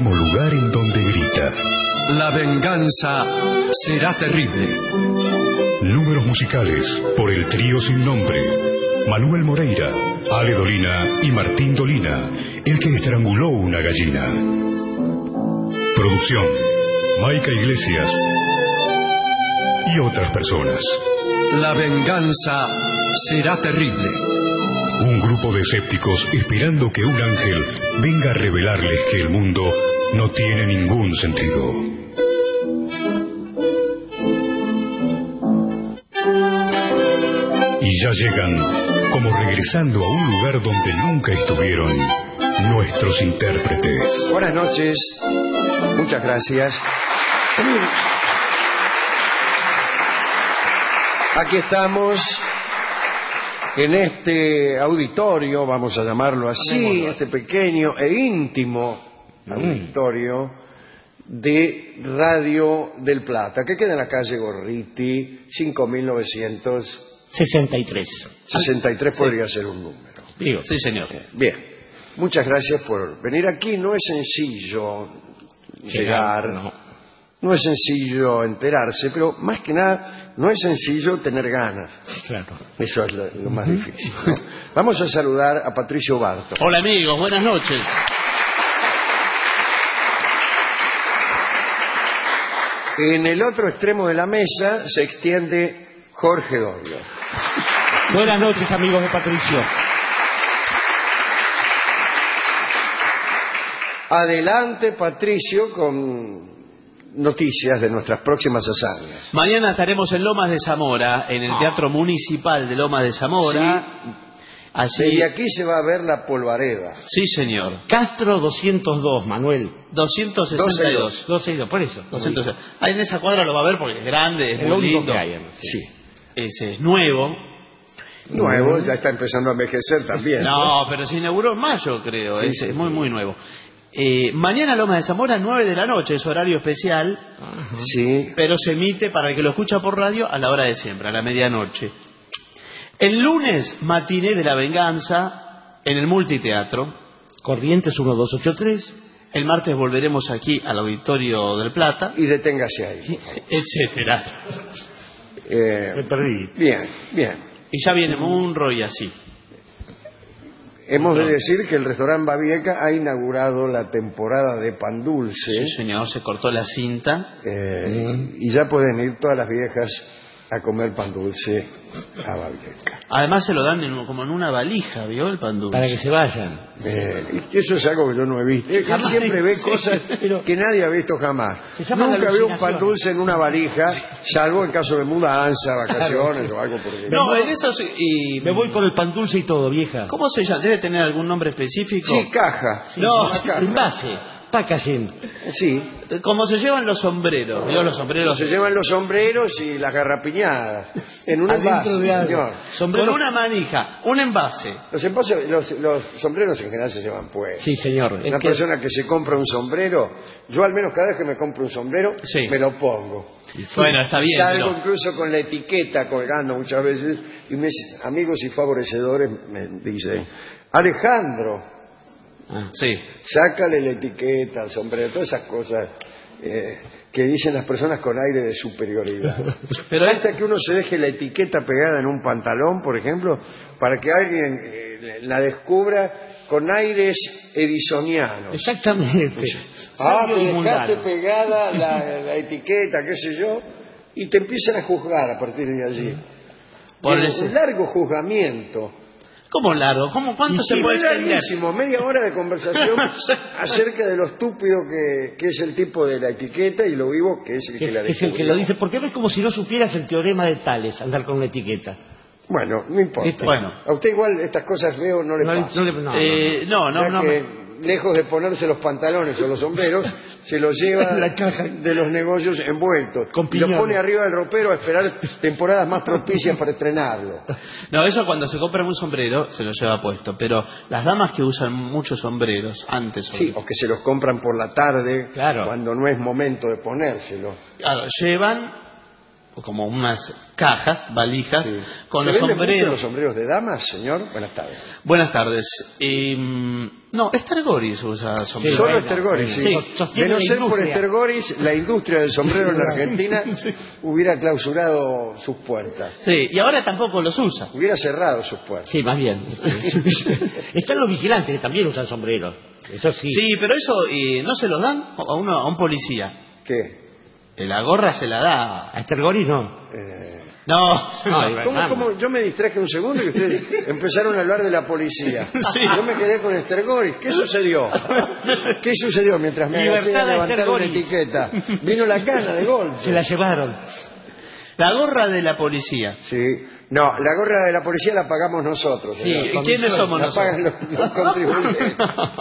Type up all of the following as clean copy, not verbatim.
mismo lugar en donde grita: la venganza será terrible. Números musicales por el trío sin nombre: Manuel Moreira, Ale Dolina y Martín Dolina, el que estranguló una gallina. Producción: Maica Iglesias y otras personas. La venganza será terrible. Un grupo de escépticos esperando que un ángel venga a revelarles que el mundo no tiene ningún sentido. Y ya llegan, como regresando a un lugar donde nunca estuvieron, nuestros intérpretes. Buenas noches, muchas gracias. Aquí estamos en este auditorio, vamos a llamarlo así, este pequeño e íntimo auditorio de Radio del Plata, que queda en la calle Gorriti, 5963. 63 podría ser un número. Digo, sí, señor. Bien, muchas gracias por venir aquí. No es sencillo llegar, no es sencillo enterarse, pero más que nada no es sencillo tener ganas. Claro. Eso es lo más difícil, ¿no? Vamos a saludar a Patricio Barto. Hola amigos, buenas noches. En el otro extremo de la mesa se extiende Jorge Dorio. Buenas noches, amigos de Patricio. Adelante, Patricio, con noticias de nuestras próximas hazañas. Mañana estaremos en Lomas de Zamora, en el Teatro Municipal de Lomas de Zamora. Sí. Allí... Y aquí se va a ver la polvareda. Sí, señor. Castro 202, Manuel. 262. 262, por eso. 262. Ahí en esa cuadra lo va a ver porque es grande, es muy lindo. Que hay, sí. Ese es nuevo. Nuevo, ya está empezando a envejecer también. No, pero se inauguró en mayo, creo. Sí, es muy, muy nuevo. Mañana Lomas de Zamora, 9 de la noche, es horario especial. Sí. Pero se emite para el que lo escucha por radio a la hora de siempre, a la medianoche. El lunes, matiné de la venganza en el Multiteatro. Corrientes 1283. El martes volveremos aquí al Auditorio del Plata. Y deténgase ahí, etcétera. Me perdí. Bien, bien. Y ya viene Munro y así. Hemos de decir que el restaurante Babieca ha inaugurado la temporada de pan dulce. Sí, señor, se cortó la cinta. Y ya pueden ir todas las viejas a comer pan dulce a Babieca. Además se lo dan como en una valija, ¿vio? El pan dulce. Para que se vayan. Y eso es algo que yo no he visto. Él siempre ve cosas que nadie ha visto jamás. Nunca veo un pan dulce en una valija, salvo en caso de mudanza, vacaciones o algo por el estilo. No, en eso sí, me voy con el pan dulce y todo, vieja. ¿Cómo se llama? ¿Debe tener algún nombre específico? Sí, caja. Sí, no, caja. Envase. Packaging. Sí. Como se llevan los sombreros. ¿Vio? Los sombreros. Se llevan los sombreros y las garrapiñadas. En un envase, señor. Con una manija, un envase. Los sombreros en general se llevan pues. Sí, señor. Una persona que se compra un sombrero, yo al menos cada vez que me compro un sombrero, sí, me lo pongo. Bueno, está bien. Salgo incluso con la etiqueta colgando muchas veces, y mis amigos y favorecedores me dicen: Alejandro, sí, sácale la etiqueta al sombrero, todas esas cosas que dicen las personas con aire de superioridad. Pero hasta que uno se deje la etiqueta pegada en un pantalón, por ejemplo, para que alguien la descubra con aires edisonianos. Exactamente. Me dejaste pegada la etiqueta, qué sé yo, y te empiezan a juzgar a partir de allí. Un largo juzgamiento. ¿Cómo largo? ¿Cuánto se puede extender? Media hora de conversación acerca de lo estúpido que es el tipo de la etiqueta y lo vivo que es el que la descubrió. Es el que lo dice, porque no es como si no supieras el teorema de Tales, andar con una etiqueta. Bueno, no importa. Bueno. A usted igual estas cosas veo no le pasa. No. Lejos de ponerse los pantalones o los sombreros, se los lleva de los negocios envueltos. Y lo pone arriba del ropero a esperar temporadas más propicias para estrenarlo. No, eso cuando se compra un sombrero se lo lleva puesto. Pero las damas que usan muchos sombreros antes... Sí, o que se los compran por la tarde, claro, cuando no es momento de ponérselo. Claro, llevan como unas cajas, valijas, Sí. con ¿Se los venden mucho sombreros. los sombreros de damas, señor? Buenas tardes. Buenas tardes. No, Esther Goris usa sombreros. Solo Esther Goris, sí. Sí. De Sostiene no la ser por industria. Esther Goris, la industria del sombrero en la Argentina hubiera clausurado sus puertas. Sí, y ahora tampoco los usa. Hubiera cerrado sus puertas. Sí, más bien. Están los vigilantes que también usan sombreros. Eso sí. Sí, pero eso no se los dan a un policía. ¿Qué? La gorra se la da. A Esther Goris no. No. ¿Cómo? Yo me distraje un segundo y ustedes empezaron a hablar de la policía. Sí. Yo me quedé con Esther Goris. ¿Qué sucedió? ¿Qué sucedió mientras me hacía Libertad a Esther levantar una Goris. etiqueta? Vino la cana de golpe. Se la llevaron. La gorra de la policía. Sí. No, la gorra de la policía la pagamos nosotros. Sí. señor. ¿Quiénes somos La nosotros? pagan los contribuyentes.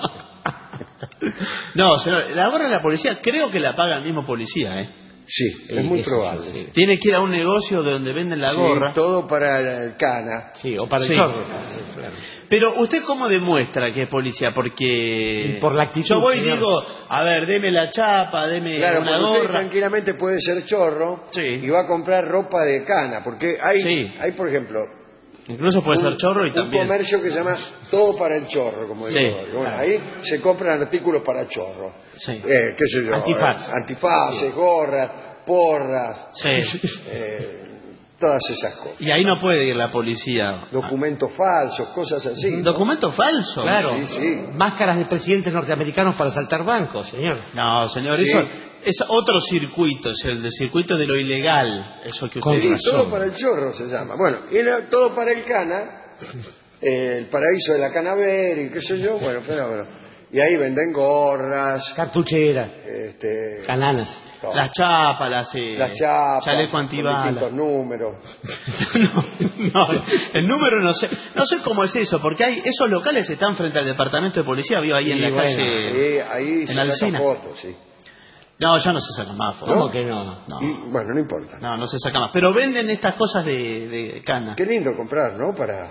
No, señor, la gorra de la policía creo que la paga el mismo policía, ¿eh? Sí, es muy eso, probable. sí. Tiene que ir a un negocio de donde venden la Sí, gorra. todo para el cana. Sí, o para el Sí. chorro. Pero ¿usted cómo demuestra que es policía? Porque Por la actitud, yo voy y señor. digo, a ver, deme la chapa, deme Claro, una porque usted gorra. tranquilamente puede ser chorro Sí. y va a comprar ropa de cana, porque Sí. hay por ejemplo, Incluso puede ser chorro y un también. comercio que se llama Todo para el Chorro, como digo. Sí, yo. Bueno, claro. ahí se compran artículos para chorro. Sí. ¿Qué sé yo? Antifaz. Antifaces, gorras, porras, Sí. todas esas cosas. Y ahí no puede ir la policía. Documentos falsos, cosas así. ¿no? ¿Documento falso? Claro. Sí, sí. Máscaras de presidentes norteamericanos para saltar bancos, señor. No, señor, Sí. eso es otro circuito, es el de circuito de lo ilegal. Eso que Con usted Sí, dice. Todo para el Chorro se llama. Bueno, y todo para el cana, el paraíso de la canaver y qué sé yo, bueno, fenómeno. Y ahí venden gorras, Cartuchera, este, cananas. todo. Las chapas, Las chapas, chaleco con antibala. distintos números. No, el número no sé cómo es eso, porque hay esos locales están frente al departamento de policía, vivo ahí en Sí, la bueno, calle. Ahí se Alsina. sacan fotos, sí. No, ya no se sacan más fotos. ¿Cómo que no? No, Y, bueno, no importa. no se saca más. Pero venden estas cosas de cana. Qué lindo comprar, ¿no? Para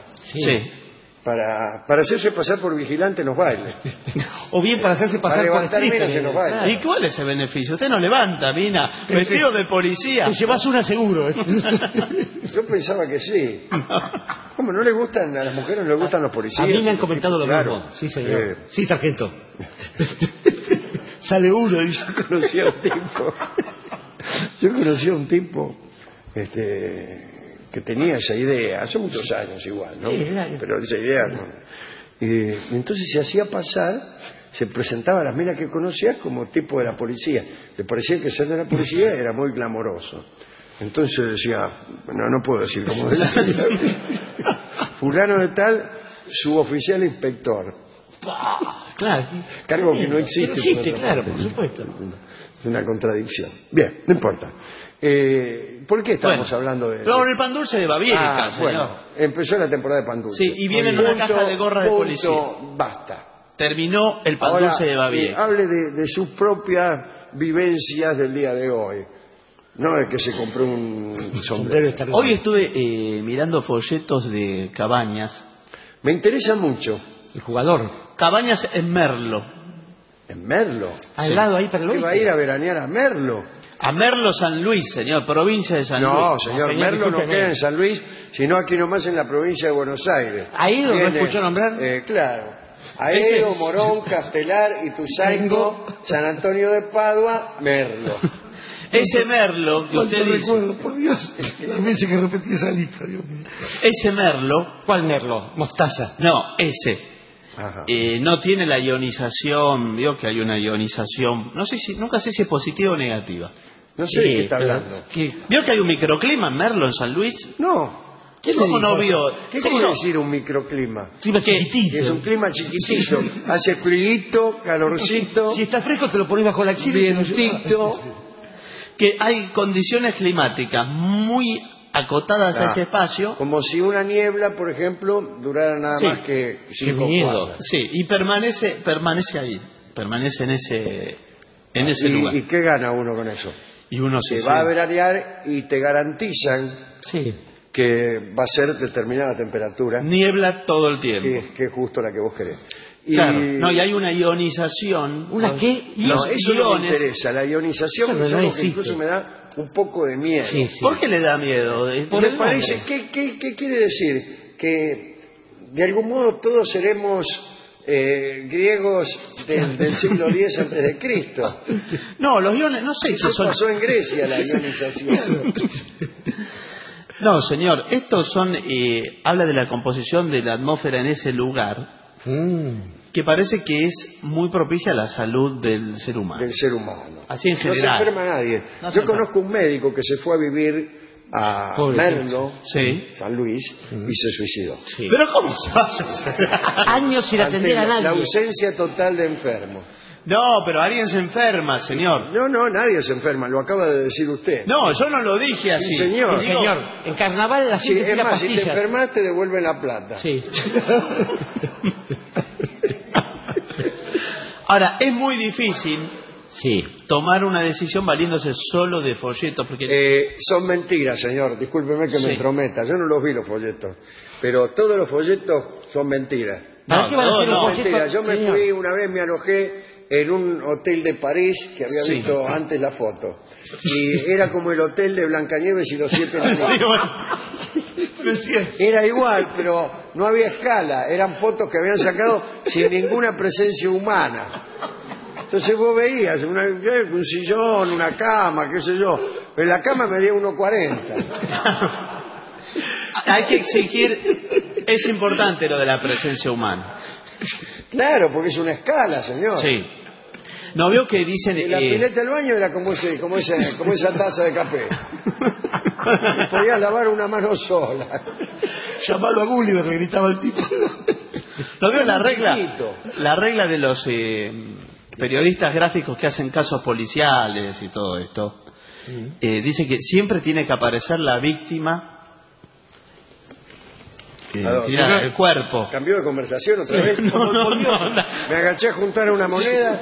hacerse pasar por vigilante en los bailes. O bien para hacerse pasar Para por levantar stripper. minas en los bailes. ¿Y cuál es el beneficio? Usted no levanta, mina, vestido de policía. Te llevas una seguro. Yo pensaba que sí. ¿Cómo no le gustan a las mujeres? ¿No le gustan los policías? A mí me han comentado lo Claro. mismo. Sí, señor. Sí, sargento. Sale uno y dice... Yo conocí a un tipo que tenía esa idea, hace muchos años igual, ¿no? Sí, era- Pero esa idea no. Y entonces se hacía pasar, se presentaba a las minas que conocía como tipo de la policía. Le parecía que ser de la policía era muy glamoroso. Entonces decía, no puedo decir cómo decía. Fulano de tal, suboficial inspector. Claro. Cargo que no existe. No existe, por otra claro, parte. por supuesto. Es una contradicción. Bien, no importa. ¿Por qué estamos Bueno, hablando de...? Pero el pan dulce de Baviera, señor. bueno, empezó la temporada de pan dulce. Sí, y viene en una caja de gorras de policía. Basta. Terminó el pan Ahora, dulce de Baviera. hable de sus propias vivencias del día de hoy. No es que se compró un Sombrero sombrero. está bien. Hoy estuve mirando folletos de Cabañas. Me interesa mucho. El jugador. Cabañas en Merlo. En Merlo. Al lado ahí para el ¿Qué oeste. va a ir a veranear a Merlo? A Merlo San Luis, señor, provincia de San No, Luis. señor, señor, Merlo no discúlpeme. queda en San Luis, sino aquí nomás en la provincia de Buenos Aires. ¿Ahí lo Viene, escuchó nombrar? Claro. Aedo, Ese- Morón, Castelar, Ituzaingó, San Antonio de Padua, Merlo. Ese Merlo que usted dice, por Dios. También que repetí esa lista, Dios mío. ese Merlo, ¿Cuál merlo? Mostaza. no, ese, Ajá. no tiene la ionización, vio que hay una ionización, nunca sé si es positiva o negativa. No sé de qué está pero- hablando. ¿Qué? ¿Vio que hay un microclima en Merlo, en San Luis? No. ¿Qué ¿Cómo le no dijo? vio? ¿Qué Sí, quiere no. decir un microclima? Clima ¿Qué? chiquitito. Es un clima chiquitito. Hace frío, calorcito, Si está fresco te lo pones bajo la axila. y te lo llevas. vientito. Que hay condiciones climáticas muy acotadas a Ah. ese espacio. Como si una niebla, por ejemplo, durara nada Sí. más que 5 miedo. cuadras. Sí, y permanece ahí, permanece en ese lugar. ¿Y qué gana uno con eso? Y uno Te se va a siente- veranear y te garantizan Sí. que va a ser determinada temperatura, niebla todo el tiempo. que es justo la que vos querés. Y... Claro. No, y hay una ionización. ¿Una qué? No, Los eso no me iones. interesa. La ionización Eso no es algo que existe. incluso me da un poco de miedo. Sí, sí. ¿Por qué le da miedo? Me parece, ¿qué quiere decir? Que de algún modo todos seremos griegos del siglo X antes de Cristo. No, los iones, no sé si Eso son... pasó en Grecia, la ionización. No, señor, estos son... habla de la composición de la atmósfera en ese lugar, que parece que es muy propicia a la salud del ser humano. Del ser humano. Así en No se general. enferma nadie. No se Yo enferma. conozco un médico que se fue a vivir a Pobre Merlo, Sí. San Luis, y se suicidó. Sí. Pero ¿cómo se va a hacer? Años sin atender a Ante la nadie. ausencia total de enfermos. No, pero alguien se enferma, señor. No, nadie se enferma, lo acaba de decir usted. No, yo no lo dije así. Sí, señor. Sí, señor. En carnaval la Sí, gente es tira más, si te pastillas. enfermas te devuelven la plata. Sí. Ahora, es muy difícil Sí. tomar una decisión valiéndose solo de folletos, porque... Son mentiras, señor, discúlpeme que Sí. me entrometa, yo no los vi los folletos, pero todos los folletos son mentiras. ¿Para No, qué van a hacer no, un no, folleto? Mentira, yo me Señor. fui una vez, me alojé en un hotel de París que había Sí. visto antes la foto. Y era como el hotel de Blancanieves y los 7 Sí, enanos. bueno. Pero es cierto. Era igual, pero no había escala. Eran fotos que habían sacado sin ninguna presencia humana. Entonces vos veías un sillón, una cama, qué sé yo. Pero la cama medía 1,40. Hay que exigir... Es importante lo de la presencia humana. Claro, porque es una escala, señor. Sí. No veo que dicen... Y la pileta del baño era como esa taza de café. Y podías lavar una mano sola. Llamalo a Gulliver, le gritaba el tipo. No veo la regla. Chiquito. La regla de los periodistas gráficos que hacen casos policiales y todo esto. Dice que siempre tiene que aparecer la víctima. Perdón, Tira señor. el cuerpo. ¿Cambió de conversación otra vez? No. Me agaché a juntar una moneda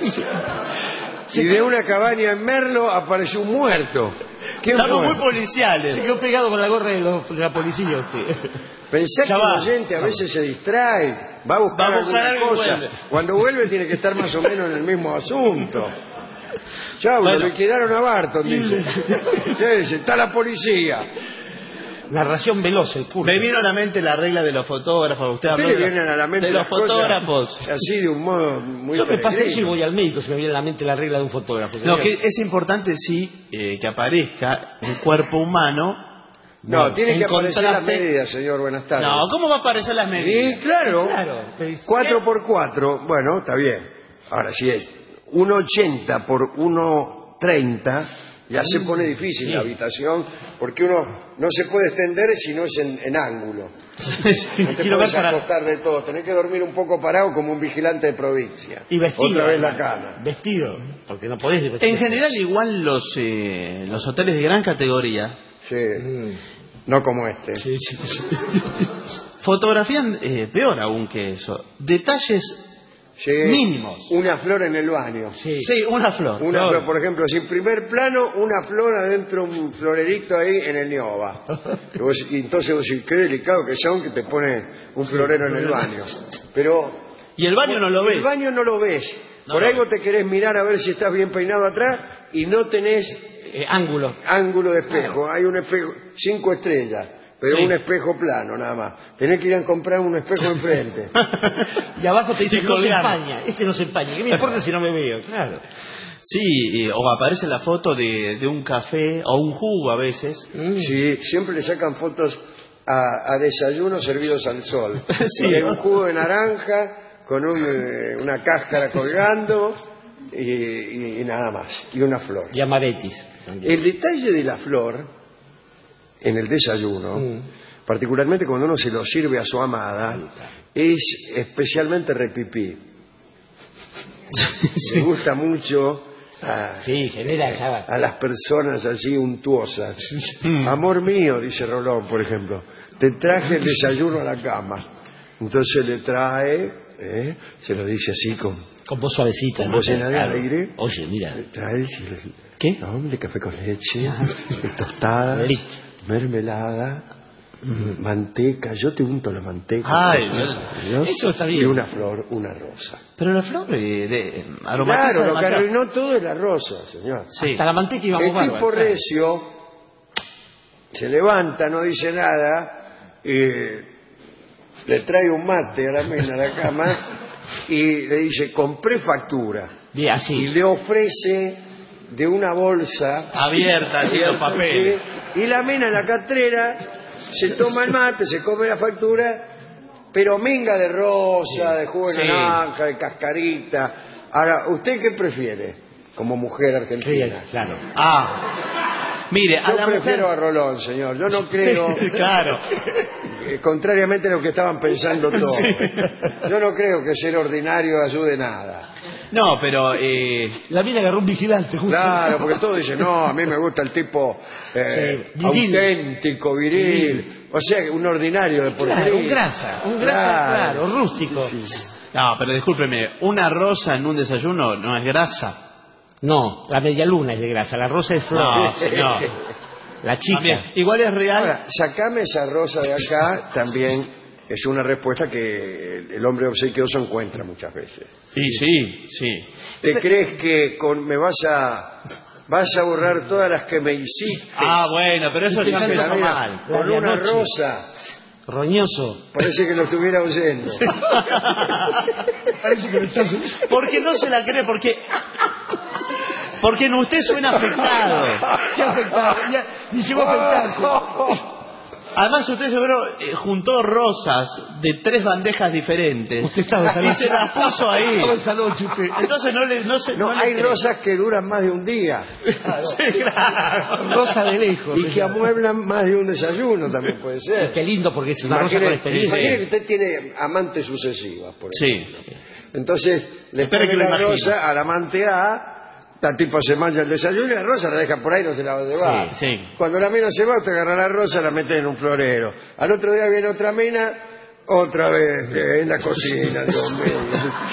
y de una cabaña en Merlo apareció un muerto. ¿Quién Estamos fue? muy policiales. Se quedó pegado con la gorra de la policía usted. Pensé que Ya el va. oyente a veces se distrae, va a buscar alguna algo y cosa. vuelve. Cuando vuelve tiene que estar más o menos en el mismo asunto. Chau, Bueno. lo liquidaron a Barton, dice. ¿Qué dice? Está la policía. Narración veloz, el curso. Me vino a la mente la regla de los fotógrafos. Usted ¿A habló usted le de vienen a la mente de los las cosas fotógrafos. así de un modo muy Yo me pasé y peregrino? voy al médico, se me viene a la mente la regla de un fotógrafo. No, señor. que es importante sí que aparezca un cuerpo humano. No, tiene que en aparecer las contraste- medidas, señor. Buenas tardes. No, ¿cómo va a aparecer las medidas? Sí, claro. Claro. pero- 4x4, bueno, está bien. Ahora, si es 1,80 por 1,30, ya se pone difícil sí. la habitación, porque uno no se puede extender si no es en ángulo. No te Quiero ver puedes para... acostar de todo, tenés que dormir un poco parado como un vigilante de provincia. Y vestido. Otra vez la hermano. cana. Vestido. Porque no podés... En general, igual los hoteles de gran categoría Sí, no como este. Sí, sí, sí. fotografían, peor aún que eso, detalles Sí, mínimos. una flor en el baño. Sí. Sí, una flor. Una flor, por ejemplo, si en primer plano, una flor adentro, un florerito ahí en el ñoba. Y entonces vos decís, qué delicado que son que te pone un florero en el baño. Pero Y el baño no lo ves. el baño no lo ves. No Por lo ahí vos te querés mirar a ver si estás bien peinado atrás y no tenés Ángulo. ángulo de espejo. Hay un espejo, 5 estrellas, pero Sí. un espejo plano nada más. Tenés que ir a comprar un espejo enfrente. Y abajo te dice, Y no se colgar. empaña. Este no se empaña. ¿Qué me importa si no me veo? Claro. Sí, o aparece la foto de un café o un jugo a veces. Sí, siempre le sacan fotos a desayunos servidos al sol. Sí. Y hay un jugo de naranja con una cáscara colgando y nada más. Y una flor. Y Amaretis. también. El detalle de la flor en el desayuno, particularmente cuando uno se lo sirve a su amada, es especialmente repipí. Me gusta mucho Sí, genera ya. a las personas así untuosas. Amor mío, dice Rolón, por ejemplo, te traje el desayuno a la cama. Entonces le trae, se lo dice así Con voz suavecita. Con ¿no? voz llena de Claro. aire. Oye, mira. le trae ¿Qué? ¿no? De café con leche, de tostada, Leche. mermelada manteca, yo te unto la manteca. Ay, ¿no? Eso está Y bien. una flor, una rosa. pero la flor aromatiza Claro, lo que demasiado. arruinó todo es la rosa, señor. Sí. Hasta la manteca iba El bárbaro. tipo recio se levanta, no dice nada, le trae un mate a la mena a la cama y le dice, compré factura. Bien, Y así. le ofrece de una bolsa Abierta, así los papeles. y la mina en la catrera se toma el mate, se come la factura, pero minga de rosa, de jugo de Sí. naranja, de cascarita. Ahora, ¿usted qué prefiere como mujer Sí, argentina? claro. Mire, a Yo la prefiero mujer... a Rolón, señor. Yo no creo, Claro. contrariamente a lo que estaban pensando todos, yo no creo que ser ordinario ayude nada. No, pero... La mina agarró un vigilante, justo. Claro, porque todos dicen, no, a mí me gusta el tipo viril. auténtico, viril. O sea, un ordinario de porquería. Claro, un grasa, claro, rústico. No, pero discúlpeme, una rosa en un desayuno no es grasa. No, la media luna es de grasa, la rosa es flor. No, señor. La chica. También, igual es real. Ahora, sacame esa rosa de acá, también es una respuesta que el hombre obsequioso encuentra muchas veces. Y sí, sí. ¿Te crees que me vas a borrar todas las que me hiciste? Ah, bueno, pero eso ya Dice la empezó mina, mal. con La de una anoche. rosa. Roñoso. Parece que lo estuviera oyendo. Parece que lo estás... Porque no se la cree, porque en usted suena afectado. ¿Qué afectado? Ya, ni llegó a afectarse. Además usted seguro juntó rosas de 3 bandejas diferentes. Usted estaba esa y noche. se las puso ahí. Estaba esa noche usted. Entonces no le Hay cree. rosas que duran más de un día Sí, claro. Rosa de lejos. y que amueblan más de un desayuno, también puede ser. Qué lindo porque es una rosa con Imagine experiencia. que usted tiene amantes sucesivas, por ejemplo. Sí. Entonces le Espere pone que lo la imagine. rosa al amante A, la tipa se mancha el desayuno y la rosa la deja por ahí, no se la va a llevar. Sí, sí. Cuando la mina se va, usted agarra la rosa, la mete en un florero. Al otro día viene otra mina, otra vez en la cocina, Dios mío.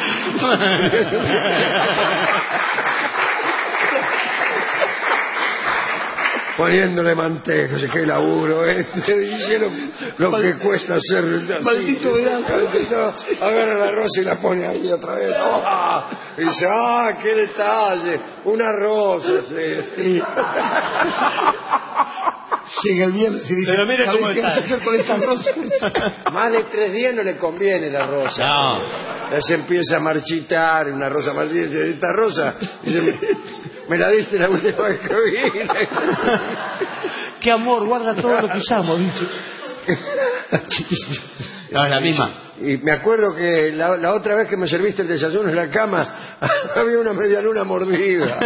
Poniéndole manteca, así que laburo, dice lo que cuesta hacer así. Maldito verano. Maldito, agarra la rosa y la pone ahí otra vez. ¡Ah! Y dice, qué detalle, una rosa. Sí. Llega el viernes y dice, Pero mire ¿sabés cómo qué está? vas a hacer con estas rosas? Más de 3 días no le conviene la rosa. No. Ya se empieza a marchitar, una rosa marchita, esta rosa, dice, me la diste la última vez que vine. Qué amor, guarda todo lo que usamos, dice. No, es la misma. Y me acuerdo que la otra vez que me serviste el desayuno en la cama, había una media luna mordida.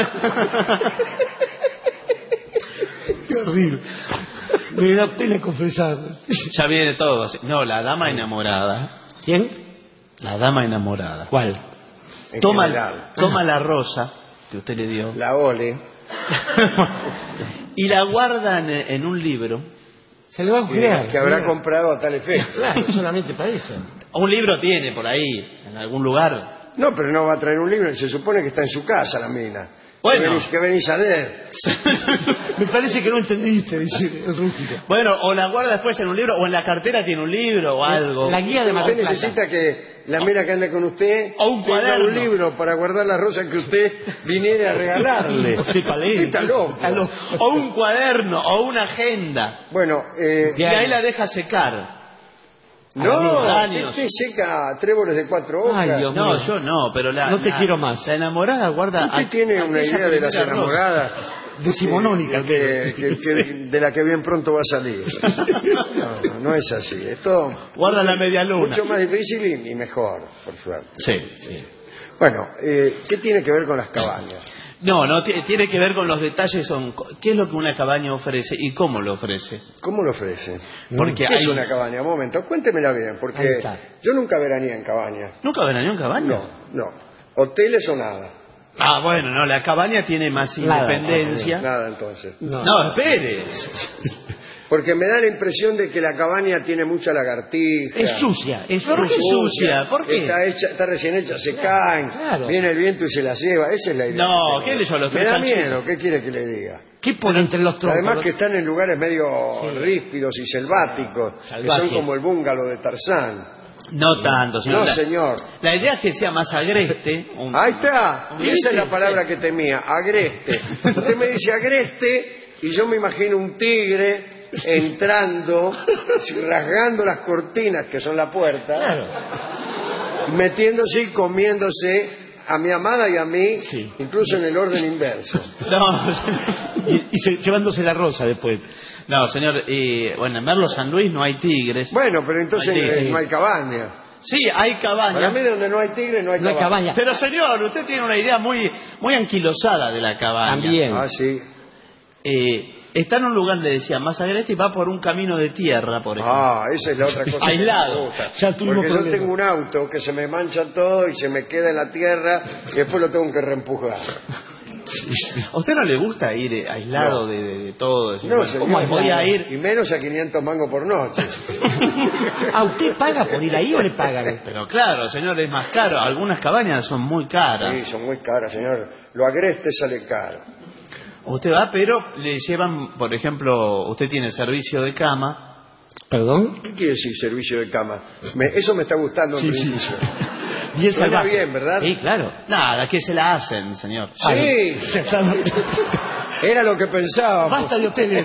Qué horrible. Me da pena confesar. Ya viene todo así. No, la dama enamorada. ¿Quién? La dama enamorada. ¿Cuál? En Toma general. la rosa que usted le dio La ole. y la guarda en un libro. Se le va a agujerear. Que habrá comprado a tal efecto. Claro, solamente para eso. Un libro tiene por ahí, en algún lugar. No, pero no va a traer un libro, se supone que está en su casa la mina. Bueno. Que venís a leer. Me parece que no entendiste, dice el rústico. Bueno, o la guarda después en un libro, o en la cartera tiene un libro o algo. La guía de Mar Usted del Plata. necesita que la mina que anda con usted O un tenga cuaderno. un libro para guardar las rosas que usted viniera a regalarle. No sepa leer. Está loco. Está loco. O un cuaderno, o una agenda. Bueno, Y ahí la deja secar. no, años. usted seca tréboles de 4 hojas. Ay, Dios No, mío. yo no, pero No te quiero más. La enamorada guarda. Usted tiene una aquella idea de las primera rosa. enamoradas Decimonónica. de la que bien pronto va a salir. No es así. Esto Guarda la media luna. mucho más difícil y mejor, por suerte. Sí, sí. Bueno, ¿qué tiene que ver con las cabañas? No, tiene que ver con los detalles. ¿Qué es lo que una cabaña ofrece y cómo lo ofrece? ¿Cómo lo ofrece? Porque ¿Qué es hay una cabaña? Un momento, cuéntemela bien, porque Ahí está. yo nunca veraneé en cabaña. ¿Nunca veraneó en cabaña? No. Hoteles o nada. Ah, bueno, no, la cabaña tiene más Nada, independencia. Nada, entonces. No, espere. Porque me da la impresión de que la cabaña tiene mucha lagartija. Es sucia, es ¿Por qué sucia? ¿Por qué? Está recién hecha, se caen, claro. viene el viento y se las lleva. Esa es la idea. No, ¿qué leyó los Me tres da chanchitos? miedo, ¿qué quiere que le diga? ¿Qué pone entre los troncos? Además que están en lugares medio ríspidos y selváticos, que son salvajes. como el búngalo de Tarzán. No tanto, señor. No, señor. La idea es que sea más agreste. Ahí está. un- Esa es la palabra que temía, agreste. Usted me dice agreste y yo me imagino un tigre entrando, rasgando las cortinas que son la puerta, Claro. metiéndose y comiéndose a mi amada y a mí, Sí. incluso en el orden inverso. No, Llevándose la rosa después. no, señor. Bueno, en Merlo San Luis no hay tigres. Bueno, pero entonces Hay tigres. no hay cabaña. Sí, hay Para cabañas. mí donde no hay tigres no hay No hay cabaña. cabaña. Pero señor, usted tiene una idea muy anquilosada de la cabaña. También. Ah, sí. Está en un lugar, le decía, más agreste y va por un camino de tierra, por ejemplo. Ah, esa es la otra cosa. que Aislado. me gusta. Ya tuvimos Porque yo problemas. tengo un auto que se me mancha todo y se me queda en la tierra y después lo tengo que reempujar. ¿A usted no le gusta ir aislado No. de todo eso? No, Bueno, señor. voy a ir. Y menos a 500 mangos por noche. ¿A usted paga por ir ahí o le pagan? Pero claro, señor, es más caro. Algunas cabañas son muy caras. Sí, son muy caras, señor. Lo agreste sale caro. Usted va, pero le llevan, por ejemplo, usted tiene servicio de cama. ¿Perdón? ¿Qué quiere decir servicio de cama? Eso me está gustando en principio. Bien Suena salvaje. bien, ¿verdad? Sí, claro. Nada, que se la hacen, señor. Sí, era lo que pensaba. Basta de hoteles.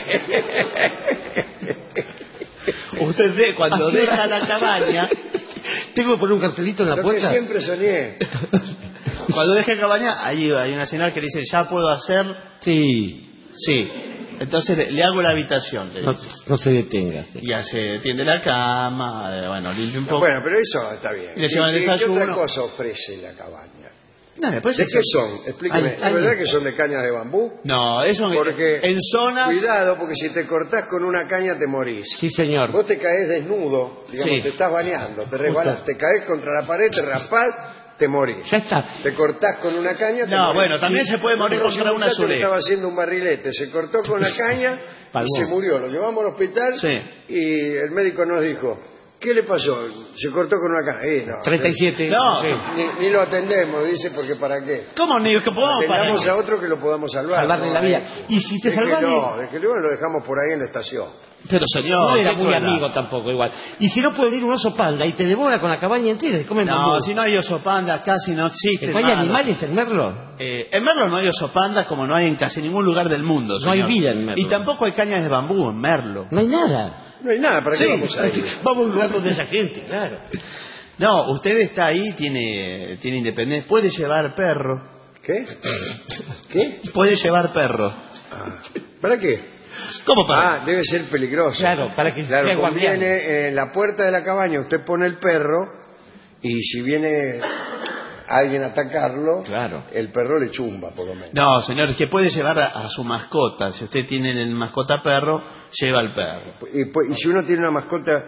Usted cuando deja la cabaña, Tengo que poner un cartelito en la Lo que puerta. siempre soñé. cuando deja la cabaña, ahí hay una señal que le dice, ya puedo hacer. Sí. Sí. Entonces le hago la habitación, le No, dice. no se detenga. Ya se tiende la cama, bueno, limpia un poco. Bueno, pero eso está bien. Y le llevan el ¿Qué desayuno. otra cosa ofrece la cabaña? No, después ¿De se- qué son? Explíqueme. Ay, ¿Es ay. verdad que son de cañas de bambú? No, eso Porque, en zonas. cuidado, porque si te cortás con una caña te morís. Sí, señor. Vos te caes desnudo, digamos, Sí. te estás bañando, te resbalás, te caes contra la pared, te raspás, te morís. Ya está. Te cortás con una caña, te No, morís. bueno, también se puede morir Conocí contra un una muchacho que azulejo. estaba haciendo un barrilete, se cortó con la caña y Palmó. se murió. Lo llevamos al hospital Sí. y el médico nos dijo, ¿qué le pasó? Se cortó con una caña. No, 37. No. Sí. ni lo atendemos, dice, porque ¿para qué? ¿Cómo ni que podemos parar? Atendamos a otro que lo podamos salvar. Salvarle ¿no? la vida. Y si te salvas No, de que luego lo dejamos por ahí en la estación. Pero señor, No era qué muy crueldad. amigo tampoco, igual. Y si no puede venir un oso panda y te devora con la cabaña entera, y come No, bambú. si no hay oso panda, casi no existe. ¿No hay animales en Merlo? En Merlo no hay oso panda como no hay en casi ningún lugar del mundo. No hay señor. vida en Merlo. Y tampoco hay cañas de bambú en Merlo. No hay nada. No hay nada, ¿para qué Sí, vamos a ir? Vamos a un lugar donde haya gente, claro. No, usted está ahí, tiene independencia. Puede llevar perro. ¿Qué? ¿Qué? Puede llevar perro. ¿Para qué? ¿Cómo para? Ah, debe ser peligroso. Claro, para que Claro, sea guardián. conviene en la puerta de la cabaña usted pone el perro y si viene alguien a atacarlo, Claro. el perro le chumba, por lo menos. No, señor, es que puede llevar a su mascota. Si usted tiene el mascota perro, lleva al perro. Y si uno tiene una mascota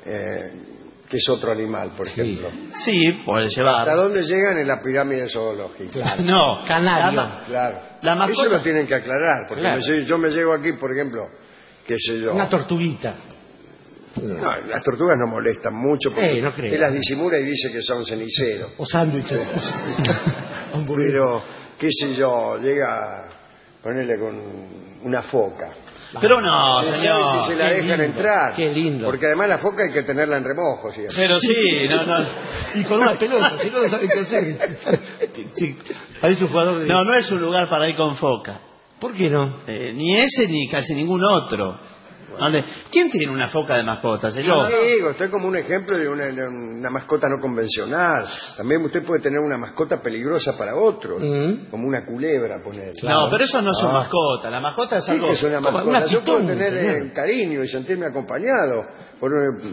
que es otro animal, por ejemplo. Sí, puede ¿Hasta llevar. dónde llegan en la pirámide zoológica? Claro. No, Canario. Claro. La mascota- Eso lo tienen que aclarar, porque Claro. yo me llego aquí, por ejemplo, qué sé yo. Una tortuguita. No, las tortugas no molestan mucho porque no creo. él las disimula y dice que son ceniceros. O sándwiches. Hamburguesa. Pero, qué sé yo, llega, ponerle con una foca. Pero no, ¿Quién señor. sabe si se la qué dejan lindo, entrar? qué lindo. Porque además la foca hay que tenerla en remojo siempre. Pero sí, no. Y con una pelota, si no, no saben qué hacer. Sí, parece un jugador de... No es un lugar para ir con foca. ¿Por qué no? Ni ese ni casi ningún otro. ¿Quién tiene una foca de mascota, Yo señor? digo, estoy como un ejemplo de una mascota no convencional. También usted puede tener una mascota peligrosa para otro, como una culebra, poner. No, pero eso no es una mascota. La mascota es Sí algo... que es una Como mascota. una Yo puedo pitón, tener señor. cariño y sentirme acompañado por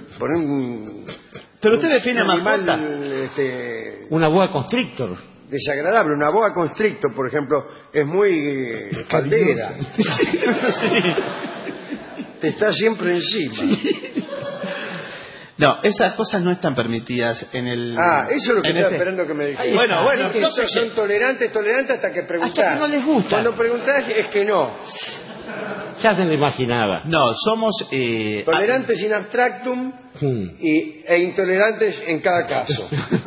un Pero usted define un animal mascota. Una boa constrictor. desagradable. Una boa constrictor, por ejemplo, es muy caldera. Te está siempre encima. No, esas cosas no están permitidas en el... Ah, eso es lo que en estaba este- esperando que me dijera. Ahí Bueno, está. bueno, Estos entonces... son tolerantes hasta que preguntás. Hasta que no les gusta. Cuando preguntás es que no. Ya me lo imaginaba. No, somos... Tolerantes in abstractum e intolerantes en cada caso.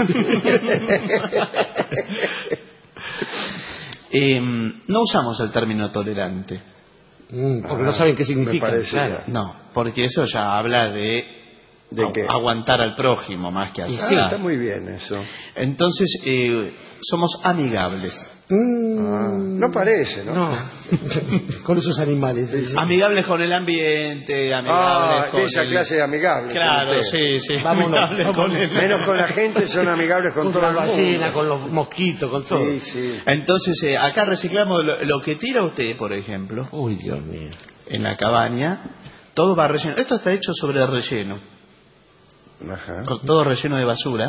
no usamos el término tolerante. Porque no saben qué significa. Me parece, claro. No, porque eso ya habla de qué? aguantar al prójimo más que hacer. Sí. Está muy bien eso. Entonces, somos amigables. No parece, ¿no? No, con esos animales. Amigables con el ambiente, amigables con de esa clase de amigables. Claro, con usted. sí. Vámonos, Amigables con el... Menos con la gente, son amigables con Con todo la el mundo. ballena, con los mosquitos, con todo. Sí, sí. Entonces, acá reciclamos lo que tira usted, por ejemplo, Uy, Dios mío. en la cabaña. Todo va relleno. Esto está hecho sobre el relleno. Ajá. Todo relleno de basura.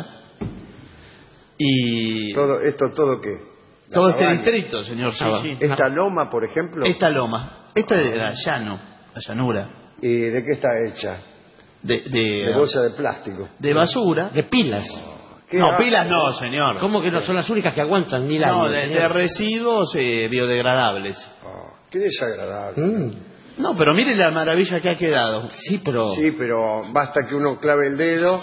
Y Todo qué? La todo este cabaña. distrito, señor. Sí, sí. Esta loma, por ejemplo. Esta loma. Esta era llano, la llanura. ¿Y de qué está hecha? De bolsa de plástico. de basura. De pilas. ¿Qué No, hace? pilas no, señor. ¿Cómo que no son las únicas que aguantan 1000 No, años? de señor? residuos biodegradables. Qué desagradable. No, pero mire la maravilla que ha quedado. Sí, pero... Sí, pero basta que uno clave el dedo.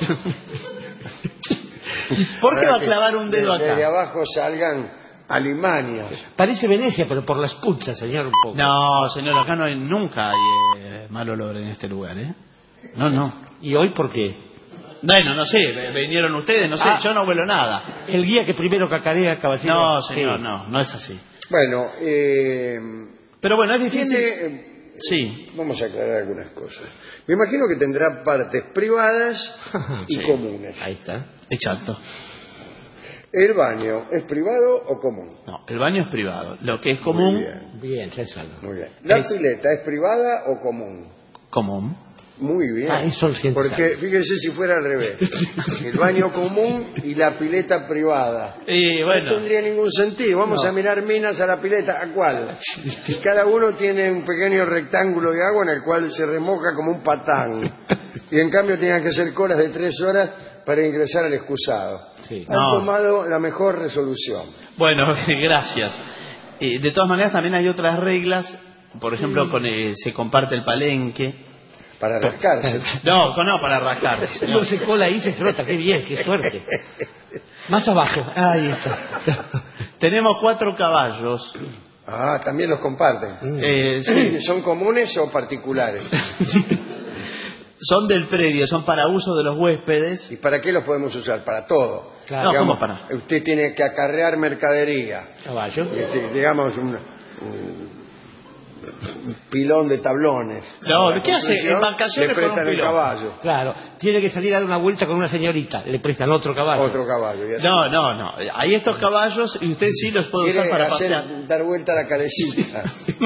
¿Por qué para va a que clavar un dedo de acá? abajo salgan alimañas. Parece Venecia, pero por las puchas, señor, un poco. No, señor, acá no hay, nunca hay mal olor en este lugar, ¿eh? No. ¿Y hoy por qué? Bueno, no sé, vinieron ustedes, no sé, yo no huelo nada. El guía que primero cacarea, caballero. No, señor, Sí. no es así. Bueno, Pero bueno, es difícil. tiene, Sí, vamos a aclarar algunas cosas. Me imagino que tendrá partes privadas y Sí. comunes. Ahí está. exacto. ¿El baño es privado o común? No, el baño es privado. Lo que es Muy común, bien, Bien, se salva. muy bien. ¿La pileta es privada o común? común. Muy bien. Eso es gente Porque sana. fíjese si fuera al revés. El baño común y la pileta privada. Y No bueno, tendría ningún sentido. Vamos a mirar minas a la pileta. ¿A cuál? Y cada uno tiene un pequeño rectángulo de agua en el cual se remoja como un patán. Y en cambio tienen que hacer colas de 3 horas para ingresar al excusado. Sí. Han No. tomado la mejor resolución. bueno, gracias. De todas maneras, también hay otras reglas. Por ejemplo, se comparte el palenque. Para rascarse. No, para rascar. Uno se cola ahí y se frota. Qué bien, qué suerte. Más abajo. Ahí está. Tenemos 4 caballos. Ah, también los comparten. Sí, ¿Son comunes o particulares? son del predio, son para uso de los huéspedes. ¿Y para qué los podemos usar? Para todo. Claro. No, ¿cómo para? Usted tiene que acarrear mercadería. Caballo. Digamos un pilón de tablones. No, Para ¿qué hace? construcción, Embarcaciones le prestan con un el pilón. caballo. Claro. Tiene que salir a dar una vuelta con una señorita. Le prestan otro caballo. Otro caballo. y así. No. Hay estos caballos y usted sí los puede usar Quiere para hacer, pasear. dar vuelta a la calecita.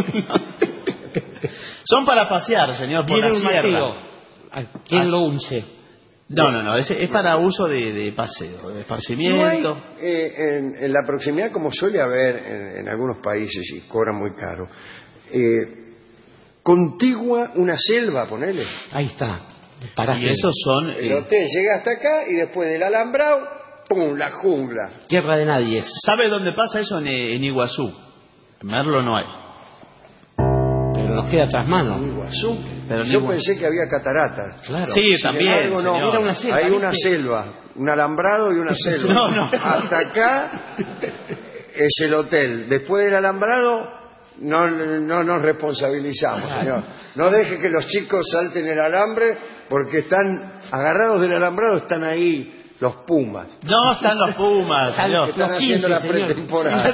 Son para pasear, señor, por Viene la un sierra. Mateo. ¿A quién lo unce? No, es para uso de paseo, de No hay, esparcimiento. en la proximidad, como suele haber en algunos países, y cobra muy caro, contigua una selva, ponele. Ahí está. Paraje. Y esos son... El hotel llega hasta acá y después del alambrado, ¡pum!, la jungla. Tierra de nadie. ¿Sabe dónde pasa eso? En Iguazú. En Merlo no hay. Pero nos queda tras mano. Iguazú. Pero Yo no- pensé que había cataratas. Claro. Sí, Sin también, embargo, no. señor. Era una selva, Hay una ¿viste? selva, un alambrado y una selva. No. Hasta acá es el hotel. Después del alambrado no nos responsabilizamos, señor. No deje que los chicos salten el alambre porque están agarrados del alambrado, están ahí los pumas. No están los Pumas, señor. Que están Los haciendo 15, la señor. pretemporada.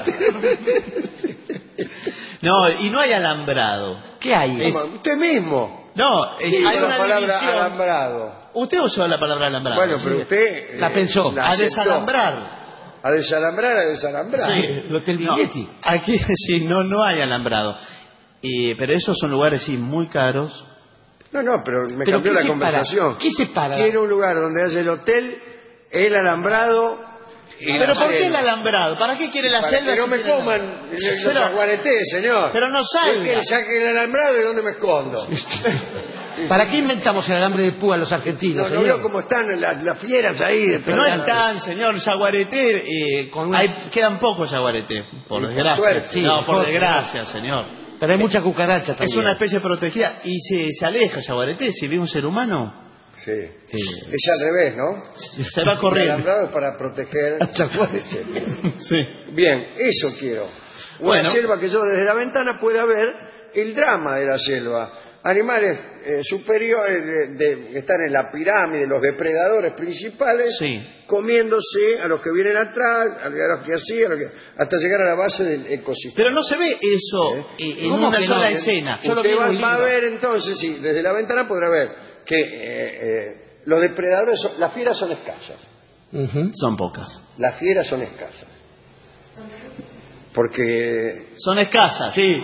No, y no hay alambrado. ¿Qué hay? Es- Usted mismo. No, Sí, hay la una palabra división. alambrado. Usted usó la palabra alambrado. Bueno, pero usted La pensó. la A aceptó. desalambrar. A desalambrar, a desalambrar. Sí. El Hotel No, Viglietti. aquí sí, no hay alambrado. Pero esos son lugares sí muy caros. No, pero me ¿Pero cambió qué la separa? conversación. ¿Qué separa? Quiero un lugar donde haya el hotel, el alambrado y ¿Pero la por qué el selva. alambrado? ¿Para qué quiere la Para selva? que no si me tiene- coman los Pero- aguaretés, señor. Pero no salga. Es que saquen el alambrado y dónde me escondo. ¿Para qué inventamos el alambre de púa los argentinos, No veo señor? cómo están las fieras ahí. de Pero no Fernando. están, señor, yaguareté. Con una- Quedan pocos yaguareté, por Y por desgracia. suerte. Sí, no, por por desgracia, señor. Pero hay mucha cucaracha también. Es una especie protegida y se aleja el yaguareté. Si ve un ser humano, Sí. Es al revés, ¿no? se va El corriendo. alambrado es para proteger. Sí. Bien, eso quiero. Una Bueno. selva que yo desde la ventana pueda ver el drama de la selva. Animales superiores que están en la pirámide, los depredadores principales, Sí. comiéndose a los que vienen atrás, a los que así, hasta llegar a la base del ecosistema. Pero no se ve eso en ¿Cómo una que sola no? escena. Yo lo Usted vi va, muy va a lindo. ver entonces, sí, desde la ventana podrá ver que los depredadores, las fieras son escasas. Son pocas. Las fieras son escasas. Porque Son escasas, sí.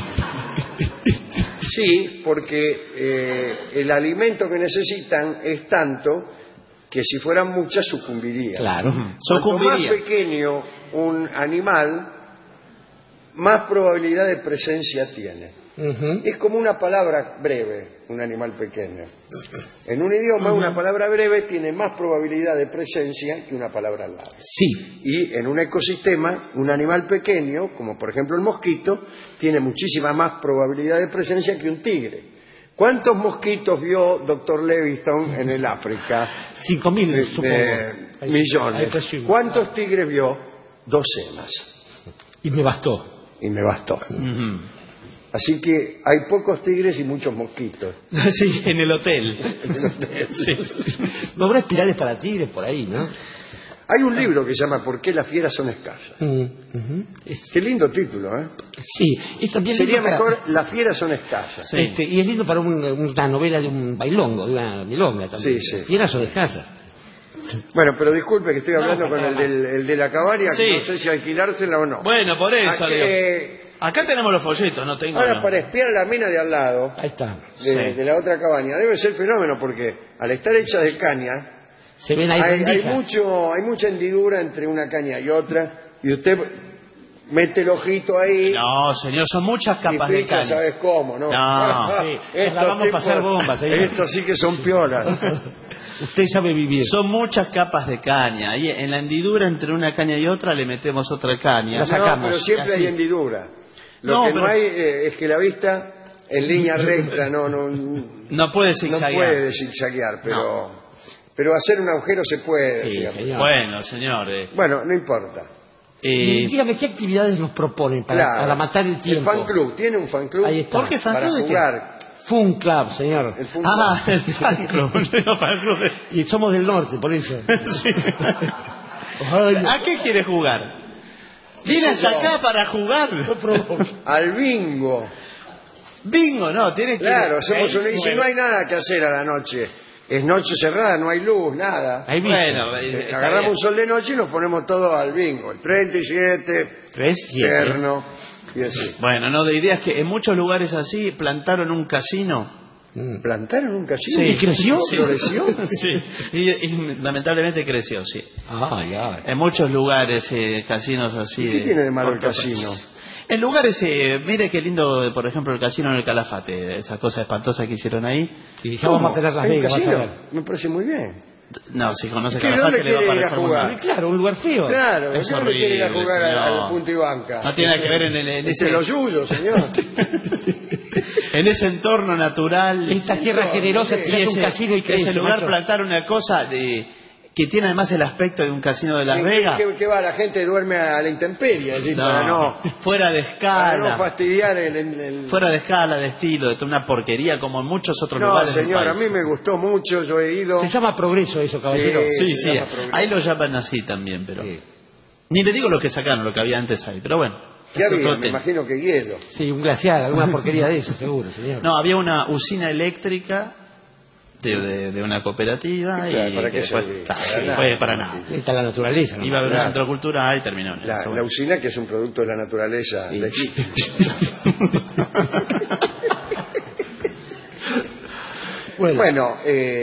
sí, porque el alimento que necesitan es tanto que si fueran muchas sucumbirían. Claro. Cuanto más Sucumbiría. pequeño un animal, más probabilidad de presencia tiene. Es como una palabra breve, un animal pequeño. En un idioma, una palabra breve tiene más probabilidad de presencia que una palabra larga. Sí. Y en un ecosistema, un animal pequeño, como por ejemplo el mosquito, tiene muchísima más probabilidad de presencia que un tigre. ¿Cuántos mosquitos vio Dr. Leviston en el África? 5.000, supongo. Millones. ¿Cuántos tigres vio? Docenas. Y me bastó. Y me bastó. Así que hay pocos tigres y muchos mosquitos. Sí, en el hotel. Sí. No habrá espirales para tigres por ahí, ¿no? Hay un libro que se llama ¿Por qué las fieras son escasas? Qué lindo título, ¿eh? Sí, es también Sería lindo para- mejor Las fieras son escasas. Sí. y es lindo para una novela de un bailongo, de una milonga también. Sí, sí. Fieras son escasas. Bueno, pero disculpe que estoy hablando con faltaba el de la cabaña, que Sí. no sé si alquilársela o no. Bueno, por eso. Ah, digo. que- Acá tenemos los folletos, no tengo. ahora, no. para espiar a la mina de al lado, Ahí está. Sí. de la otra cabaña, debe ser fenómeno porque al estar hecha de caña, Se ven ahí hay rendijas. hay mucha hendidura entre una caña y otra, y usted mete el ojito ahí No, señor, son muchas y capas de picha, caña. ¿sabes cómo? No, No, sí. Ahora vamos a pasar bombas, señor. Estos sí que son piolas. Usted sabe vivir. Son muchas capas de caña. Y en la hendidura entre una caña y otra le metemos otra caña. La sacamos. No, pero siempre Así. hay hendidura. Lo No, que no pero- hay es que la vista en línea recta no No puede no zigzaguear. puede zigzaguear, pero hacer un agujero se puede. Sí, digamos. señor. Bueno, señor. Bueno, no importa. Y dígame, ¿qué actividades nos proponen Claro. para matar el tiempo? fan club, ¿tiene un fan club? Ahí está. ¿Por qué fan Para club de qué? jugar. Fun Club, señor. El fan Ah, club. el fan club. No, fan club de- Y somos del norte, por eso. Sí. Ay, ¿A qué quiere jugar? Viene hasta acá para jugar. Al bingo. Bingo, no, tiene que... Claro, hacemos Bueno. y si no hay nada que hacer a la noche, es noche cerrada, no hay luz, nada. ahí viste. Bueno, está Agarramos bien. un sol de noche y nos ponemos todos al bingo. El 37, 3-7. terno, y así. Bueno, no, de idea es que en muchos lugares así plantaron un casino. ¿Plantaron un casino? Sí. ¿Y creció? Sí. ¿Floreció? Sí, y lamentablemente creció, sí. Ay, ay. En muchos lugares, casinos así. ¿Qué tiene de malo el por todas casino? partes. En lugares, mire qué lindo, por ejemplo, el casino en el Calafate, esa cosa espantosa que hicieron ahí. Y ya vamos a tener Las ¿Hay un Vegas, vas a casino? ver. Me parece muy bien. No, si conoce ¿Qué, Calafate dónde le va a quiere ir a parecer muy jugar? mal. Claro, un lugar feo. Claro, Es ¿dónde quiere ir a horrible, jugar al señor. punto y banca? No tiene nada que ver en Ese ese, lo suyo, señor. en ese entorno natural. Esta tierra generosa Y tiene un casino y crece. ese lugar maestro. plantar una cosa que tiene además el aspecto de un casino de Las Vegas. ¿Qué va? La gente duerme a la intemperie, así, para no fuera de para no escala. fastidiar el... Fuera de escala, de estilo, de una porquería como en muchos otros No, lugares. del señor, a país. mí me gustó mucho, yo he ido... Se llama progreso eso, caballero. Sí, se sí, llama progreso. ahí lo llaman así también, pero... Sí. Ni le digo lo que sacaron, lo que había antes ahí, pero bueno. ¿Qué es había? otro Me tema. imagino que hielo. Sí, un glaciar, alguna porquería de eso, seguro, señor. No, había una usina eléctrica de una cooperativa Claro, y ¿para que qué después servía? para nada. Esta es la naturaleza, ¿no? Iba a haber un Claro. centro cultural y terminó en eso. La usina, que es un producto de la naturaleza Sí. legítima. Bueno,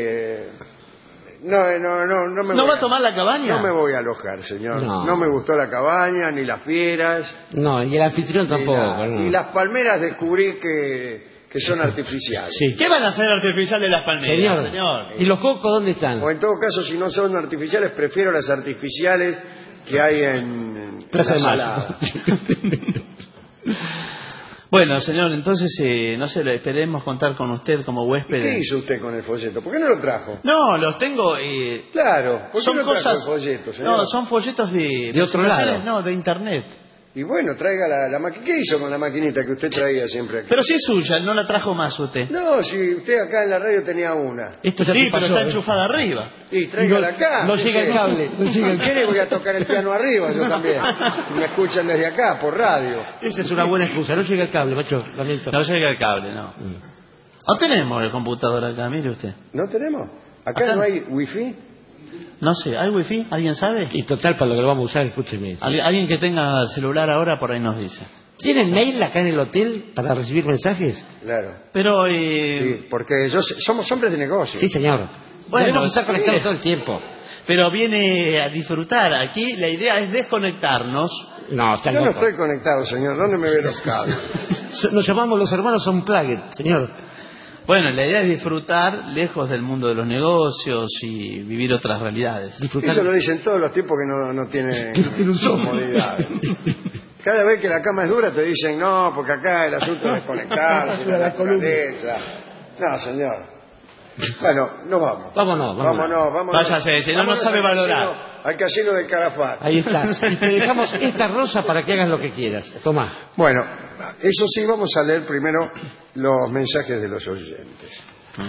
no me ¿No voy va a tomar la cabaña? No me voy a alojar, señor. No. No me gustó la cabaña, ni las fieras, No, y el anfitrión tampoco. no. y las palmeras descubrí que son artificiales. Sí. ¿Qué van a hacer artificial de las palmeras, Señor. señor? ¿Y los cocos dónde están? O en todo caso, si no son artificiales, prefiero las artificiales que hay en Plaza la de Mayo. Salada. Bueno, señor, entonces, no sé, esperemos contar con usted como huésped. ¿Qué hizo usted con el folleto? ¿Por qué no lo trajo? No, los tengo. Claro, ¿por qué son no trajo cosas. el folleto, señor? No, son folletos de otro lado. No, de internet. Y bueno, traiga la máquina. ¿Qué hizo con la maquinita que usted traía siempre aquí? Pero si es suya, no la trajo más usted. No, si usted acá en la radio tenía una. Esto ya Sí, te pero pasó, está enchufada arriba. Y tráigala acá. no llega el cable, no llega el ¿Qué le voy a tocar el piano arriba yo también? Me escuchan desde acá, por radio. Esa es una buena excusa. No llega el cable, macho. Lamento. No llega el cable, no. No tenemos el computador acá, mire usted. ¿No tenemos? ¿Acá no hay wifi? No sé, ¿hay wifi? ¿Alguien sabe? Y total, para lo que lo vamos a usar, escúcheme. Alguien que tenga celular ahora por ahí nos dice. ¿Tienen mail acá en el hotel para recibir mensajes? Claro. Pero, Sí, porque somos hombres de negocio. Sí, señor. Bueno, Debemos estar sí. conectados todo el tiempo. pero viene a disfrutar. Aquí la idea es desconectarnos. No, está Yo no loco. estoy conectado, señor. ¿Dónde me ve los cables? Nos llamamos los hermanos Unplugged, señor. Bueno, la idea es disfrutar lejos del mundo de los negocios y vivir otras realidades. Disfrutar. Eso lo dicen todos los tipos que no tienen comodidad. Cada vez que la cama es dura te dicen, no, porque acá el asunto es desconectarse, la naturaleza. No, señor. Bueno, nos vamos. Vámonos. Váyase, si no, no sabe valorar. Al casino del Calafate. Ahí está. Y te dejamos esta rosa para que hagas lo que quieras. Tomá. Bueno, eso sí, vamos a leer primero los mensajes de los oyentes.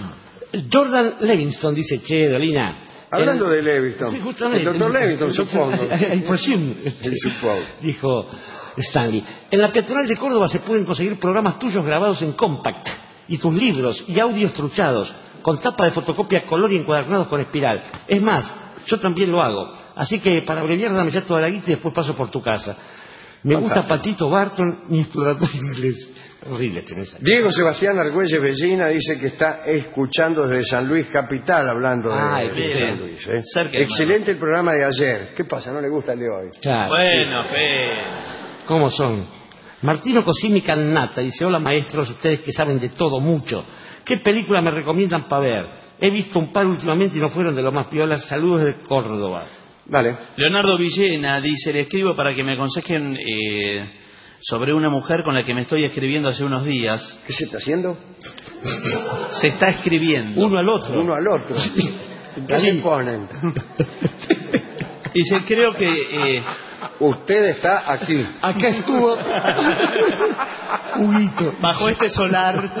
Jordan Levingston dice, che, Dolina. Hablando de Levingston, Sí, justamente. el doctor Levingston, supongo. I presume. Supongo. Dijo Stanley. En la Peatonal de Córdoba se pueden conseguir programas tuyos grabados en compact, y tus libros y audios truchados, con tapa de fotocopia color y encuadernados con espiral. Es más, yo también lo hago. Así que para abreviar dame ya toda la guita y después paso por tu casa. Me gusta Patito Barton, mi exploratorio inglés. Horrible este mensaje. Diego Sebastián Argüelles Bellina dice que está escuchando desde San Luis Capital, hablando Ay, de bien. San Luis. Cerca de Excelente el programa de ayer. ¿Qué pasa? ¿No le gusta el de hoy? Claro. Bueno, ¿Cómo son? Martino Cosimi Cannata dice, hola maestros, ustedes que saben de todo mucho. ¿Qué película me recomiendan para ver? He visto un par últimamente y no fueron de lo más piolas. Saludos de Córdoba. Vale. Leonardo Villena dice, le escribo para que me aconsejen sobre una mujer con la que me estoy escribiendo hace unos días. ¿Qué se está haciendo? Se está escribiendo. Uno al otro. Uno al otro. ¿Qué se ponen? Dice, creo que... Usted está aquí. Acá estuvo Huguito. bajo este solar...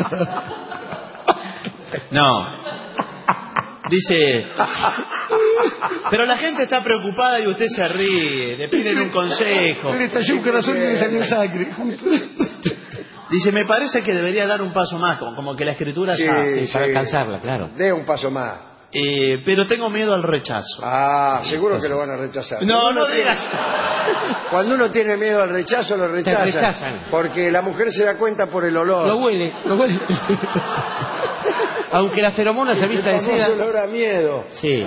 No. Dice, pero la gente está preocupada y usted se ríe, le piden un consejo. Le estalló un corazón y le salió sangre. Dice, me parece que debería dar un paso más, como que la escritura ya... Sí, para alcanzarla, claro. Dé un paso más. pero tengo miedo al rechazo. Seguro que lo van a rechazar. No digas. Cuando uno tiene miedo al rechazo, lo rechazan. Te rechazan. Porque la mujer se da cuenta por el olor. Lo huele. Aunque la feromona se vista de El famoso seda. olor a miedo. Sí.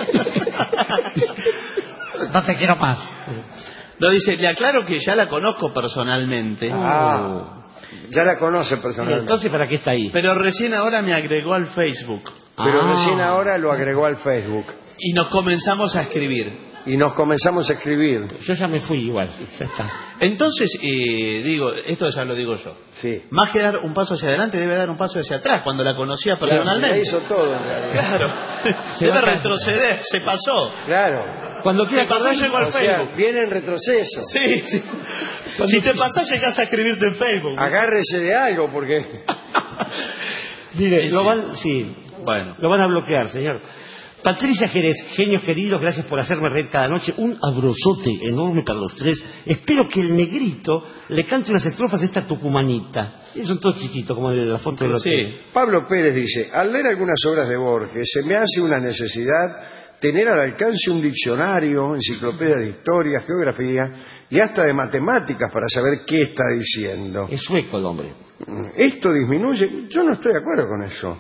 No te quiero más. Lo dice, le aclaro que ya la conozco personalmente, Ya la conoce personalmente. Entonces, ¿para qué está ahí? pero recién ahora me agregó al Facebook Pero recién ahora lo agregó al Facebook. y nos comenzamos a escribir. Y nos comenzamos a escribir. Yo ya me fui igual. Ya está. Entonces, digo, esto ya lo digo yo. Sí. Más que dar un paso hacia adelante, debe dar un paso hacia atrás cuando la conocía La personalmente. hizo todo en realidad. Claro. Se Debe va a- retroceder, se pasó. Claro. Cuando quiera Se pasó, acordar, llegó al O sea, Facebook. viene en retroceso. Sí. Si te pasás, llegás a escribirte en Facebook. Agárrese de algo porque... mire, Sí. Bueno. lo van a bloquear, señor. Patricia Jerez, genios queridos, gracias por hacerme reír cada noche. Un abrazote enorme para los tres. Espero que el negrito le cante unas estrofas a esta tucumanita. Ellos son todos chiquitos, como en la foto del hotel. Sí. Pablo Pérez dice, al leer algunas obras de Borges, se me hace una necesidad tener al alcance un diccionario, enciclopedia de historia, geografía y hasta de matemáticas para saber qué está diciendo. Es sueco el hombre. Esto disminuye. Yo no estoy de acuerdo con eso.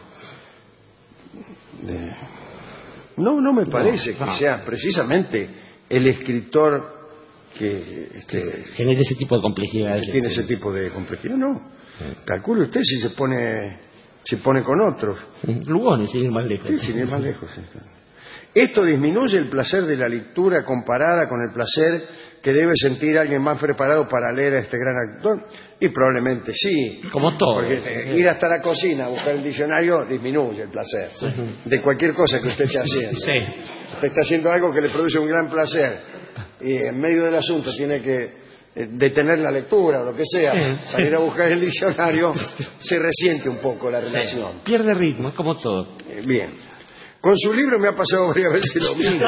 No me parece que sea precisamente el escritor que Genera ese tipo de complejidades. tiene ese tipo de complejidad. No. Calcule usted si se pone con otros. Lugones, sin ir más lejos. Sí, sin ir más lejos. Esto disminuye el placer de la lectura comparada con el placer que debe sentir alguien más preparado para leer a este gran actor. Y probablemente sí. Como todo. Porque ir hasta la cocina a buscar el diccionario disminuye el placer de cualquier cosa que usted esté haciendo. Sí. Usted está haciendo algo que le produce un gran placer y en medio del asunto tiene que detener la lectura o lo que sea para ir a buscar el diccionario, se resiente un poco la relación. Sí. Pierde ritmo, es como todo. Bien. Con su libro me ha pasado varias veces lo mismo.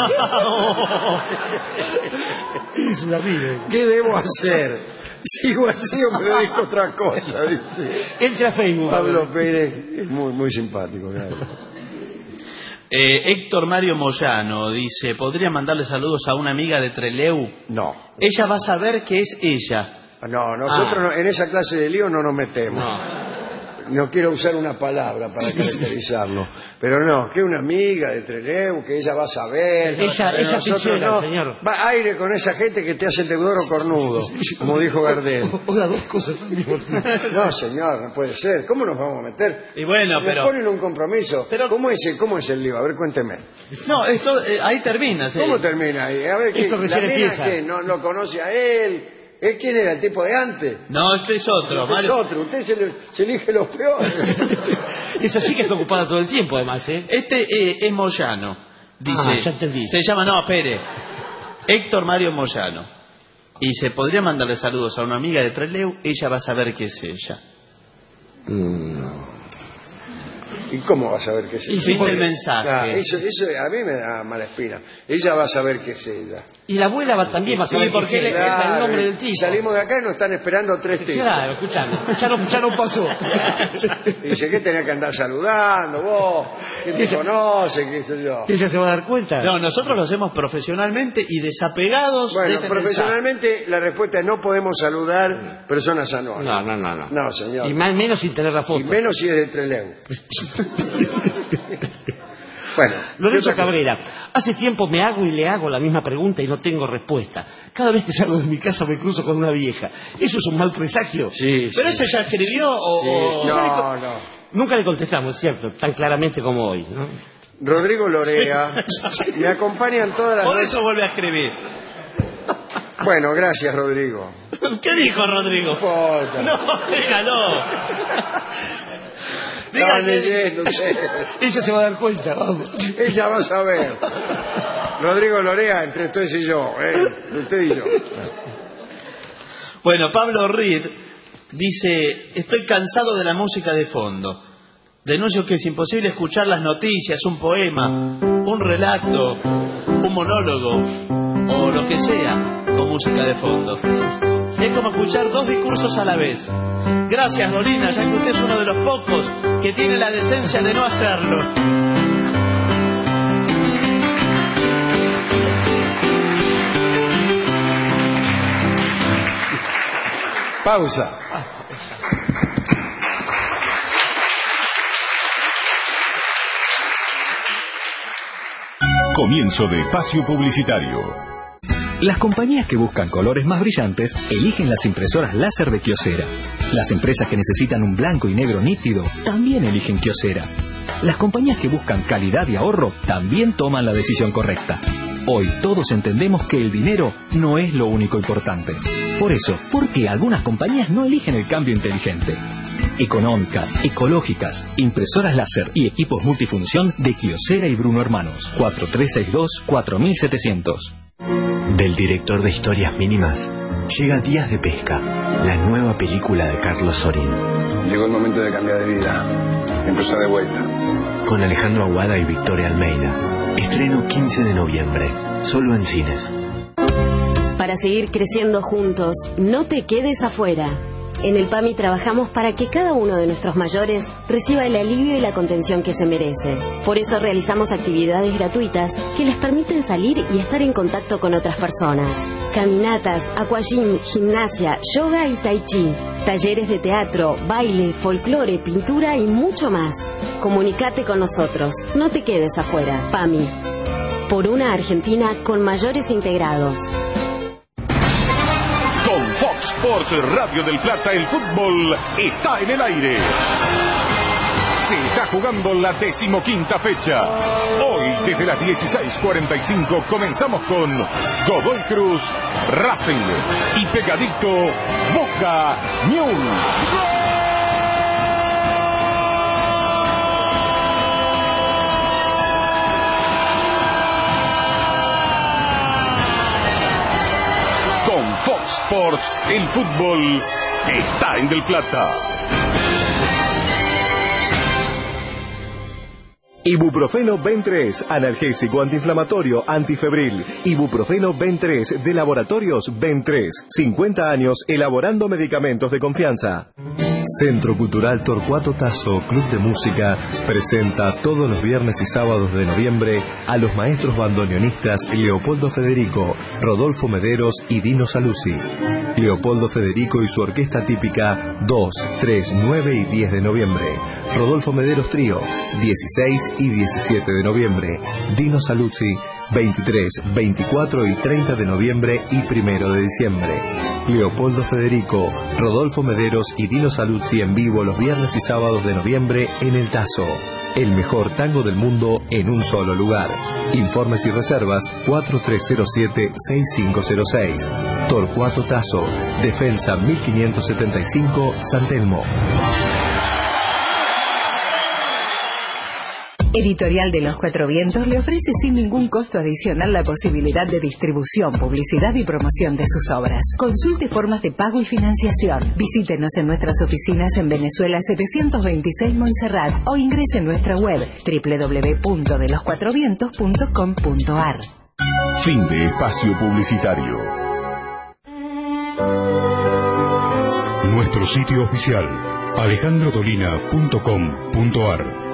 Es una vida. ¿Qué debo hacer? ¿Sigo así o me dedico a otra cosa? Dice. Entra a Facebook. Pablo Pérez es muy simpático. Claro. Héctor Mario Moyano dice, ¿podría mandarle saludos a una amiga de Trelew? No. Ella va a saber que es ella. No, nosotros no, en esa clase de lío no nos metemos. No quiero usar una palabra para caracterizarlo, pero no, que una amiga de Trelew, que ella va a saber. Ella pichera, no, señor. Va aire con esa gente que te hace deudor o cornudo, como dijo Gardel. Oiga, dos cosas al mismo tiempo. No, señor, no puede ser. ¿Cómo nos vamos a meter? Y bueno, Me pero... ponen un compromiso. Pero... ¿Cómo es el lío? A ver, cuénteme. No, esto ahí termina. ¿Sí? ¿Cómo termina ahí? A ver, Esto la recién mina empieza. que no lo conoce a él. ¿Él quién era? ¿El tipo de antes? No, este es otro. Este es otro. Usted se elige los peores. Esa chica está ocupada todo el tiempo, además, ¿eh? Este es Moyano. Dice, ya entendí. se llama, no, espere, Héctor Mario Moyano. Y se podría mandarle saludos a una amiga de Trelew, ella va a saber que es ella. ¿Y cómo va a saber que es ella? Y fin del mensaje. Ah, eso a mí me da mala espina. Ella va a saber que es ella. Y la abuela también va a saber Sí, porque que es el nombre del tipo. Salimos de acá y nos están esperando 3 tipos. Claro, escuchando. Ya no pasó. Y dice, ¿qué tenés que andar saludando vos? ¿Quién te conoce? ¿Qué sé yo? ¿Ella se va a dar cuenta? No, nosotros lo hacemos profesionalmente y desapegados de Bueno, este profesionalmente la respuesta es no podemos saludar personas anónimas. No. No, señor. Y menos sin tener la foto. Y menos si es de Trelew. Bueno, Lorenzo Cabrera, hace tiempo me hago y le hago la misma pregunta y no tengo respuesta. Cada vez que salgo de mi casa me cruzo con una vieja. ¿Eso es un mal presagio? Sí. ¿Pero ese ya escribió o...? No. Nunca le contestamos, es cierto, tan claramente como hoy, ¿no? Rodrigo Lorea, me acompañan todas las Por noches. eso vuelve a escribir. Bueno, gracias, Rodrigo. ¿Qué dijo Rodrigo? Importa. No, déjalo. Estaba Dígale. leyendo usted. Ella se va a dar cuenta, vamos. Ella va a saber. Rodrigo Lorea, entre ustedes y yo, usted y yo. Bueno, Pablo Reed dice, estoy cansado de la música de fondo. Denuncio que es imposible escuchar las noticias, un poema, un relato, un monólogo o lo que sea con música de fondo. Es como escuchar 2 discursos a la vez. Gracias, Dolina, ya que usted es uno de los pocos que tiene la decencia de no hacerlo. Pausa. Comienzo de espacio publicitario. Las compañías que buscan colores más brillantes eligen las impresoras láser de Kyocera. Las empresas que necesitan un blanco y negro nítido también eligen Kyocera. Las compañías que buscan calidad y ahorro también toman la decisión correcta. Hoy todos entendemos que el dinero no es lo único importante. Por eso, ¿por qué algunas compañías no eligen el cambio inteligente? Económicas, ecológicas, impresoras láser y equipos multifunción de Kyocera y Bruno Hermanos. 4362-4700. Del director de Historias Mínimas llega Días de Pesca, la nueva película de Carlos Sorín. Llegó el momento de cambiar de vida. Empezar de vuelta. Con Alejandro Aguada y Victoria Almeida. Estreno 15 de noviembre, solo en cines. Para seguir creciendo juntos, no te quedes afuera. En el PAMI trabajamos para que cada uno de nuestros mayores reciba el alivio y la contención que se merece. Por eso realizamos actividades gratuitas que les permiten salir y estar en contacto con otras personas. Caminatas, aquagym, gimnasia, yoga y tai chi. Talleres de teatro, baile, folclore, pintura y mucho más. Comunicate con nosotros. No te quedes afuera. PAMI. Por una Argentina con mayores integrados. Con Fox Sports Radio del Plata, el fútbol está en el aire. Se está jugando la 15ª fecha. Hoy, desde las 16:45, comenzamos con Godoy Cruz Racing y pegadito Boca News. Con Fox Sports, el fútbol está en Del Plata. Ibuprofeno Ben 3, analgésico antiinflamatorio, antifebril. Ibuprofeno Ben 3 de Laboratorios Ben 3. 50 años elaborando medicamentos de confianza. Centro Cultural Torcuato Tasso, Club de Música, presenta todos los viernes y sábados de noviembre a los maestros bandoneonistas Leopoldo Federico, Rodolfo Mederos y Dino Saluzzi. Leopoldo Federico y su orquesta típica 2, 3, 9 y 10 de noviembre. Rodolfo Mederos Trío, 16 y 17 de noviembre. Dino Saluzzi, 23, 24 y 30 de noviembre y 1 de diciembre. Leopoldo Federico, Rodolfo Mederos y Dino Saluzzi en vivo los viernes y sábados de noviembre en El Tazo. El mejor tango del mundo en un solo lugar. Informes y reservas 4307-6506. Torcuato Tasso, Defensa 1575, San Telmo. Editorial de los Cuatro Vientos le ofrece sin ningún costo adicional la posibilidad de distribución, publicidad y promoción de sus obras. Consulte formas de pago y financiación. Visítenos en nuestras oficinas en Venezuela 726 Montserrat o ingrese en nuestra web www.deloscuatrovientos.com.ar. Fin de espacio publicitario. Nuestro sitio oficial, alejandrodolina.com.ar.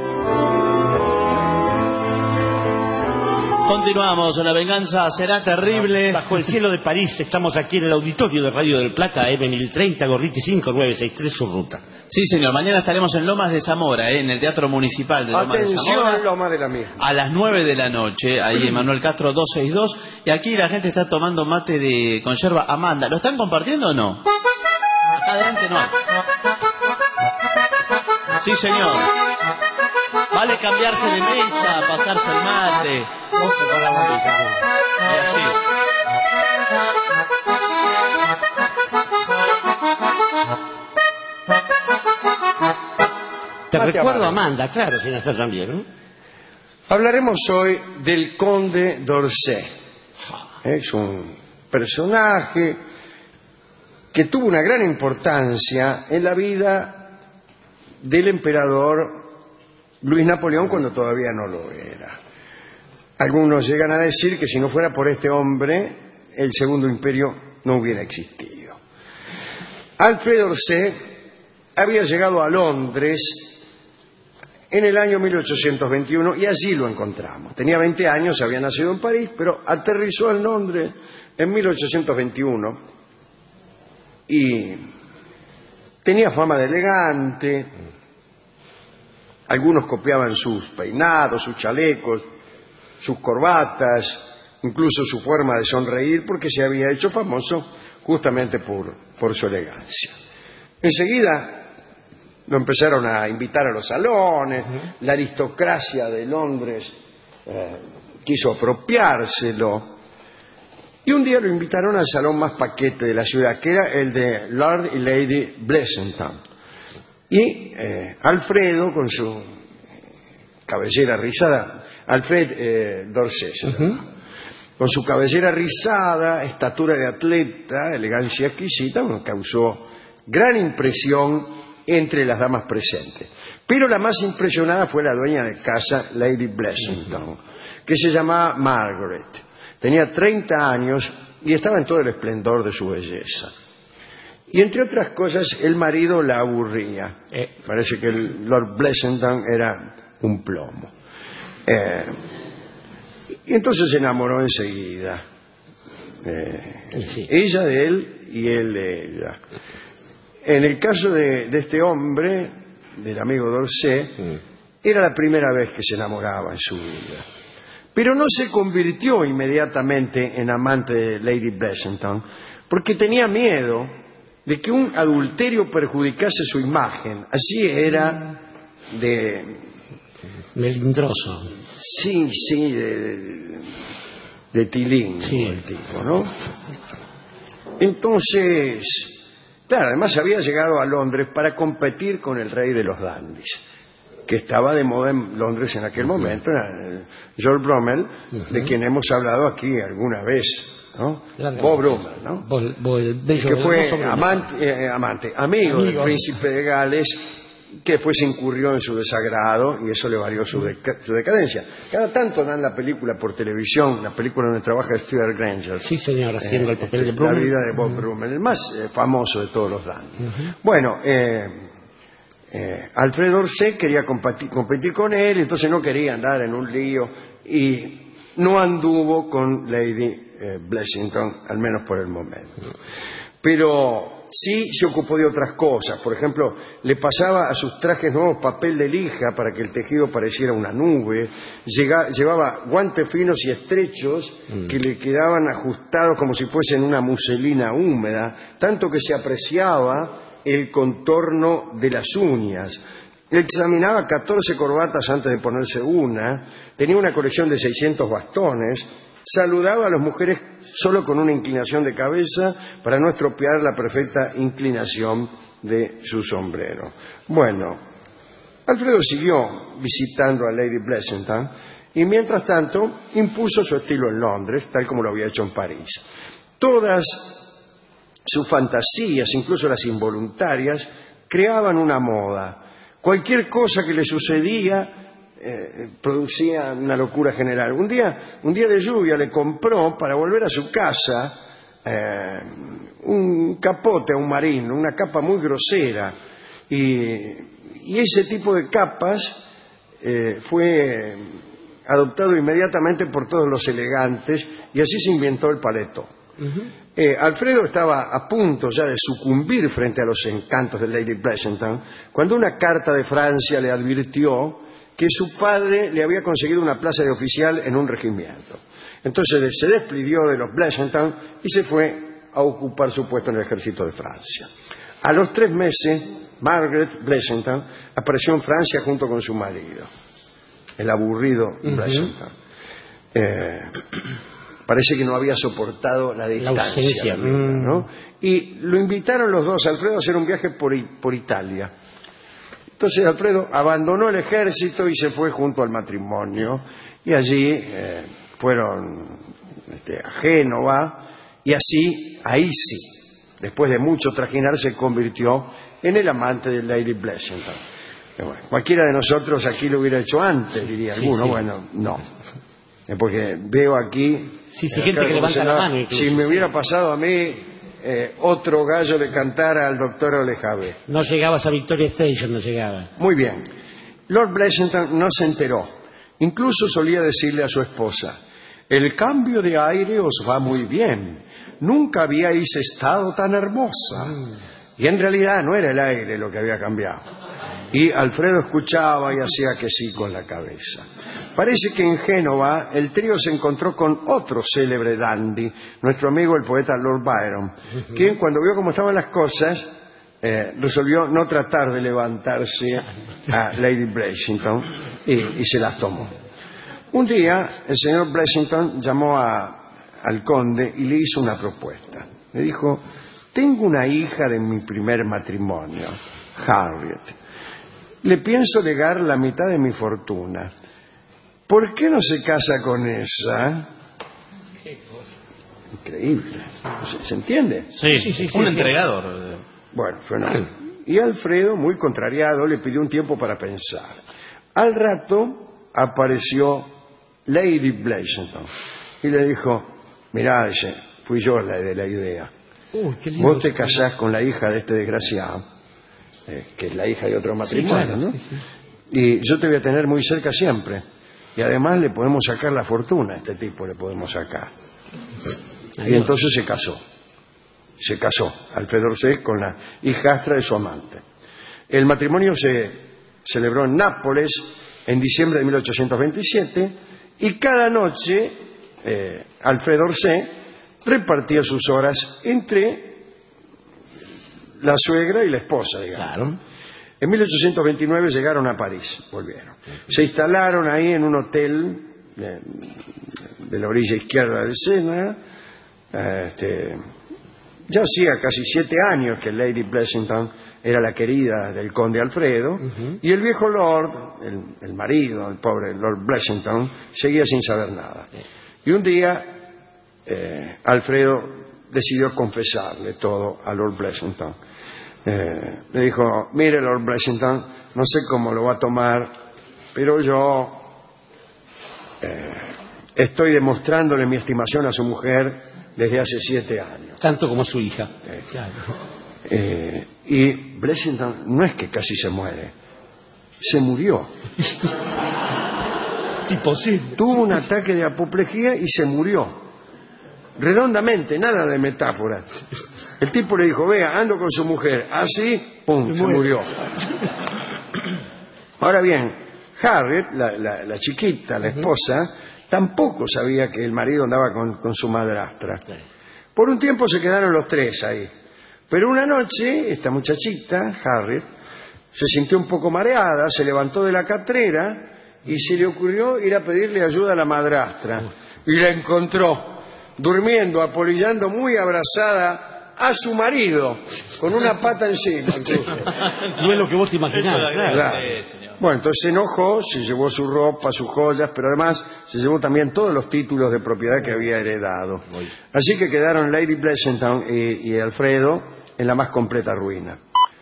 Continuamos, La venganza será terrible. Bajo el cielo de París, estamos aquí en el auditorio de Radio del Plata, M1030, Gorriti 5963, su ruta. Sí, señor, mañana estaremos en Lomas de Zamora, en el Teatro Municipal de Lomas de Zamora. Atención, Lomas de la misma. A las 9 de la noche, ahí en Manuel Castro 262. Y aquí la gente está tomando mate de conserva Amanda. ¿Lo están compartiendo o no? Acá adelante no. Sí, señor. Vale cambiarse de mesa, pasarse el mate. Y así. Te recuerdo a Amanda, claro, sin estar también, ¿no? Hablaremos hoy del Conde d'Orsay. Es un personaje que tuvo una gran importancia en la vida del emperador Luis Napoleón cuando todavía no lo era. Algunos llegan a decir que si no fuera por este hombre, el Segundo Imperio no hubiera existido. Alfred d'Orsay había llegado a Londres en el año 1821 y allí lo encontramos. Tenía 20 años, había nacido en París, pero aterrizó en Londres en 1821 y tenía fama de elegante. Algunos copiaban sus peinados, sus chalecos, sus corbatas, incluso su forma de sonreír, porque se había hecho famoso justamente por su elegancia. Enseguida lo empezaron a invitar a los salones, la aristocracia de Londres quiso apropiárselo, y un día lo invitaron al salón más paquete de la ciudad, que era el de Lord y Lady Blessington. Y Alfredo, con su cabellera rizada, Alfred d'Orsay, con su cabellera rizada, estatura de atleta, elegancia exquisita, causó gran impresión entre las damas presentes. Pero la más impresionada fue la dueña de casa, Lady Blessington, que se llamaba Margaret. Tenía 30 años y estaba en todo el esplendor de su belleza. Y entre otras cosas, el marido la aburría. Parece que el Lord Blessington era un plomo. Y entonces se enamoró enseguida. Ella de él y él de ella. En el caso de este hombre, del amigo d'Orsay, era la primera vez que se enamoraba en su vida. Pero no se convirtió inmediatamente en amante de Lady Blessington, porque tenía miedo de que un adulterio perjudicase su imagen. Así era melindroso. Sí, de tilín, Sí. el tipo, ¿no? Entonces, claro, además había llegado a Londres para competir con el rey de los dandis, que estaba de moda en Londres en aquel momento, era George Brummel, de quien hemos hablado aquí alguna vez, ¿no? Bob Brummel, ¿no? Que fue amigo del príncipe de Gales, que después incurrió en su desagrado y eso le valió su decadencia. Cada tanto dan la película por televisión, la película donde trabaja Stuart Granger. Sí, señor, haciendo el papel de Brummel. La vida de Bob Brummel, el más famoso de todos los dandies. Bueno, Alfred Orsay quería competir con él, entonces no quería andar en un lío y no anduvo con Lady Blessington, al menos por el momento. Pero sí se ocupó de otras cosas. Por ejemplo, le pasaba a sus trajes nuevos papel de lija para que el tejido pareciera una nube. Llevaba guantes finos y estrechos que le quedaban ajustados como si fuesen una muselina húmeda, tanto que se apreciaba el contorno de las uñas. Examinaba 14 corbatas antes de ponerse una. Tenía una colección de 600 bastones. Saludaba a las mujeres solo con una inclinación de cabeza para no estropear la perfecta inclinación de su sombrero. Bueno, Alfredo siguió visitando a Lady Blessington y mientras tanto impuso su estilo en Londres, tal como lo había hecho en París. Todas sus fantasías, incluso las involuntarias, creaban una moda. Cualquier cosa que le sucedía producía una locura general. Un día de lluvia le compró para volver a su casa un capote a un marino, una capa muy grosera, y ese tipo de capas fue adoptado inmediatamente por todos los elegantes y así se inventó el paletot. Alfredo estaba a punto ya de sucumbir frente a los encantos de Lady Blessington cuando una carta de Francia le advirtió que su padre le había conseguido una plaza de oficial en un regimiento. Entonces se despidió de los Blessington y se fue a ocupar su puesto en el ejército de Francia. A los 3 meses, Margaret Blessington apareció en Francia junto con su marido, el aburrido Blessington. Parece que no había soportado la distancia, ¿no? Y lo invitaron los dos, Alfredo, a hacer un viaje por Italia. Entonces Alfredo abandonó el ejército y se fue junto al matrimonio y allí fueron a Génova y ahí sí, después de mucho trajinar, se convirtió en el amante de Lady Blessington. Bueno, cualquiera de nosotros aquí lo hubiera hecho antes, diría alguno. Sí. Bueno, no, porque veo aquí gente que levanta la mano. Si me hubiera pasado a mí, otro gallo le cantara al doctor Olejave. No llegabas a Victoria Station, no llegaba. Muy bien. Lord Blessington no se enteró. Incluso solía decirle a su esposa: el cambio de aire os va muy bien. Nunca habíais estado tan hermosa. Y en realidad no era el aire lo que había cambiado. Y Alfredo escuchaba y hacía que sí con la cabeza. Parece que en Génova el trío se encontró con otro célebre dandy, nuestro amigo el poeta Lord Byron, quien cuando vio cómo estaban las cosas resolvió no tratar de levantarse a Lady Blessington y se las tomó. Un día el señor Blessington llamó al conde y le hizo una propuesta. Le dijo: tengo una hija de mi primer matrimonio, Harriet. Le pienso legar la mitad de mi fortuna. ¿Por qué no se casa con esa? Increíble. ¿Se entiende? Sí. Un entregador. Bueno, y Alfredo, muy contrariado, le pidió un tiempo para pensar. Al rato apareció Lady Blessington y le dijo: mirá, fui yo la de la idea. Vos te casás con la hija de este desgraciado, que es la hija de otro matrimonio, ¿no? Y yo te voy a tener muy cerca siempre. Y además le podemos sacar la fortuna a este tipo, le podemos sacar. Y entonces se casó Alfredo Orsay con la hijastra de su amante. El matrimonio se celebró en Nápoles en diciembre de 1827 y cada noche Alfredo Orsay repartía sus horas entre la suegra y la esposa, digamos. Claro. En 1829 llegaron a París, volvieron. Se instalaron ahí en un hotel de la orilla izquierda del Sena. Ya hacía casi 7 años que Lady Blessington era la querida del conde Alfredo, y el viejo Lord, el marido, el pobre Lord Blessington, seguía sin saber nada. Y un día Alfredo decidió confesarle todo a Lord Blessington. Le dijo: mire, Lord Blessington, no sé cómo lo va a tomar, pero yo estoy demostrándole mi estimación a su mujer desde hace 7 años. Tanto como su hija. Y Blessington no es que casi se muere, se murió. Imposible. Tuvo un ataque de apoplejía y se murió. Redondamente, nada de metáfora. El tipo le dijo: vea, ando con su mujer. Así, pum, se murió. Ahora bien, Harriet, la chiquita, la esposa, tampoco sabía que el marido andaba con su madrastra. Por un tiempo se quedaron los tres ahí. Pero una noche, esta muchachita, Harriet, se sintió un poco mareada, se levantó de la catrera y se le ocurrió ir a pedirle ayuda a la madrastra. Y la encontró durmiendo, apolillando, muy abrazada a su marido, con una pata encima. No es lo que vos te imaginabas. Claro. Bueno, entonces se enojó, se llevó su ropa, sus joyas, pero además se llevó también todos los títulos de propiedad que había heredado. Así que quedaron Lady Blessington y Alfredo en la más completa ruina.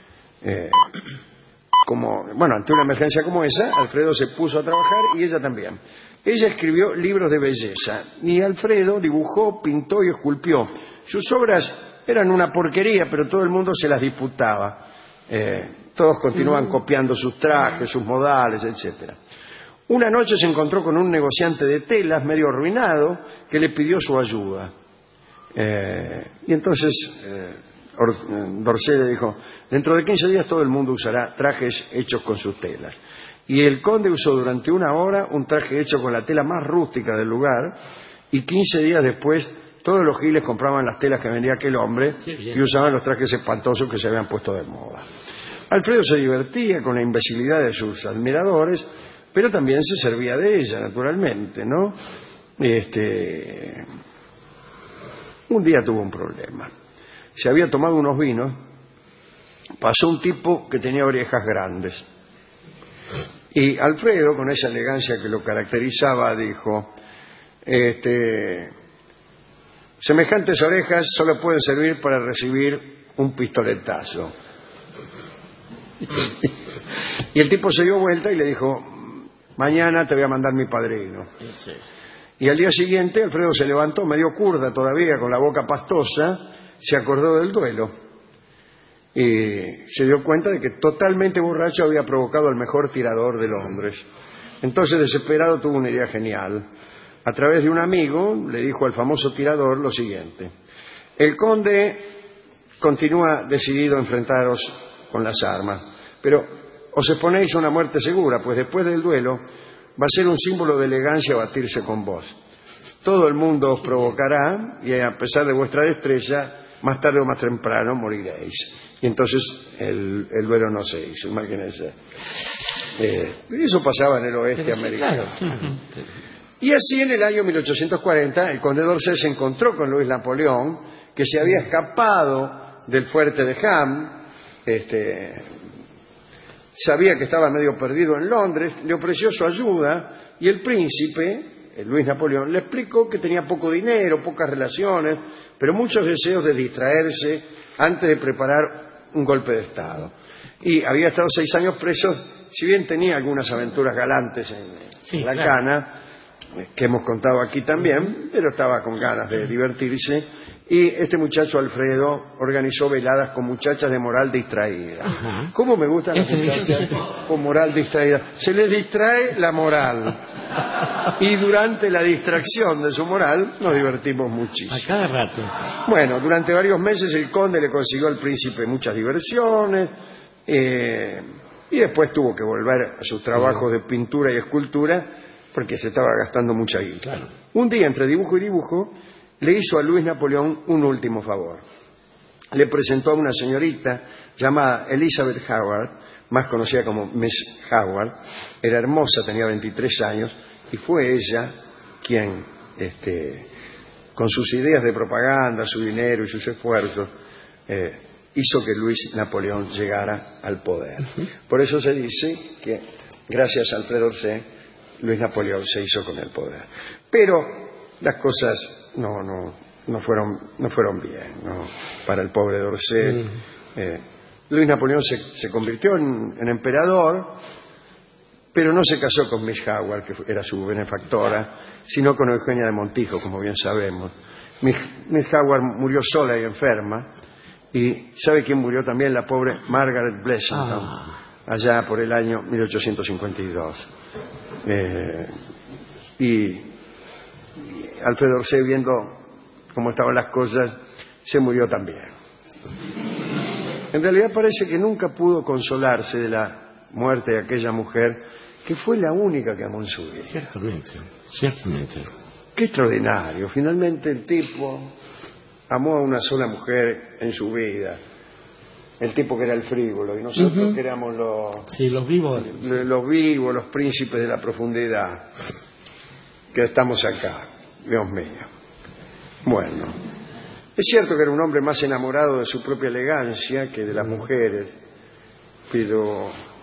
Ante una emergencia como esa, Alfredo se puso a trabajar y ella también. Ella escribió libros de belleza y Alfredo dibujó, pintó y esculpió. Sus obras eran una porquería, pero todo el mundo se las disputaba. Todos continuaban copiando sus trajes, sus modales, etc. Una noche se encontró con un negociante de telas medio arruinado que le pidió su ayuda. Y entonces Dorset le dijo: dentro de 15 días todo el mundo usará trajes hechos con sus telas. Y el conde usó durante 1 hora un traje hecho con la tela más rústica del lugar, y 15 días después todos los giles compraban las telas que vendía aquel hombre y usaban los trajes espantosos que se habían puesto de moda. Alfredo se divertía con la imbecilidad de sus admiradores, pero también se servía de ella, naturalmente, ¿no? Un día tuvo un problema. Se había tomado unos vinos, pasó un tipo que tenía orejas grandes. Y Alfredo, con esa elegancia que lo caracterizaba, dijo: semejantes orejas solo pueden servir para recibir un pistoletazo. Y el tipo se dio vuelta y le dijo: mañana te voy a mandar mi padrino. Y al día siguiente Alfredo se levantó medio curda todavía, con la boca pastosa, se acordó del duelo y se dio cuenta de que totalmente borracho había provocado al mejor tirador de Londres. Entonces, desesperado, tuvo una idea genial. A través de un amigo le dijo al famoso tirador lo siguiente: el conde continúa decidido a enfrentaros con las armas, pero os exponéis a una muerte segura, pues después del duelo va a ser un símbolo de elegancia batirse con vos. Todo el mundo os provocará y, a pesar de vuestra destreza, más tarde o más temprano moriréis. Y entonces el duelo no se hizo, imagínense. Eso pasaba en el oeste americano. Claro. Y así, en el año 1840, el conde Dorset se encontró con Luis Napoleón, que se había escapado del fuerte de Ham. Sabía que estaba medio perdido en Londres, le ofreció su ayuda, y el príncipe, Luis Napoleón, le explicó que tenía poco dinero, pocas relaciones, pero muchos deseos de distraerse antes de preparar un golpe de Estado. Y había estado 6 años preso, si bien tenía algunas aventuras galantes en la cana, que hemos contado aquí también, pero estaba con ganas de divertirse. Y este muchacho Alfredo organizó veladas con muchachas de moral distraída. ¿Cómo me gustan las muchachas con moral distraída? Se les distrae la moral. Y durante la distracción de su moral nos divertimos muchísimo. A cada rato. Bueno, durante varios meses el conde le consiguió al príncipe muchas diversiones, y después tuvo que volver a sus trabajos de pintura y escultura porque se estaba gastando mucha guita. Claro. Un día, entre dibujo y dibujo, le hizo a Luis Napoleón un último favor. le presentó a una señorita llamada Elizabeth Howard, más conocida como Miss Howard. Era hermosa, tenía 23 años, y fue ella quien, con sus ideas de propaganda, su dinero y sus esfuerzos, hizo que Luis Napoleón llegara al poder. Por eso se dice que, gracias a Alfred Dorset, Luis Napoleón se hizo con el poder. Pero las cosas no fueron bien, ¿no? Para el pobre Dorset. Luis Napoleón se convirtió en emperador, pero no se casó con Miss Howard, que era su benefactora, sino con Eugenia de Montijo, como bien sabemos. Miss Howard murió sola y enferma, y ¿sabe quién murió también? La pobre Margaret Blessington, allá por el año 1852. Y Alfred Dorset, viendo cómo estaban las cosas, se murió también. En realidad parece que nunca pudo consolarse de la muerte de aquella mujer, que fue la única que amó en su vida. Ciertamente. Qué extraordinario. Finalmente el tipo amó a una sola mujer en su vida. El tipo que era el frívolo, y nosotros que éramos los vivos. Los vivos, los príncipes de la profundidad, que estamos acá. Dios mío. Bueno, es cierto que era un hombre más enamorado de su propia elegancia que de las mujeres, pero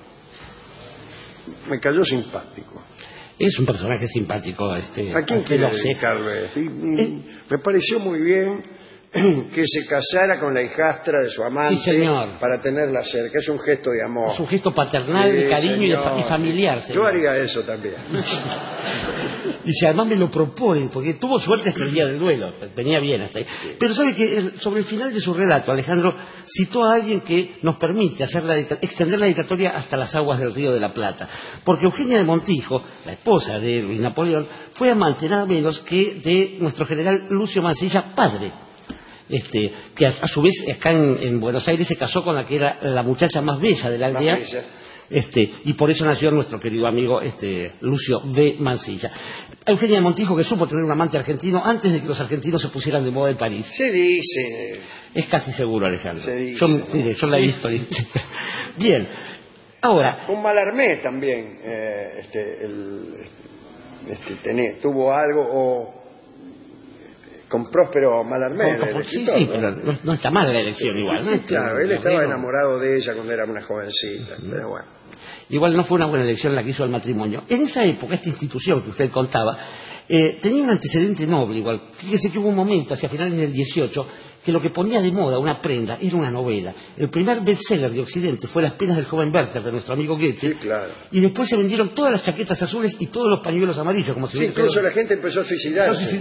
me cayó simpático. Es un personaje simpático. ¿A quién quiere dedicarle? Me pareció muy bien que se casara con la hijastra de su amante, sí, señor, para tenerla cerca. Es un gesto de amor. Es un gesto paternal, de cariño y familiar. Señor. Yo haría eso también. Y si además me lo proponen, porque tuvo suerte hasta el día del duelo, venía bien hasta ahí. Sí. Pero sabe que sobre el final de su relato, Alejandro citó a alguien que nos permite extender la dedicatoria hasta las aguas del Río de la Plata. Porque Eugenia de Montijo, la esposa de Luis Napoleón, fue amante nada menos que de nuestro general Lucio Mansilla, padre. Que a su vez acá en Buenos Aires se casó con la que era la muchacha más bella de la aldea. Y por eso nació nuestro querido amigo Lucio de Mansilla. Eugenia de Montijo, que supo tener un amante argentino antes de que los argentinos se pusieran de moda en París. Se dice. Es casi seguro, Alejandro. Se dice. Yo la he visto. Bien. Ahora. Un Mallarmé también tuvo algo, o con Próspero Mallarmé. Sí, pero no está mal la elección igual. ¿No? Claro, él estaba enamorado de ella cuando era una jovencita, pero bueno. Igual no fue una buena elección la que hizo el matrimonio. En esa época, esta institución que usted contaba, tenía un antecedente noble igual. Fíjese que hubo un momento, hacia finales del 18, que lo que ponía de moda una prenda era una novela. El primer bestseller de Occidente fue Las penas del joven Werther, de nuestro amigo Goethe. Sí, claro. Y después se vendieron todas las chaquetas azules y todos los pañuelos amarillos, como si incluso la gente empezó a suicidarse.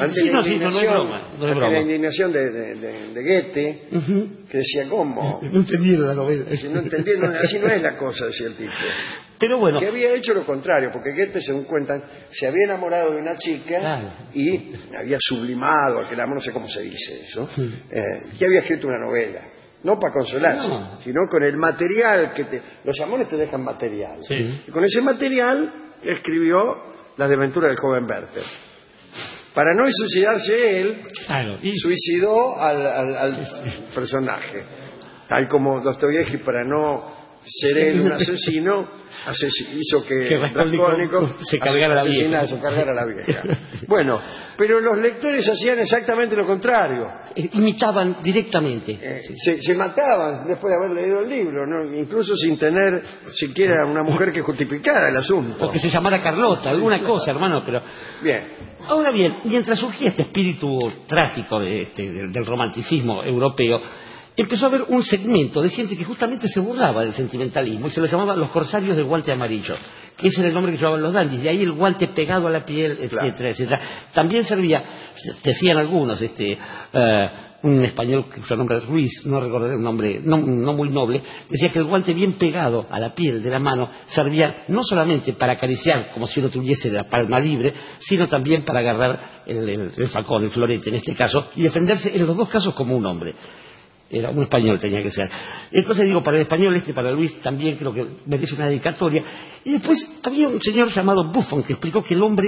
Ante la indignación de Goethe, que decía, ¿cómo? No entendieron la novela. No entendieron, así no es la cosa, decía el tipo. Pero bueno. Que había hecho lo contrario, porque Goethe, según cuentan, se había enamorado de una chica, claro, y había sublimado aquel amor, no sé cómo se dice eso, y había escrito una novela. No para consolarse, sino con el material que los amores te dejan material. Sí. Y con ese material escribió Las desventuras del joven Werther. Para no suicidarse él, claro, suicidó al personaje. Tal como Dostoyevsky, para no ser él un asesino, hizo que Raskolnikov se cargara a la vieja. Bueno, pero los lectores hacían exactamente lo contrario. Imitaban directamente. Se mataban después de haber leído el libro, ¿no? Incluso sin tener siquiera una mujer que justificara el asunto. O que se llamara Carlota, alguna cosa, hermano, pero... Bien. Ahora bien, mientras surgía este espíritu trágico del romanticismo europeo, empezó a haber un segmento de gente que justamente se burlaba del sentimentalismo y se lo llamaba los corsarios del guante amarillo, que ese era el nombre que llevaban los dandis, de ahí el guante pegado a la piel, etcétera, claro, etcétera. También servía, decían algunos, un español cuyo nombre es Ruiz, no recordaré un nombre no muy noble, decía que el guante bien pegado a la piel de la mano servía no solamente para acariciar como si uno tuviese la palma libre, sino también para agarrar el facón, el florete en este caso, y defenderse en los dos casos como un hombre. Era un español, tenía que ser. Entonces digo, para el español para Luis también creo que merece una dedicatoria. Y después había un señor llamado Buffon que explicó que el hombre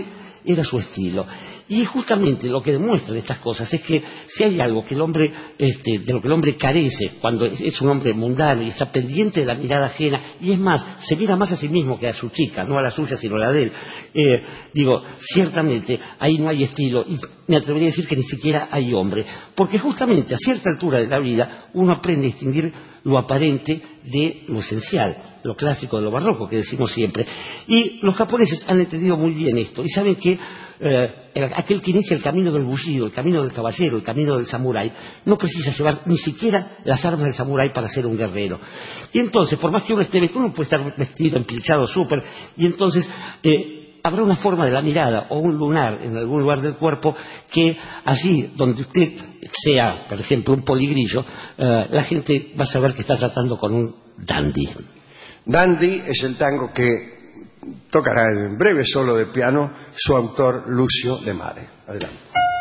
era su estilo. Y justamente lo que demuestran estas cosas es que si hay algo que el hombre, de lo que el hombre carece cuando es un hombre mundano y está pendiente de la mirada ajena, y es más, se mira más a sí mismo que a su chica, no a la suya sino a la de él, ciertamente ahí no hay estilo, y me atrevería a decir que ni siquiera hay hombre, porque justamente a cierta altura de la vida uno aprende a distinguir lo aparente de lo esencial, lo clásico de lo barroco que decimos siempre. Y los japoneses han entendido muy bien esto y saben que aquel que inicia el camino del bullido, el camino del caballero, el camino del samurái, no precisa llevar ni siquiera las armas del samurái para ser un guerrero. Y entonces, por más que uno esté vestido, uno puede estar vestido, empilchado, súper, y entonces habrá una forma de la mirada o un lunar en algún lugar del cuerpo que allí donde usted sea, por ejemplo, un poligrillo, la gente va a saber que está tratando con un dandy. Dandy es el tango que tocará en breve solo de piano su autor Lucio de Mare. Adelante.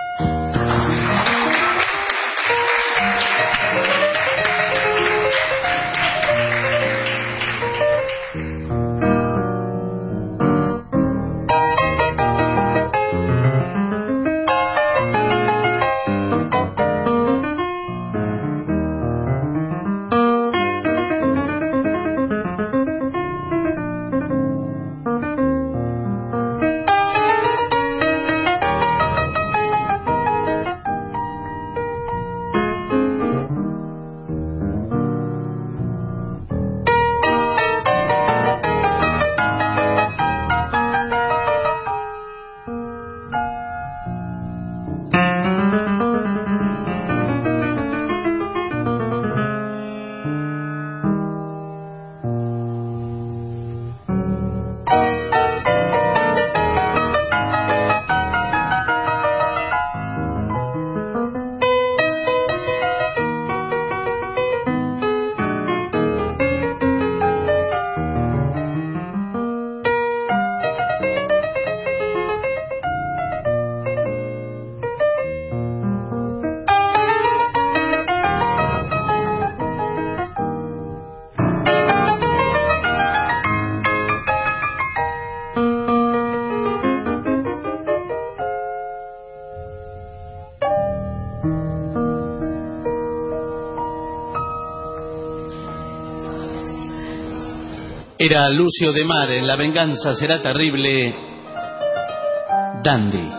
Era Lucio de Mare en La venganza será terrible, Dandy.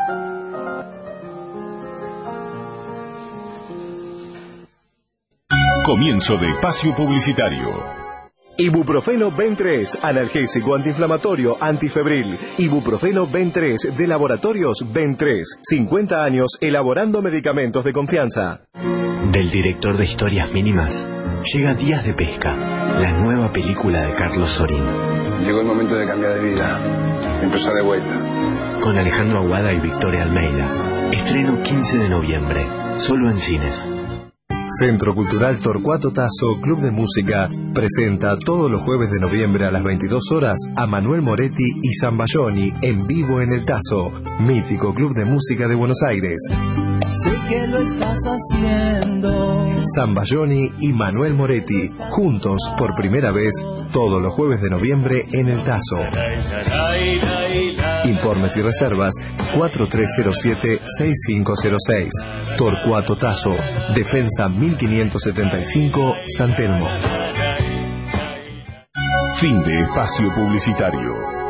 Comienzo de espacio publicitario. Ibuprofeno Ben 3, analgésico antiinflamatorio, antifebril. Ibuprofeno Ben 3 de Laboratorios Ben 3. 50 años elaborando medicamentos de confianza. Del director de Historias Mínimas llega Días de Pesca, la nueva película de Carlos Sorín. Llegó el momento de cambiar de vida, empezar de vuelta. Con Alejandro Aguada y Victoria Almeida. Estreno 15 de noviembre, solo en cines. Centro Cultural Torcuato Tasso, Club de Música, presenta todos los jueves de noviembre a las 22 horas a Manuel Moretti y Zambayoni en vivo en el Tasso, mítico Club de Música de Buenos Aires. Sé que lo estás haciendo. Zambayoni y Manuel Moretti, juntos por primera vez, todos los jueves de noviembre en el Tasso. Informes y reservas 4307-6506. Torcuato Tasso, Defensa 1575, San Telmo. Fin de espacio publicitario.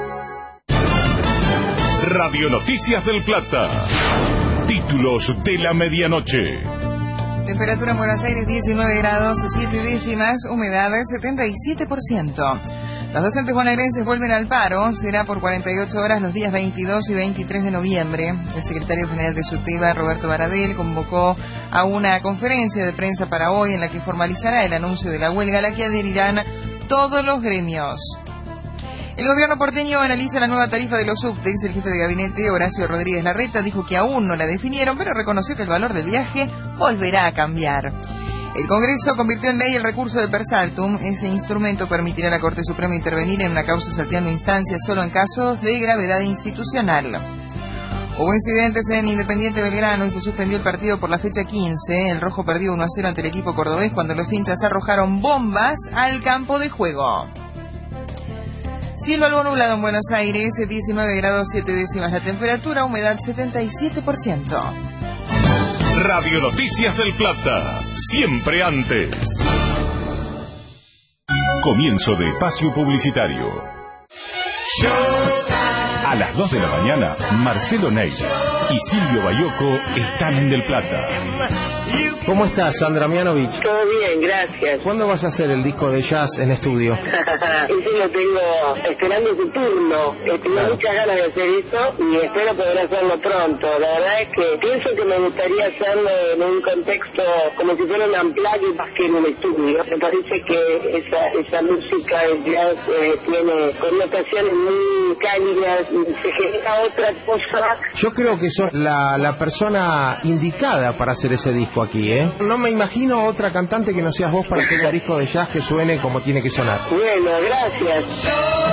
Radio Noticias del Plata. Títulos de la medianoche. Temperatura en Buenos Aires 19 grados 7 décimas, humedad 77%. Los docentes bonaerenses vuelven al paro, será por 48 horas los días 22 y 23 de noviembre. El secretario general de SUTEBA, Roberto Baradel, convocó a una conferencia de prensa para hoy en la que formalizará el anuncio de la huelga a la que adherirán todos los gremios. El gobierno porteño analiza la nueva tarifa de los subtes. El jefe de gabinete, Horacio Rodríguez Larreta, dijo que aún no la definieron, pero reconoció que el valor del viaje volverá a cambiar. El Congreso convirtió en ley el recurso de per saltum. Ese instrumento permitirá a la Corte Suprema intervenir en una causa salteando instancias solo en casos de gravedad institucional. Hubo incidentes en Independiente Belgrano y se suspendió el partido por la fecha 15. El Rojo perdió 1-0 ante el equipo cordobés cuando los hinchas arrojaron bombas al campo de juego. Cielo algo nublado en Buenos Aires, 19 grados 7 décimas la temperatura, humedad 77%. Radio Noticias del Plata, siempre antes. Comienzo de espacio publicitario. A las 2 de la mañana, Marcelo Ney y Silvio Bayoco están en Del Plata. ¿Cómo estás, Sandra Mianovich? Todo bien, gracias. ¿Cuándo vas a hacer el disco de jazz en estudio? Eso lo tengo esperando tu turno. Tengo muchas ganas de hacer eso y espero poder hacerlo pronto. La verdad es que pienso que me gustaría hacerlo en un contexto como si fuera un unplugged más que en un estudio. Me parece que esa música del jazz tiene connotaciones muy cálidas y se genera otra cosa. Yo creo que sos la persona indicada para hacer ese disco aquí, ¿eh? No me imagino otra cantante que no seas vos para hacer un disco de jazz que suene como tiene que sonar. Bueno, gracias.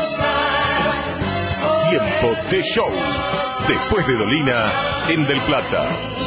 Tiempo de show. Después de Dolina, en Del Plata.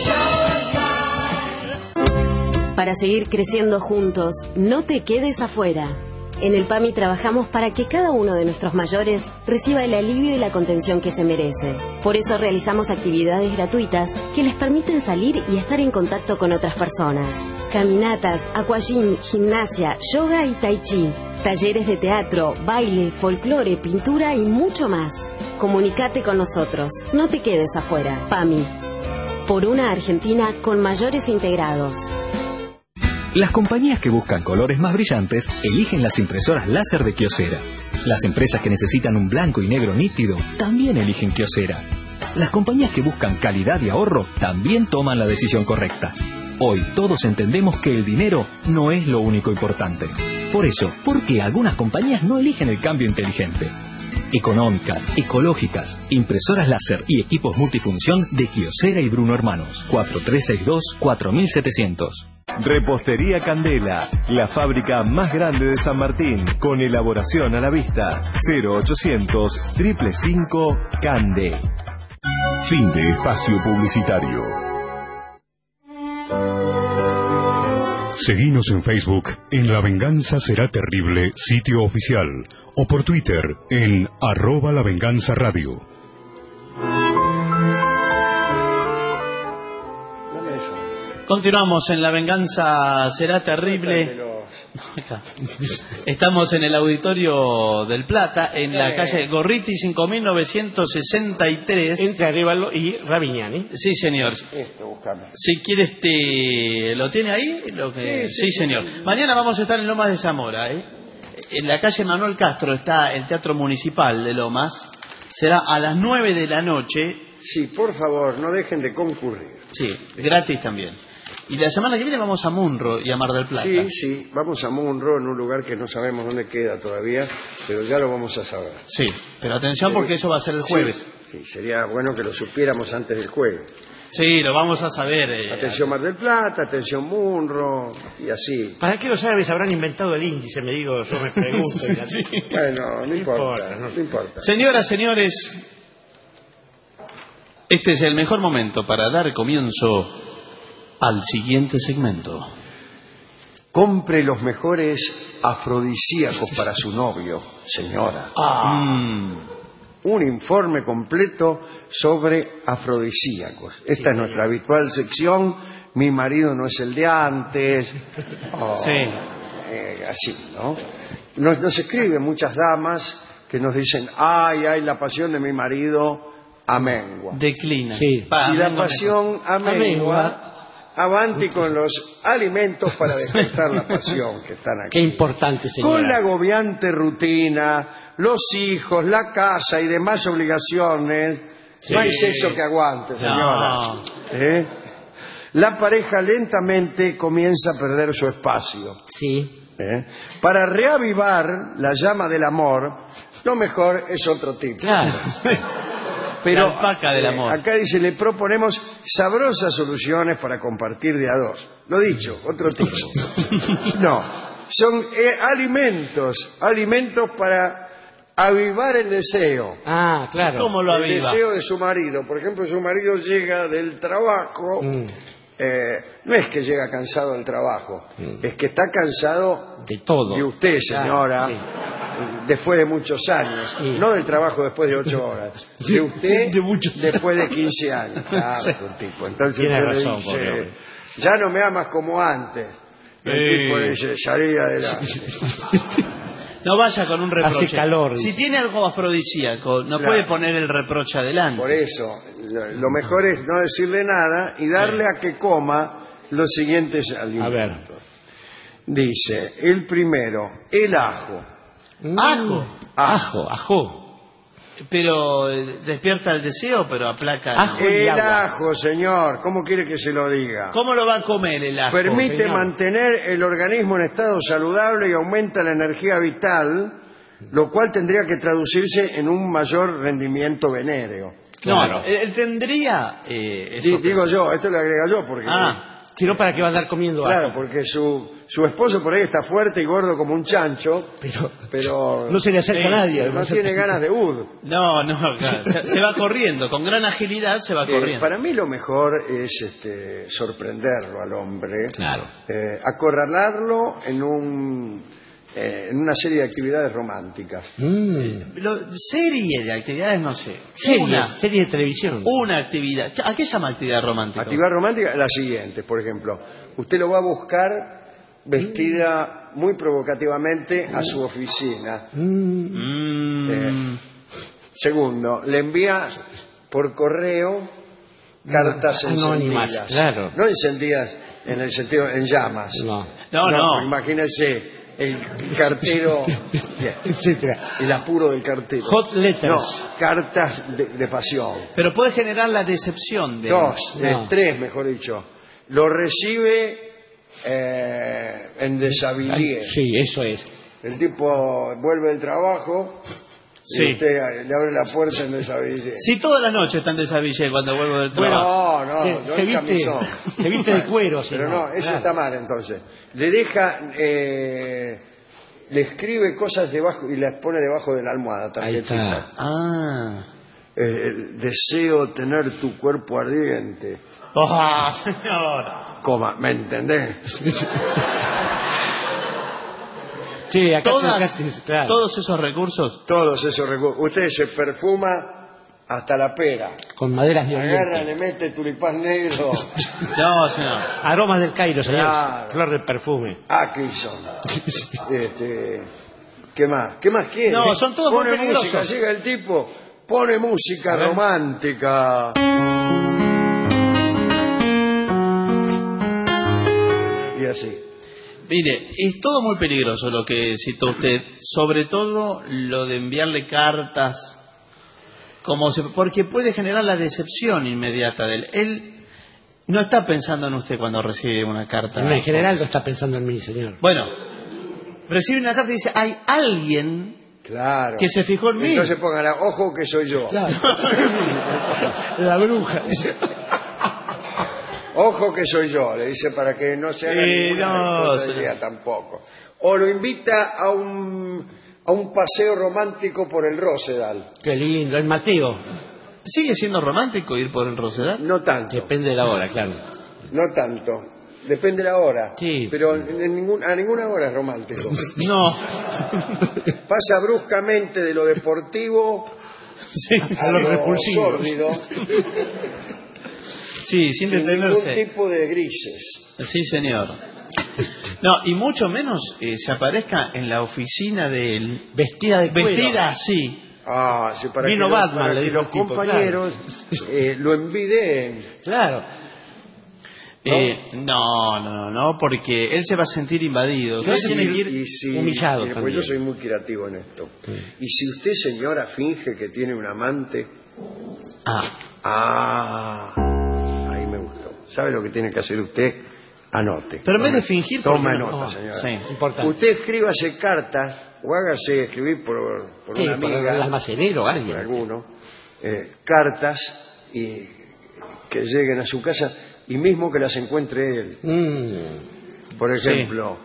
Para seguir creciendo juntos, no te quedes afuera. En el PAMI trabajamos para que cada uno de nuestros mayores reciba el alivio y la contención que se merece. Por eso realizamos actividades gratuitas que les permiten salir y estar en contacto con otras personas. Caminatas, aquagym, gimnasia, yoga y tai chi. Talleres de teatro, baile, folclore, pintura y mucho más. Comunícate con nosotros. No te quedes afuera. PAMI. Por una Argentina con mayores integrados. Las compañías que buscan colores más brillantes eligen las impresoras láser de Kyocera. Las empresas que necesitan un blanco y negro nítido también eligen Kyocera. Las compañías que buscan calidad y ahorro también toman la decisión correcta. Hoy todos entendemos que el dinero no es lo único importante. Por eso, ¿por qué algunas compañías no eligen el cambio inteligente? Económicas, ecológicas, impresoras láser y equipos multifunción de Kyocera y Bruno Hermanos. 4362-4700. Repostería Candela, la fábrica más grande de San Martín, con elaboración a la vista. 0800-555 Cande. Fin de espacio publicitario. Seguinos en Facebook en La Venganza Será Terrible, sitio oficial, o por Twitter en @lavenganzaradio. Continuamos en La Venganza Será Terrible. Estamos en el Auditorio del Plata, en la calle Gorriti 5963. Entre Arévalo y Ravignani. Sí, señor. Si quieres, ¿lo tiene ahí? Sí, señor. Mañana vamos a estar en Lomas de Zamora, ¿eh? En la calle Manuel Castro está el Teatro Municipal de Lomas. Será a las 9 de la noche. Sí, por favor, no dejen de concurrir. Sí, gratis también. Y la semana que viene vamos a Munro y a Mar del Plata. Sí, vamos a Munro, en un lugar que no sabemos dónde queda todavía, pero ya lo vamos a saber. Sí, pero atención porque eso va a ser el jueves. Sí, sería bueno que lo supiéramos antes del jueves. Sí, lo vamos a saber. Atención Mar del Plata, atención Munro, y así. ¿Para qué los árabes habrán inventado el índice? Yo me pregunto. Sí. Bueno, no importa. Señoras, señores, este es el mejor momento para dar comienzo al siguiente segmento. Compre los mejores afrodisíacos para su novio, señora. Un informe completo sobre afrodisíacos. Esta es nuestra habitual sección. Mi marido no es el de antes. Así, ¿no? Nos escriben muchas damas que nos dicen, ay, la pasión de mi marido amengua. Declina. Sí. Y la pasión amengua. Avanti con los alimentos para despertar la pasión que están aquí. Qué importante, señora. Con la agobiante rutina, los hijos, la casa y demás obligaciones, no hay sexo que aguante, señora. No. La pareja lentamente comienza a perder su espacio. Sí. Para reavivar la llama del amor, lo mejor es otro tipo. Claro. Pero la alpaca del amor. Acá dice, le proponemos sabrosas soluciones para compartir de a dos. Lo dicho, otro tipo. No, son alimentos para avivar el deseo. Ah, claro. ¿Cómo lo aviva? El deseo de su marido. Por ejemplo, su marido llega del trabajo. No es que llega cansado del trabajo, es que está cansado de todo. De usted, señora. Claro, sí. después de muchos años, no del trabajo después de 8 horas, de usted después de 15 años. Claro, Sí. el tipo. Entonces Tiene usted le razón, dice, pobre hombre. ya no me amas como antes. Y el tipo le dice, salí adelante. No vaya con un reproche. Hace calor. Si tiene algo afrodisíaco, no Claro. puede poner el reproche adelante. Por eso, lo mejor es no decirle nada y darle a que coma los siguientes alimentos. Dice, el primero, el ajo. Ajo. Pero despierta el deseo, pero aplaca. El ajo, señor, ¿cómo quiere que se lo diga? ¿Cómo lo va a comer el ajo? Permite señor? mantener el organismo en estado saludable y aumenta la energía vital, lo cual tendría que traducirse en un mayor rendimiento venéreo. No, él tendría... Digo yo, esto le agrega yo porque... Si no, ¿para qué va a andar comiendo Claro, ajo? porque su esposo por ahí está fuerte y gordo como un chancho, pero no se le acerca a nadie. No tiene ganas de ud. No, claro, se va corriendo, con gran agilidad se va corriendo. Para mí lo mejor es sorprenderlo al hombre, acorralarlo en una serie de actividades románticas. Serie de actividades, no sé. Serie de televisión. Una actividad. ¿A qué llama actividad romántica? Actividad romántica es la siguiente, por ejemplo. Usted lo va a buscar vestida muy provocativamente a su oficina. Segundo, le envía por correo cartas anónimas, encendidas. claro. No encendidas en el sentido en llamas. No. Imagínense el cartero, etcétera. El apuro del cartero. Hot letters. No, cartas de pasión. Pero puede generar la decepción de... Tres, mejor dicho. Lo recibe en desabilie. Sí, eso es. El tipo vuelve del trabajo y usted le abre la puerta en desabilie. Si todas las noches está en desabillé cuando vuelvo del trabajo. Se viste de cuero. Pero no, eso está mal entonces. Le deja, le escribe cosas debajo y las pone debajo de la almohada también. Ahí está. Deseo tener tu cuerpo ardiente. Señor. Coma, ¿me entendés? Sí, acá todos esos recursos. Todos esos recursos. Usted se perfuma hasta la pera. Con maderas de agarra, le mete tulipán negro. No, señor. Aromas del Cairo, señor. Claro. Flor de perfume. Atkinson. ¿Qué más? ¿Qué más quiere? No, son todos muy peligrosos. Música, llega el tipo, pone música romántica. Y así. Mire, es todo muy peligroso lo que citó usted, sobre todo lo de enviarle cartas, porque puede generar la decepción inmediata de él. Él no está pensando en usted cuando recibe una carta. En general no está pensando en mí, señor. Bueno, recibe una carta y dice, hay alguien que se fijó en mí. Entonces pongan, ojo que soy yo. Claro. La bruja. Ojo que soy yo, le dice para que no se haga ninguna cosa del día tampoco. O lo invita a un paseo romántico por el Rosedal. Qué lindo, el Mateo. ¿Sigue siendo romántico ir por el Rosedal? No tanto. Depende de la hora, claro. No tanto. Depende de la hora. Sí. Pero a ninguna hora es romántico. No. Pasa bruscamente de lo deportivo a lo repulsivo. Sórdido. Sí, sin detenerse. Ningún tipo de grises. Sí, señor. No, y mucho menos se aparezca en la oficina de él. Vestida de cuero. Vestida, sí. Sí, para Vino que Batman, para le que dijo los el tipo, compañeros lo envidien. Claro. No, porque él se va a sentir invadido. Tiene que ir humillado. Pues yo soy muy creativo en esto. Y si usted, señora, finge que tiene un amante... ahí me gustó. ¿Sabe lo que tiene que hacer usted? Anote. Pero en vez de fingir... Toma nota, señora. Sí, importante. Usted escríbase cartas o hágase escribir por una amiga. Por el almacenero, alguien. Por alguno. Cartas y que lleguen a su casa y mismo que las encuentre él. Por ejemplo,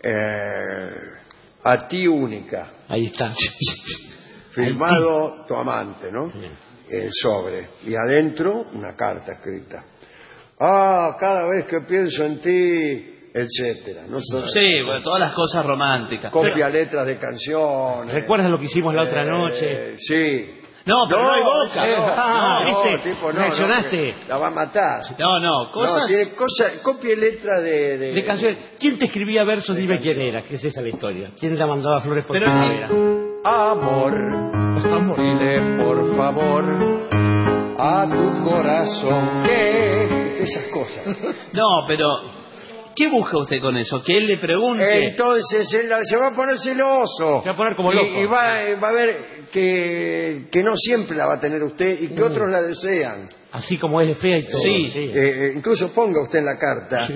a ti única. Ahí está. Firmado tu amante, ¿no? Sí. El sobre. Y adentro una carta escrita. Cada vez que pienso en ti etcétera. ¿No? Sí, bueno, todas las cosas románticas. Copia letras de canciones. ¿Recuerdas lo que hicimos la otra noche? Sí. No, pero no hay boca. ¿viste? Tipo, Reaccionaste. La va a matar. No, cosas... Copia letra de canciones. ¿Quién te escribía versos? Dime quién era, que es esa la historia. ¿Quién la mandaba flores por primavera? Amor, dile por favor a tu corazón que... Esas cosas. No, pero... ¿Qué busca usted con eso? Que él le pregunte. Entonces él se va a poner celoso. Se va a poner como loco. Y va a ver que no siempre la va a tener usted y que otros la desean. Así como es de fea y todo. Sí. Incluso ponga usted en la carta.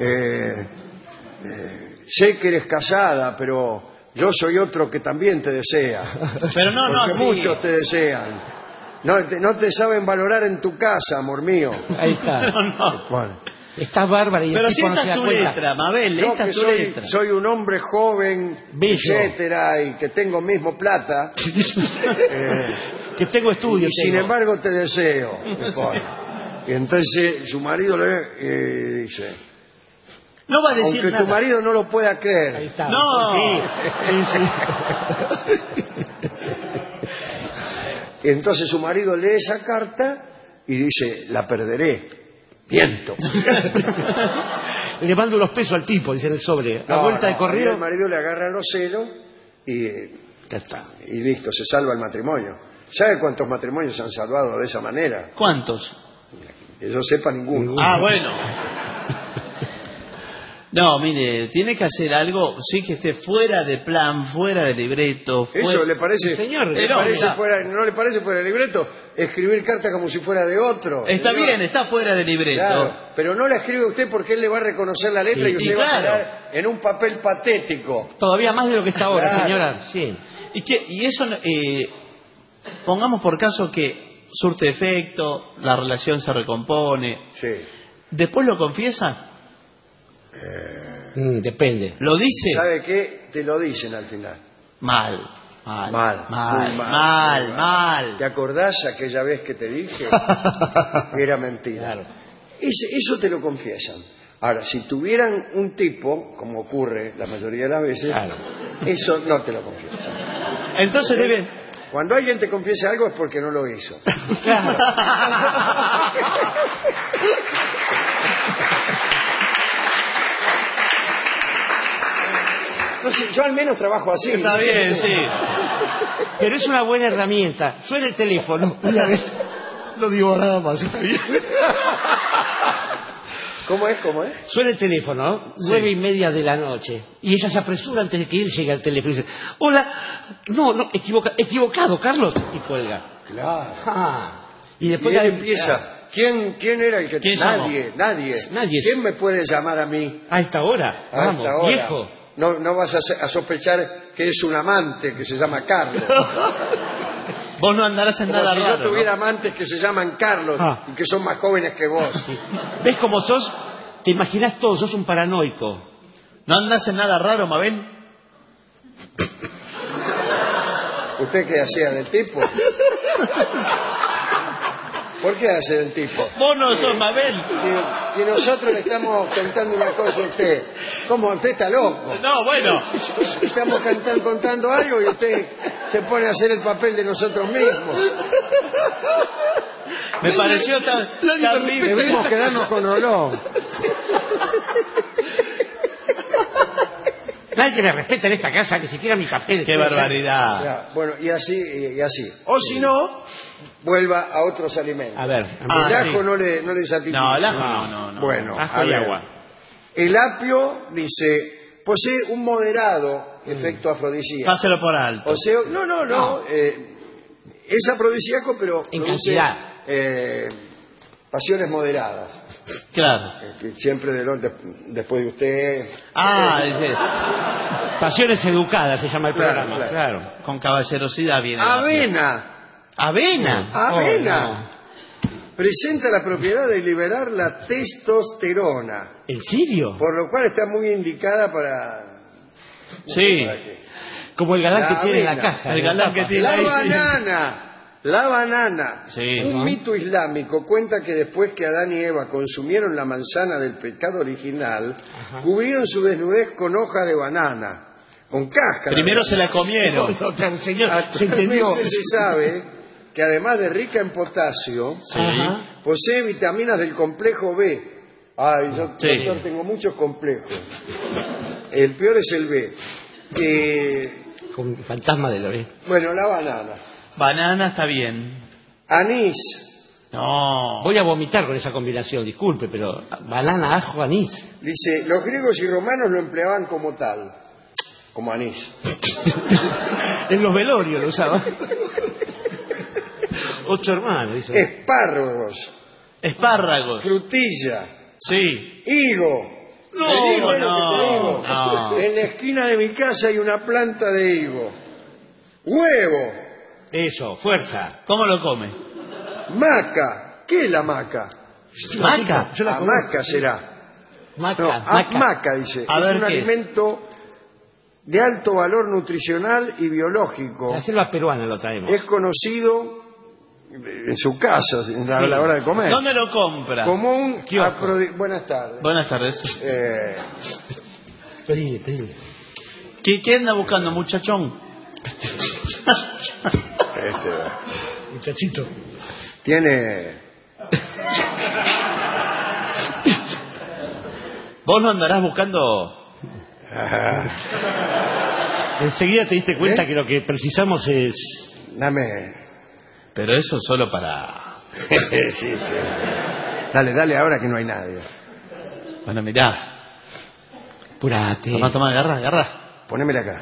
Sé que eres casada, pero yo soy otro que también te desea. Pero no, porque así. Muchos te desean. No te saben valorar en tu casa, amor mío. Ahí está. Pero no. Bueno. Está bárbara y Pero el si tipo no esta se es da tu cuenta. letra, Mabel, Yo esta que es tu letra. soy un hombre joven, bello, etcétera, y que tengo mismo plata. Que tengo estudios. Y sin embargo te deseo. Y entonces su marido le dice... No va a decir aunque nada. tu marido no lo pueda creer. Ahí está. No. Sí. Y entonces su marido lee esa carta y dice, la perderé. Viento. Le mando los pesos al tipo, dice en el sobre. A vuelta de correo. El marido le agarra los celos y ya está. Y listo, se salva el matrimonio. ¿Sabe cuántos matrimonios se han salvado de esa manera? ¿Cuántos? Que yo sepa, ninguno. Ah, bueno. No, mire, tiene que hacer algo, sí, que esté fuera de plan, fuera de libreto. ¿Eso le parece? Señor, ¿No le parece fuera de libreto? Escribir carta como si fuera de otro. Está bien, está fuera de libreto. Claro, pero no la escribe usted porque él le va a reconocer la letra y usted va a quedar en un papel patético. Todavía más de lo que está ahora, señora. Sí. Y eso, pongamos por caso que surte efecto, la relación se recompone. Sí. ¿Después lo confiesa? Depende. ¿Lo dice? ¿Sabe qué? Te lo dicen al final. Mal. ¿Te acordás aquella vez que te dije que era mentira? Claro. Eso te lo confiesan. Ahora, si tuvieran un tipo, como ocurre la mayoría de las veces, claro, eso no te lo confiesan. Entonces debe... Cuando alguien te confiesa algo es porque no lo hizo. Claro. No sé, yo al menos trabajo así. Está bien, sí. Pero es una buena herramienta. Suena el teléfono. Una vez. No digo nada más, está bien. ¿Cómo es? Suena el teléfono, ¿no? 9:30 de la noche. Y ella se apresura antes de que él llegue al teléfono y dice, hola, no, equivocado, Carlos. Y cuelga. Claro. Y después él empieza. ¿Quién era el que ¿Quién Nadie. ¿Quién me puede llamar a mí? A esta hora. Vamos, esta hora. viejo. No vas a sospechar que es un amante que se llama Carlos. Vos no andarás en Como nada si raro, yo tuviera ¿no? amantes que se llaman Carlos y que son más jóvenes que vos. Sí. ¿Ves cómo sos? Te imaginas todo, sos un paranoico. ¿No andás en nada raro, Mabel? ¿Usted qué hacía del tipo? ¿Por qué hace del tipo? Vos no sos Mabel. Que nosotros le estamos contando una cosa a usted. ¿Cómo? Usted está loco. No, bueno. Estamos contando algo y usted se pone a hacer el papel de nosotros mismos. Me pareció tan libre. Debimos quedarnos con Rolón. Nadie que me respeta en esta casa, ni siquiera mi papel. ¡Qué barbaridad! Ya, bueno, y así. O si no, vuelva a otros alimentos. A ver. El ajo no le satisface. No, el ajo no. Bueno, ajo y agua. El apio, dice, posee un moderado efecto afrodisíaco. Páselo por alto. O sea, no. Es afrodisíaco, pero en produce cantidad. Pasiones moderadas. Claro. Siempre después de usted. Dice. Pasiones educadas se llama el programa. Claro. Con caballerosidad viene. Avena. ¿Avena? Presenta la propiedad de liberar la testosterona. ¿En serio? Por lo cual está muy indicada para... Sí. Como el galán La que tiene en la avena. caja. El galán que tiene La ahí, sí. banana. La banana. Sí. Un mito islámico cuenta que después que Adán y Eva consumieron la manzana del pecado original, cubrieron su desnudez con hoja de banana, con cáscara. Primero se la comieron. Señor, se entendió. Actualmente se sabe que además de rica en potasio, posee vitaminas del complejo B. Ay, yo doctor, tengo muchos complejos. El peor es el B. Con fantasma de lo B. Bueno, la banana. Banana está bien. Anís. No. Voy a vomitar con esa combinación, disculpe, pero banana, ajo, anís. Dice, los griegos y romanos lo empleaban como tal, como anís. En los velorios lo usaban. 8 hermanos, dice. Espárragos. Frutilla. Sí. Higo. No, higo no. En la esquina de mi casa hay una planta de higo. Huevo. Eso, fuerza. ¿Cómo lo come? Maca. ¿Qué es la maca? ¿Maca? Maca será. Maca, No, maca. maca, dice. A Es ver, un ¿qué es? alimento de alto valor nutricional y biológico. La selva peruana lo traemos. Es conocido en su casa a la hora de comer. ¿Dónde lo compra? Como un buenas tardes. Buenas tardes. Pedile. ¿Qué anda buscando, muchachón? Muchachito. Tiene. Vos no andarás buscando. Enseguida te diste cuenta que lo que precisamos es. Dame. Pero eso solo para. Sí. Dale ahora que no hay nadie. Bueno, mirá. Apurate. Toma, agarra. Ponémela acá.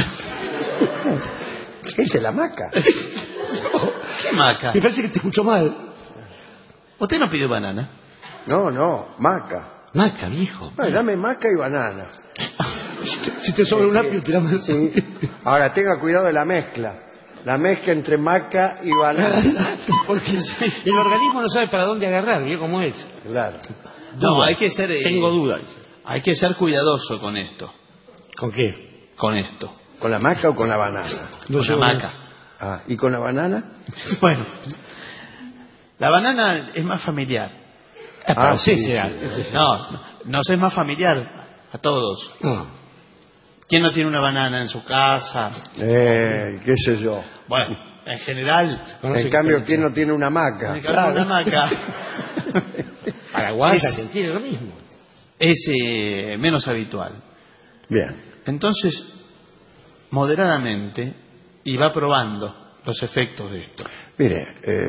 ¿Es la maca? ¿Qué maca? Me parece que te escucho mal. ¿Usted no pidió banana? No, maca. Maca, viejo. Ay, dame maca y banana. Si te sobra un apio, tirame. Sí. Ahora, tenga cuidado de la mezcla. La mezcla entre maca y banana. Porque el organismo no sabe para dónde agarrar, ¿vio cómo es? Claro. No, hay que ser. Tengo dudas. Hay que ser cuidadoso con esto. ¿Con qué? Con esto. ¿Con la maca o con la banana? Con la maca. ¿Y con la banana? Bueno, la banana es más familiar. Sí. No es más familiar a todos. ¿Quién no tiene una banana en su casa? Qué sé yo. Bueno, en general. En cambio, ¿quién no tiene una maca? Una maca. Paraguay, Argentina, lo mismo. Es menos habitual. Bien. Entonces, moderadamente, y va probando los efectos de esto. Mire,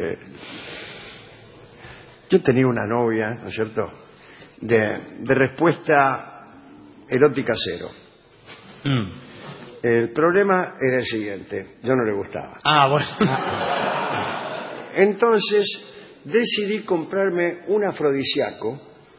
yo tenía una novia, ¿no es cierto?, de respuesta erótica cero. El problema era el siguiente, yo no le gustaba. Bueno. Entonces decidí comprarme un afrodisíaco,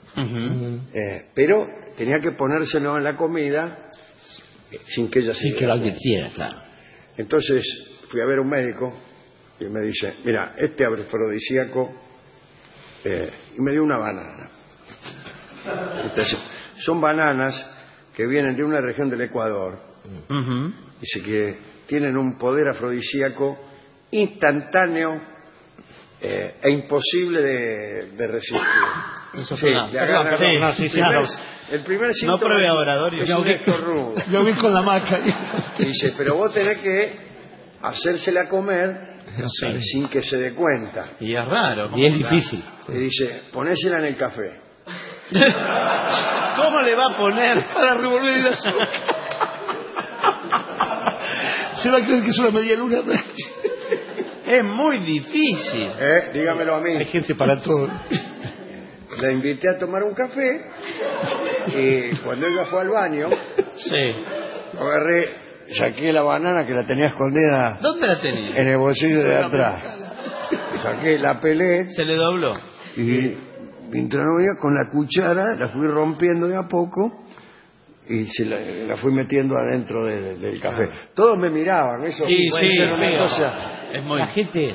pero tenía que ponérselo en la comida sin que ella se que lo advirtiera, claro. Entonces fui a ver a un médico y me dice, mira, este afrodisíaco, y me dio una banana. Entonces, son bananas que vienen de una región del Ecuador. Dice que tienen un poder afrodisíaco instantáneo e imposible de resistir. Eso sí, el primer síntoma no pruebe ahora, Dorio. es un estornudo. Yo vi con la maca. Dice, pero vos tenés que hacérsela comer sin que se dé cuenta. Y es raro. Y es difícil. Y dice, ponésela en el café. ¿Cómo le va a poner? Para revolver el azúcar. Se va a creer que es una media luna. Es muy difícil. Dígamelo a mí. Hay gente para todo. La invité a tomar un café y cuando ella fue al baño, agarré, saqué la banana que la tenía escondida. ¿Dónde la tenía? En el bolsillo de atrás. Saqué, la pelé. Se le dobló. Y mientras no veía, con la cuchara la fui rompiendo de a poco y la fui metiendo adentro del café. Todos me miraban, eso puede ser una cosa. Es muy... La gente...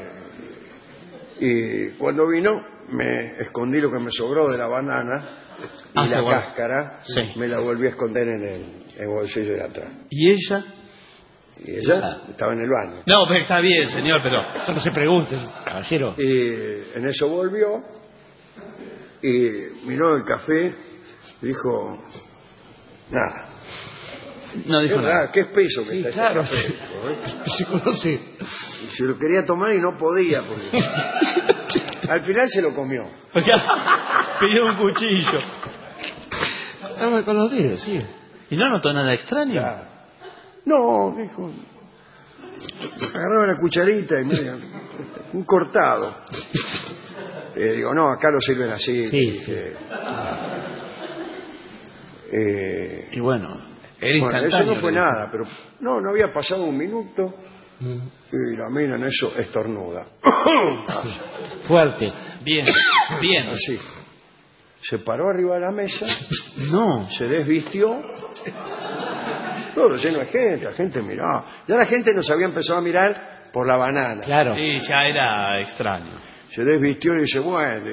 y cuando vino, me escondí lo que me sobró de la banana y la cáscara, me la volví a esconder en el bolsillo de atrás. ¿Y ella? Y ella estaba en el baño. No, pero está bien, señor, pero... Esto no se pregunte, caballero. Y en eso volvió y miró el café y dijo, nada. No dijo nada. Qué espeso que Sí, está claro. este café. Se conoce. Y se lo quería tomar y no podía. Porque... Al final se lo comió. Pidió un cuchillo. Con los dedos, sí. ¿Y no notó nada extraño? Claro. No, dijo. Agarraba la cucharita y mira, un cortado. Digo, no, acá lo sirven así. Sí. Y bueno, era instantáneo. Eso no fue nada, pero no había pasado un minuto y la mina en eso estornuda. Fuerte. Bien. Así. Se paró arriba de la mesa. No. Se desvistió. Todo lleno de gente, la gente miraba. Ya la gente nos había empezado a mirar por la banana. Claro. Y ya era extraño. Se desvistió y dice, bueno,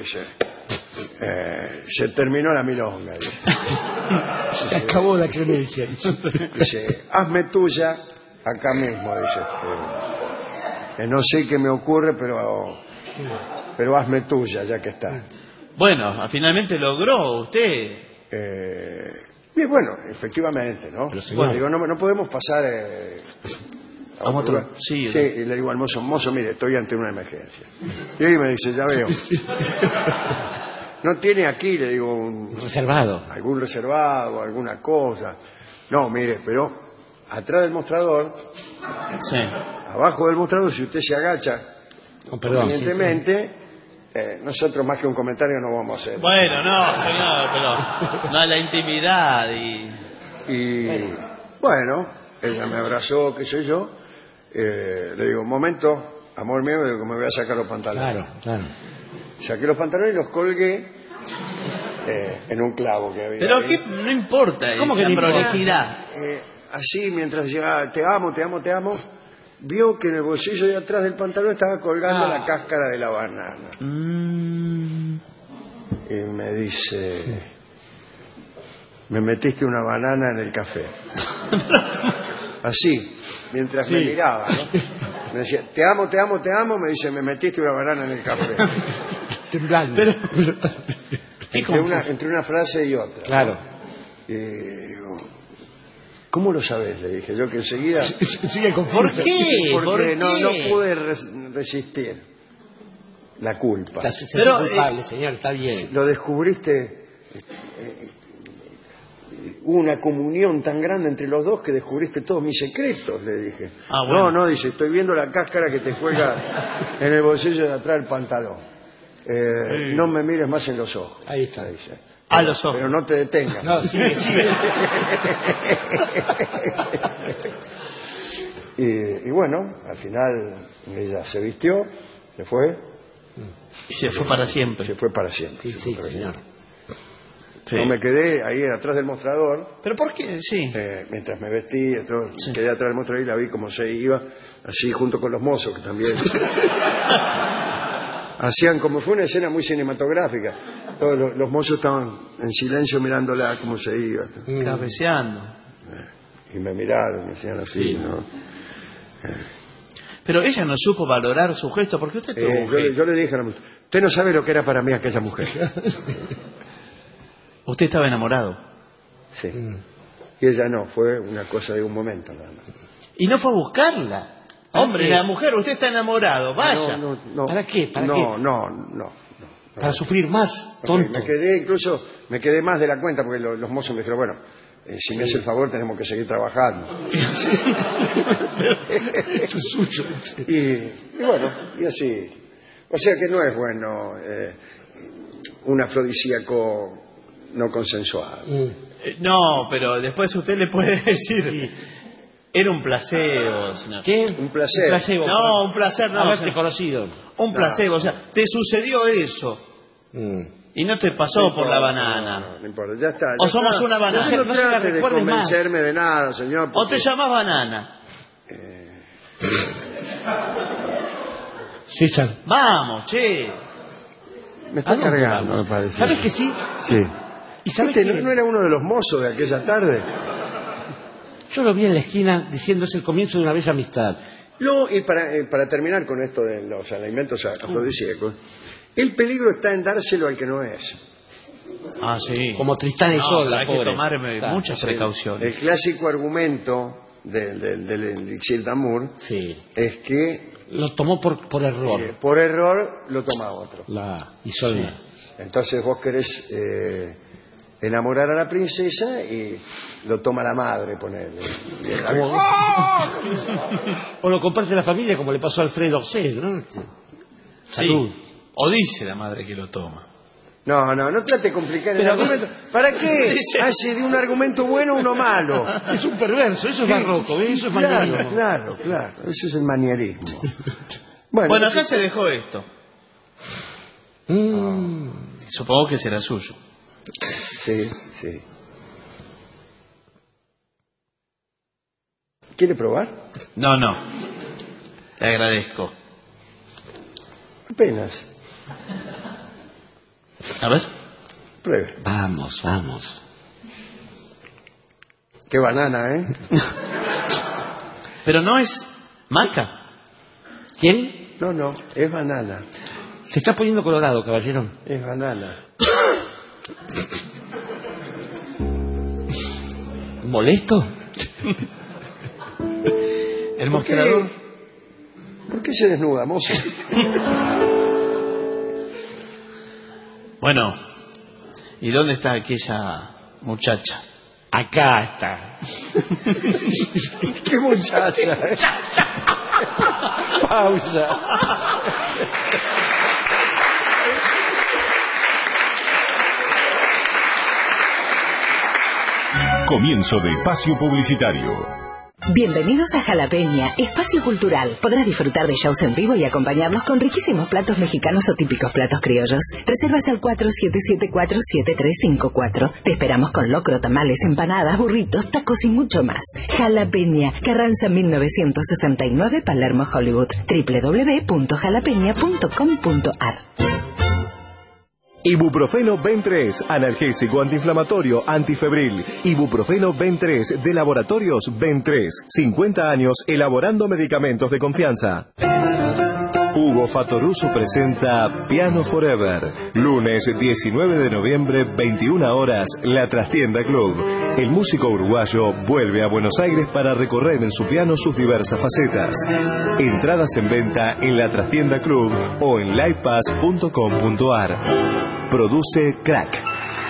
se terminó la milonga. Dice. Se acabó la clemencia. Dice, hazme tuya acá mismo, dice. No sé qué me ocurre, pero hazme tuya, ya que está. Bueno, finalmente logró usted. Y bueno, efectivamente, ¿no? Bueno, digo, no podemos pasar a otro lugar. Sí, y le digo al mozo, mire, estoy ante una emergencia. Y ahí me dice, ya veo. ¿No tiene aquí, le digo, algún reservado, alguna cosa? No, mire, pero atrás del mostrador, abajo del mostrador, si usted se agacha, convenientemente, nosotros más que un comentario no vamos a hacer. Bueno, no, señor, pero no, la intimidad y bueno, ella me abrazó, qué sé yo, le digo, un momento, amor mío, digo, me voy a sacar los pantalones. Claro. Saqué los pantalones y los colgué en un clavo que había. Pero ahí. no importa ¿Cómo esa que no prolijidad? Así, mientras llegaba, te amo, vio que en el bolsillo de atrás del pantalón estaba colgando la cáscara de la banana. Y me dice, me metiste una banana en el café. Así, mientras me miraba, ¿no? Me decía, te amo, me dice, me metiste una banana en el café. Temblando. Entre una frase y otra. Claro. Y digo, ¿cómo lo sabes? Le dije yo, que enseguida... Sigue con ¿Por qué? Porque no pude resistir la culpa. Pero culpable, señor, está bien. Lo descubriste... Hubo una comunión tan grande entre los dos que descubriste todos mis secretos, le dije. Bueno. No, dice, estoy viendo la cáscara que te cuelga en el bolsillo de atrás del pantalón. No me mires más en los ojos. Ahí está. Dice. A los ojos. Pero no te detengas. No, sigue. Y bueno, al final ella se vistió, se fue. Y se fue para siempre. Se fue para siempre. Sí, señor. Yo me quedé ahí atrás del mostrador. ¿Pero por qué? Sí. Mientras me vestí, quedé atrás del mostrador y la vi como se iba, así junto con los mozos, que también hacían como fue una escena muy cinematográfica. Todos los mozos estaban en silencio mirándola como se iba. Cabeceando. Y me miraron, me decían así, ¿no? Pero ella no supo valorar su gesto, porque usted tuvo un gesto. Yo le dije a la mujer, usted no sabe lo que era para mí aquella mujer. Usted estaba enamorado. Sí. Y ella no, fue una cosa de un momento nada más. Y no fue a buscarla. Hombre, la mujer, usted está enamorado, vaya. No. ¿Para qué? No. Para sufrir más, tonto. Me quedé más de la cuenta porque los mozos me dijeron, bueno, si me hace el favor tenemos que seguir trabajando. Esto es suyo. Y bueno, y así. O sea que no es bueno un afrodisíaco no consensuado. No, pero después usted le puede decir... Era un placebo, señor. ¿Qué? Un placebo. No, un placer no. Haberte conocido. Un placebo, o sea, te sucedió eso. Y no te pasó por la banana. No importa, ya está. O somos una banana. No trate de convencerme de nada, señor. O te llamas banana. César. Vamos, che. Me está cargando, me parece. ¿Sabes que sí? Sí. ¿Y sabes ¿No era uno de los mozos de aquella tarde? Yo lo vi en la esquina diciendo es el comienzo de una bella amistad. Y para terminar con esto de los alimentos afrodisíacos, el peligro está en dárselo al que no es. Ah, sí. Como Tristán y Isolda, hay pobre. que tomar muchas precauciones. El clásico argumento del elixir d'Amour es que lo tomó por error. Por error lo toma otro. La Isolda. Sí. Entonces vos querés enamorar a la princesa y lo toma la madre, ponerle. O lo comparte la familia, como le pasó a Alfredo Orsay, ¿no? Salud. Sí. O dice la madre que lo toma. No trate de complicar el argumento. ¿Para qué hace de un argumento bueno uno malo? Es un perverso, eso es barroco, eso es manierismo. Claro, eso es el manierismo. Bueno, acá se dejó esto. Supongo que será suyo. Sí. ¿Quiere probar? No. Le agradezco. Apenas. A ver. Pruebe. Vamos. Qué banana, ¿eh? Pero no es maca. ¿Quién? No, es banana. Se está poniendo colorado, caballero. Es banana. ¿Molesto? El mostrador. ¿Por qué se desnuda, mozo? Bueno, ¿y dónde está aquella muchacha? Acá está. ¿Qué muchacha? Pausa. Comienzo de espacio publicitario. Bienvenidos a Jalapeña, espacio cultural. Podrás disfrutar de shows en vivo y acompañarnos con riquísimos platos mexicanos o típicos platos criollos. Reservas al 4774-7354. Te esperamos con locro, tamales, empanadas, burritos, tacos y mucho más. Jalapeña, Carranza 1969, Palermo, Hollywood. www.jalapeña.com.ar. Ibuprofeno Ben3, analgésico antiinflamatorio, antifebril. Ibuprofeno Ben3 de Laboratorios Ben3. 50 años elaborando medicamentos de confianza. Hugo Fatoruso presenta Piano Forever. Lunes 19 de noviembre, 21 horas, La Trastienda Club. El músico uruguayo vuelve a Buenos Aires para recorrer en su piano sus diversas facetas. Entradas en venta en La Trastienda Club o en livepass.com.ar. Produce Crack.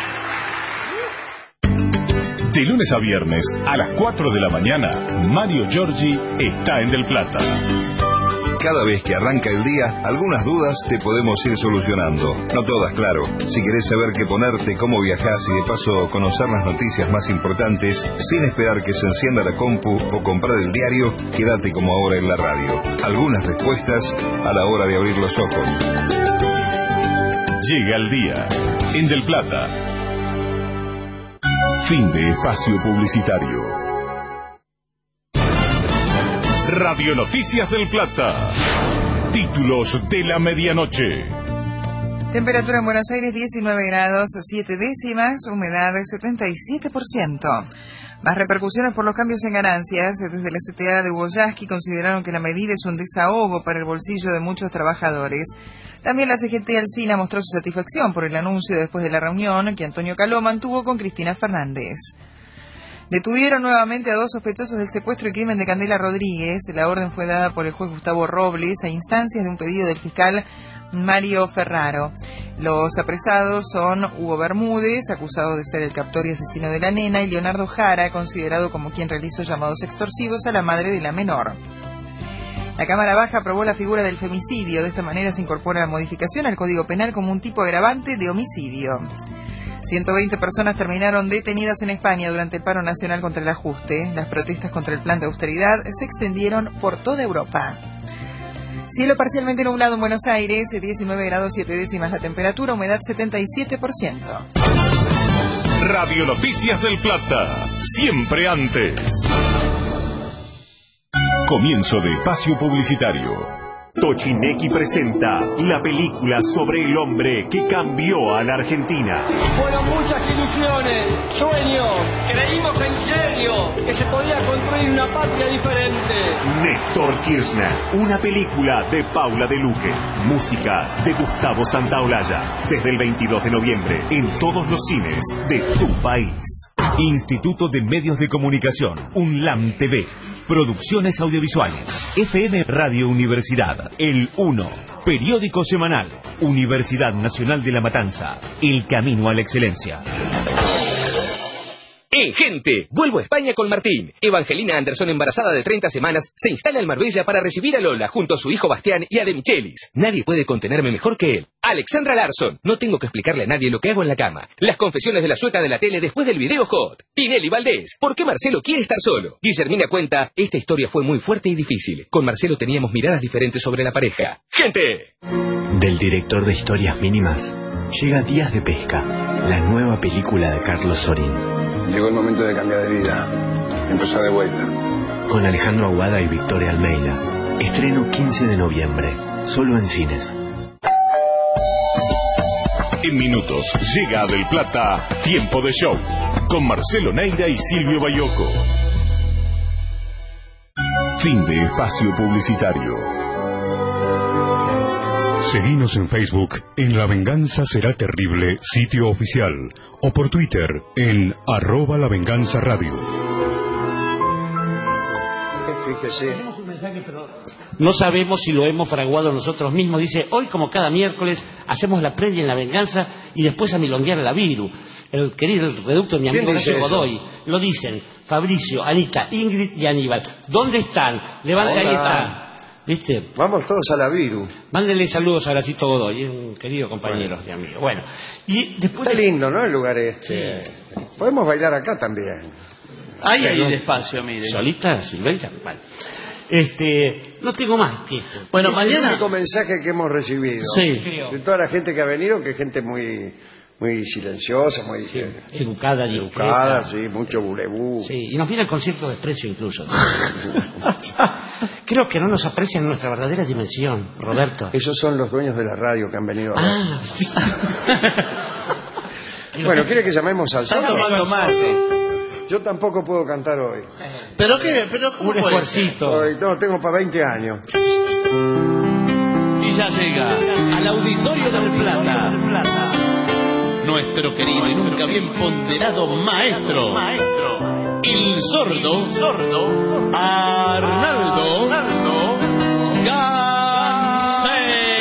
De lunes a viernes a las 4 de la mañana, Mario Giorgi está en Del Plata. Cada vez que arranca el día, algunas dudas te podemos ir solucionando. No todas, claro. Si querés saber qué ponerte, cómo viajás y de paso conocer las noticias más importantes, sin esperar que se encienda la compu o comprar el diario, quédate como ahora en la radio. Algunas respuestas a la hora de abrir los ojos. Llega el día en Del Plata. Fin de espacio publicitario. Radio Noticias del Plata. Títulos de la medianoche. Temperatura en Buenos Aires 19 grados 7 décimas, humedad 77%. Más repercusiones por los cambios en ganancias. Desde la CTA de Boyaski consideraron que la medida es un desahogo para el bolsillo de muchos trabajadores. También la CGT Alsina mostró su satisfacción por el anuncio después de la reunión que Antonio Caló mantuvo con Cristina Fernández. Detuvieron nuevamente a 2 sospechosos del secuestro y crimen de Candela Rodríguez. La orden fue dada por el juez Gustavo Robles a instancias de un pedido del fiscal Mario Ferraro. Los apresados son Hugo Bermúdez, acusado de ser el captor y asesino de la nena, y Leonardo Jara, considerado como quien realizó llamados extorsivos a la madre de la menor. La Cámara Baja aprobó la figura del femicidio. De esta manera se incorpora la modificación al Código Penal como un tipo agravante de homicidio. 120 personas terminaron detenidas en España durante el paro nacional contra el ajuste. Las protestas contra el plan de austeridad se extendieron por toda Europa. Cielo parcialmente nublado en Buenos Aires, 19 grados 7 décimas la temperatura, humedad 77%. Radio Noticias del Plata, siempre antes. Comienzo de espacio publicitario. Tochineki presenta la película sobre el hombre que cambió a la Argentina. Fueron muchas ilusiones, sueños, creímos en serio que se podía construir una patria diferente. Néstor Kirchner, una película de Paula de Luque, música de Gustavo Santaolalla, desde el 22 de noviembre en todos los cines de tu país. Instituto de Medios de Comunicación, UNLAM TV, Producciones Audiovisuales, FM Radio Universidad, El 1, Periódico Semanal, Universidad Nacional de La Matanza, El Camino a la Excelencia. Gente, vuelvo a España con Martín. Evangelina Anderson, embarazada de 30 semanas, se instala en Marbella para recibir a Lola junto a su hijo Bastián y a De Michelis. Nadie puede contenerme mejor que él. Alexandra Larsson, no tengo que explicarle a nadie lo que hago en la cama. Las confesiones de la sueca de la tele después del video hot. Tinelli Valdés, ¿por qué Marcelo quiere estar solo? Guillermina cuenta, esta historia fue muy fuerte y difícil. Con Marcelo teníamos miradas diferentes sobre la pareja. ¡Gente! Del director de Historias Mínimas, llega Días de Pesca, la nueva película de Carlos Sorín. Llegó el momento de cambiar de vida, empezar de vuelta. Con Alejandro Aguada y Victoria Almeida. Estreno 15 de noviembre, solo en cines. En minutos llega a Del Plata Tiempo de Show con Marcelo Neira y Silvio Bayoco. Fin de espacio publicitario. Seguinos en Facebook en La Venganza Será Terrible, sitio oficial, o por Twitter en @lavenganzaradio. Fíjese. Tenemos un mensaje, pero no sabemos si lo hemos fraguado nosotros mismos. Dice, hoy como cada miércoles hacemos la previa en La Venganza y después a milonguear a la Viru. El querido reducto de mi amigo Horacio Godoy. Lo dicen Fabricio, Anita, Ingrid y Aníbal. ¿Dónde están? Levanta, ahí están. ¿Viste? Vamos todos a la Viru. Mándenle saludos a Horacito Godoy, un querido compañero y amigo. Bueno, y después... Está lindo, ¿no? El lugar este. Sí. Podemos bailar acá también. Ahí hay despacio, mire. ¿Solita, Silveira? Vale. No tengo más. Bueno, mañana... El único mensaje que hemos recibido. Sí. De toda la gente que ha venido, que es gente muy silenciosa, muy educada, sí, mucho bulebú. Sí, y nos viene el concepto de desprecio incluso. Creo que no nos aprecian en nuestra verdadera dimensión, Roberto. Esos son los dueños de la radio que han venido ahora. Bueno, ¿quiere que llamemos al Está tomando mate. Yo tampoco puedo cantar hoy. ¿Pero qué? ¿Cómo un esfuercito. Hoy, no, tengo para 20 años. Y ya llega al Auditorio del Plata. Nuestro querido y nunca bien ponderado maestro, el sordo Arnaldo Gansé.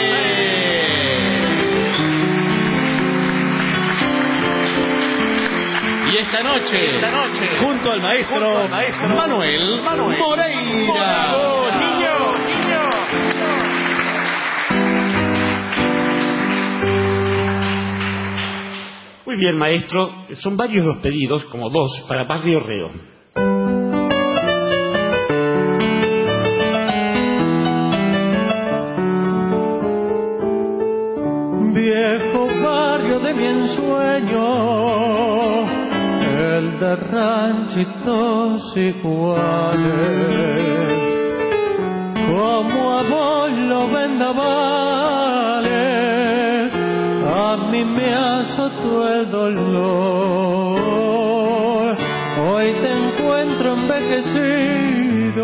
Y esta noche, junto al maestro Manuel Moreira. Muy bien, maestro. Son varios los pedidos, como 2, para Barrio Reo. Viejo barrio de mi ensueño, el de ranchitos iguales, como a vos los vendavales, a mí me azotó el dolor. Hoy te encuentro envejecido,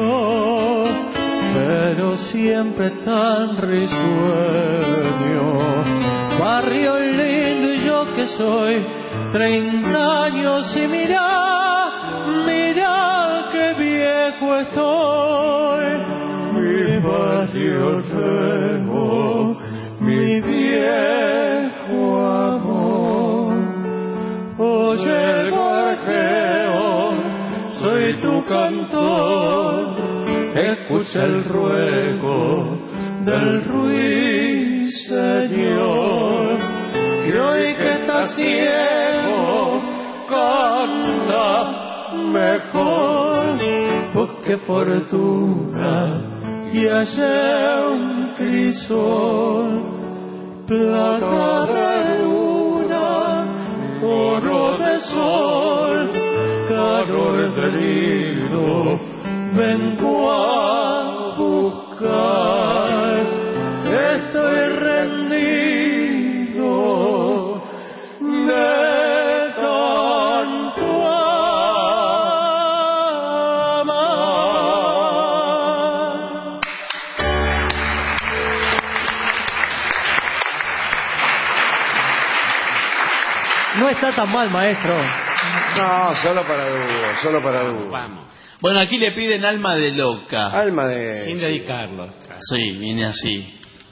pero siempre tan risueño. Barrio lindo y yo que soy 30 años y mira que viejo estoy. Mi barrio nuevo, mi viejo amor. Oye gorjeo, soy tu cantor, escucha el ruego del ruiseñor, que hoy que estás ciego canta mejor. Busque fortuna y hallé un crisol, plata de luna, oro de sol, calor del hilo vengo a buscar. No está tan mal, maestro. No, solo para dúo, solo para dúo. Vamos. Bueno, aquí le piden Alma de Loca. Alma de... Sin dedicarlo. Sí, viene así.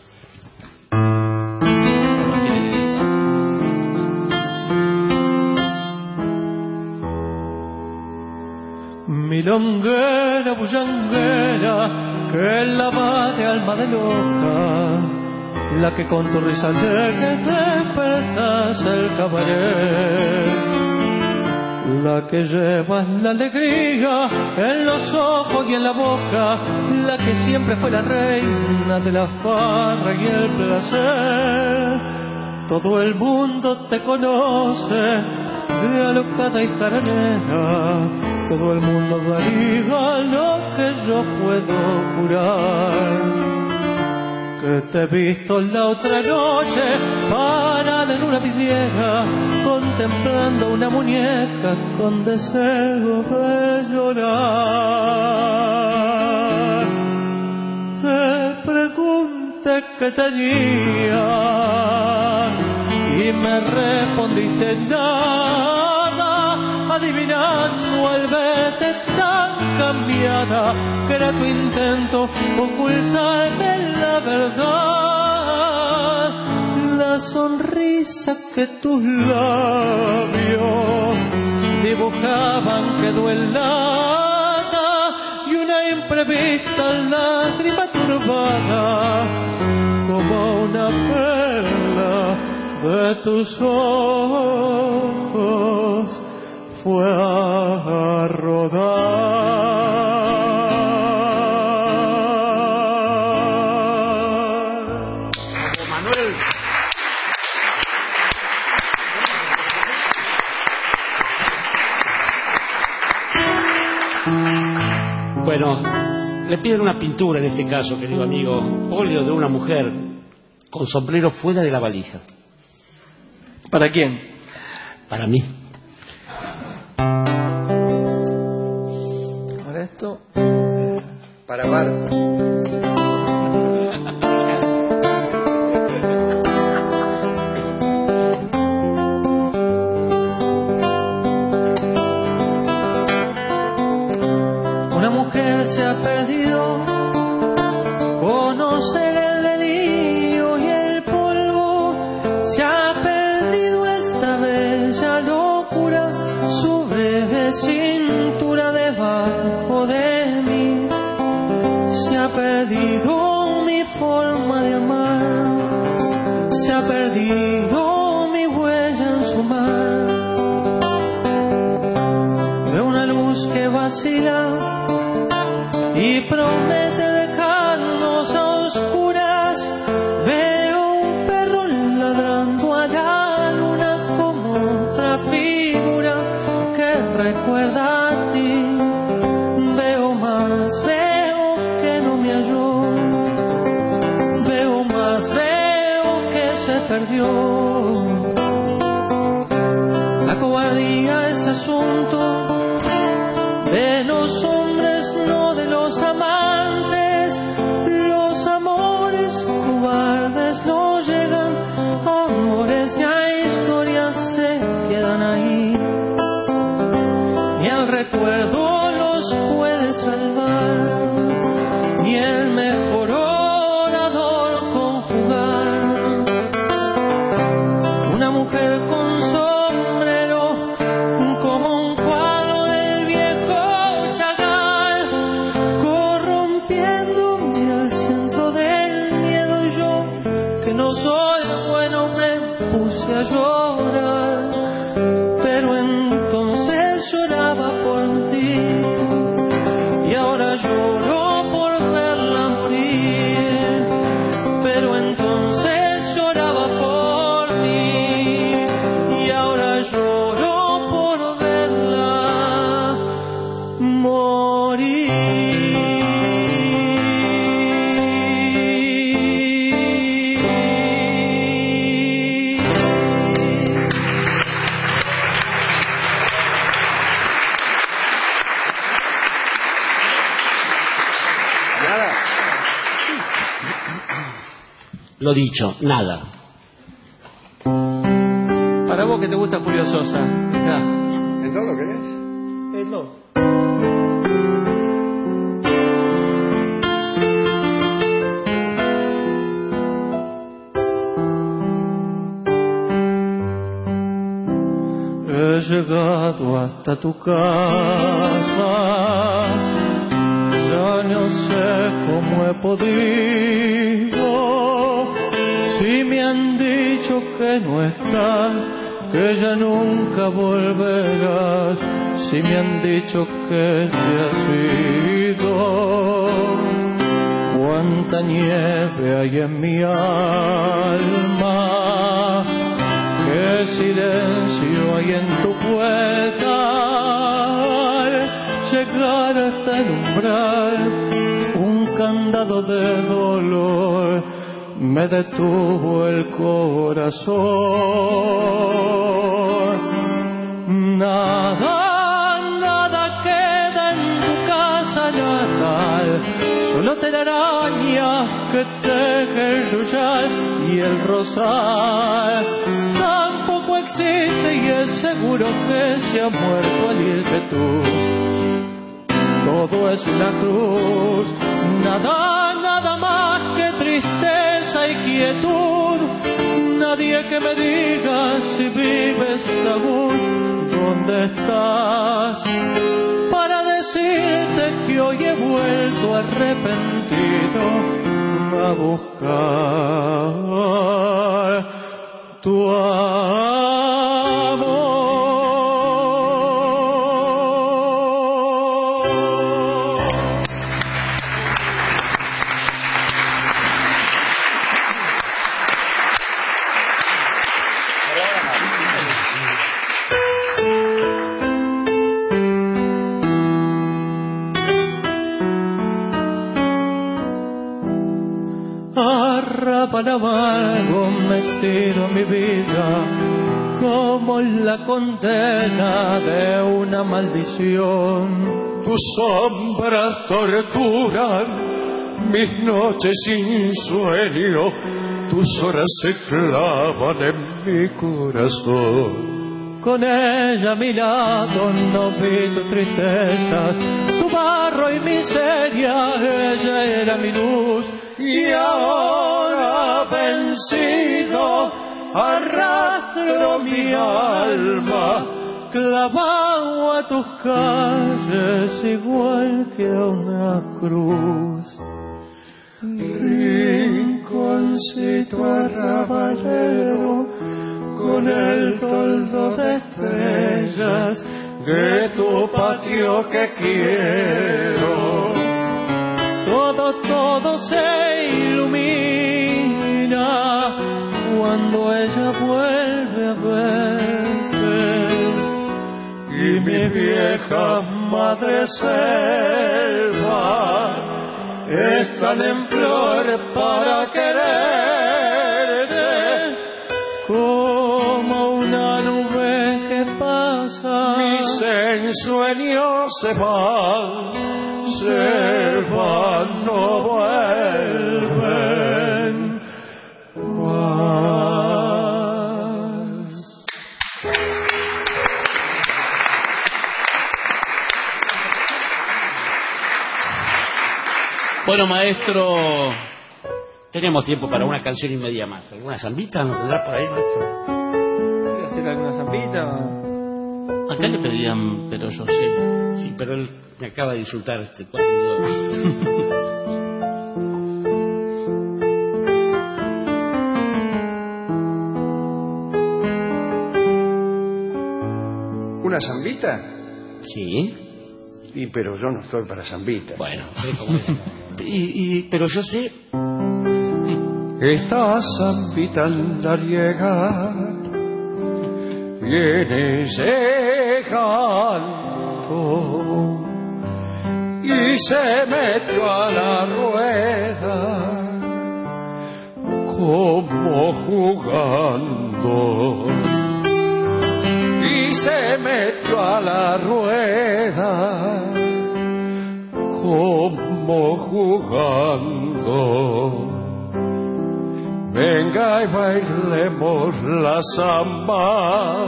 Milonguera, bullanguera, que la va de alma de loca, la que con tu risa alegre despertas el cabaret, la que llevas la alegría en los ojos y en la boca, la que siempre fue la reina de la farra y el placer. Todo el mundo te conoce de alocada y jaranera, todo el mundo daría lo que yo puedo jurar. Que te he visto la otra noche parada en una vidriera, contemplando una muñeca con deseo de llorar. Te pregunté qué tenía y me respondiste nada, adivinando al verte tan cambiada que era tu intento ocultarme la verdad. La sonrisa que tus labios dibujaban quedó helada y una imprevista lágrima turbada como una perla de tus ojos fue a rodar. Manuel. Bueno, le piden una pintura en este caso, querido amigo, óleo de una mujer con sombrero fuera de la valija. ¿Para quién? Para mí. Para esto. Para Marta. Una mujer se ha perdido, conocer el delirio y el polvo, se ha perdido esta bella locura, su breve cintura debajo de mí, se ha perdido mi forma de amar, se ha perdido mi huella en su mar, veo una luz que vacila y promete dejarnos a oscuras. Veo un perro ladrando a la luna como otra figura que recuerda a ti. Veo más, veo que no me halló. Veo más, veo que se perdió. La cobardía es asunto de los hombres, no de los amantes. Los amores cobardes no llegan, amores ya historias se quedan ahí. Ni el recuerdo los puede salvar, ni el mejor orador conjugar. Una mujer con sombrero como un cuadro del viejo Chagall, corrompiéndome al centro del miedo, y yo que no soy bueno me puse a llorar. Pero entonces lloraba por ti y ahora lloro por verla morir. Pero entonces lloraba por mí y ahora lloro por verla morir. Lo dicho, nada. Para vos que te gusta Julio Sosa. Ya. ¿En todo lo querés? En todo. He llegado hasta tu casa, ya no sé cómo he podido. Si me han dicho que no estás, que ya nunca volverás. Si me han dicho que te has ido, cuánta nieve hay en mi alma, qué silencio hay en tu puerta. Al llegar hasta el umbral, un candado de dolor me detuvo el corazón. Nada queda en tu casa natal, solo telarañas que teje el yuyal y el rosal. Tampoco existe y es seguro que se ha muerto al irte tú. Todo es una cruz, nada más que tristeza y quietud. Nadie que me diga si vives aún, ¿dónde estás? Para decirte que hoy he vuelto arrepentido a buscar tu amor. Arrabal amargo metido en mi vida, como la condena de una maldición. Tus sombras torturan mis noches sin sueño, tus horas se clavan en mi corazón. Con ella a mi lado no vi tus tristezas, tu barro y miseria, ella era mi luz. Y ahora vencido arrastro mi alma, clavado a tus calles igual que a una cruz. Rinconcito arrabalero, con el toldo de estrellas de tu patio que quiero. Todo se ilumina cuando ella vuelve a verte. Y mi vieja madre selva están en flor para quererte, como una nube que pasa. Mis ensueños se van, no vuelven más. Bueno, maestro, tenemos tiempo para una canción y media más. ¿Alguna zambita nos tendrá por ahí, maestro? ¿Quiere hacer alguna zambita? Acá le pedían, pero yo sí. Sí, pero él me acaba de insultar cuando ¿Una zambita? Sí. Y pero yo no estoy para zambita. Bueno, ¿cómo es? Pero yo sé. Esta zambita andariega viene llegando y se metió a la rueda como jugando. Y se metió a la rueda como jugando. Venga venga y bailemos la samba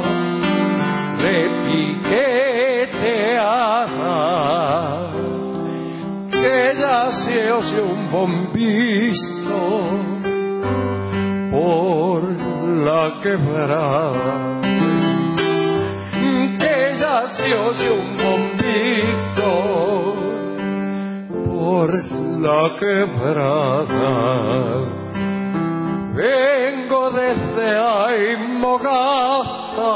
repiqueteada, que ya se oye un bombito por la quebrada, que ya se oye un bombito por la quebrada. Vengo desde Aymogasta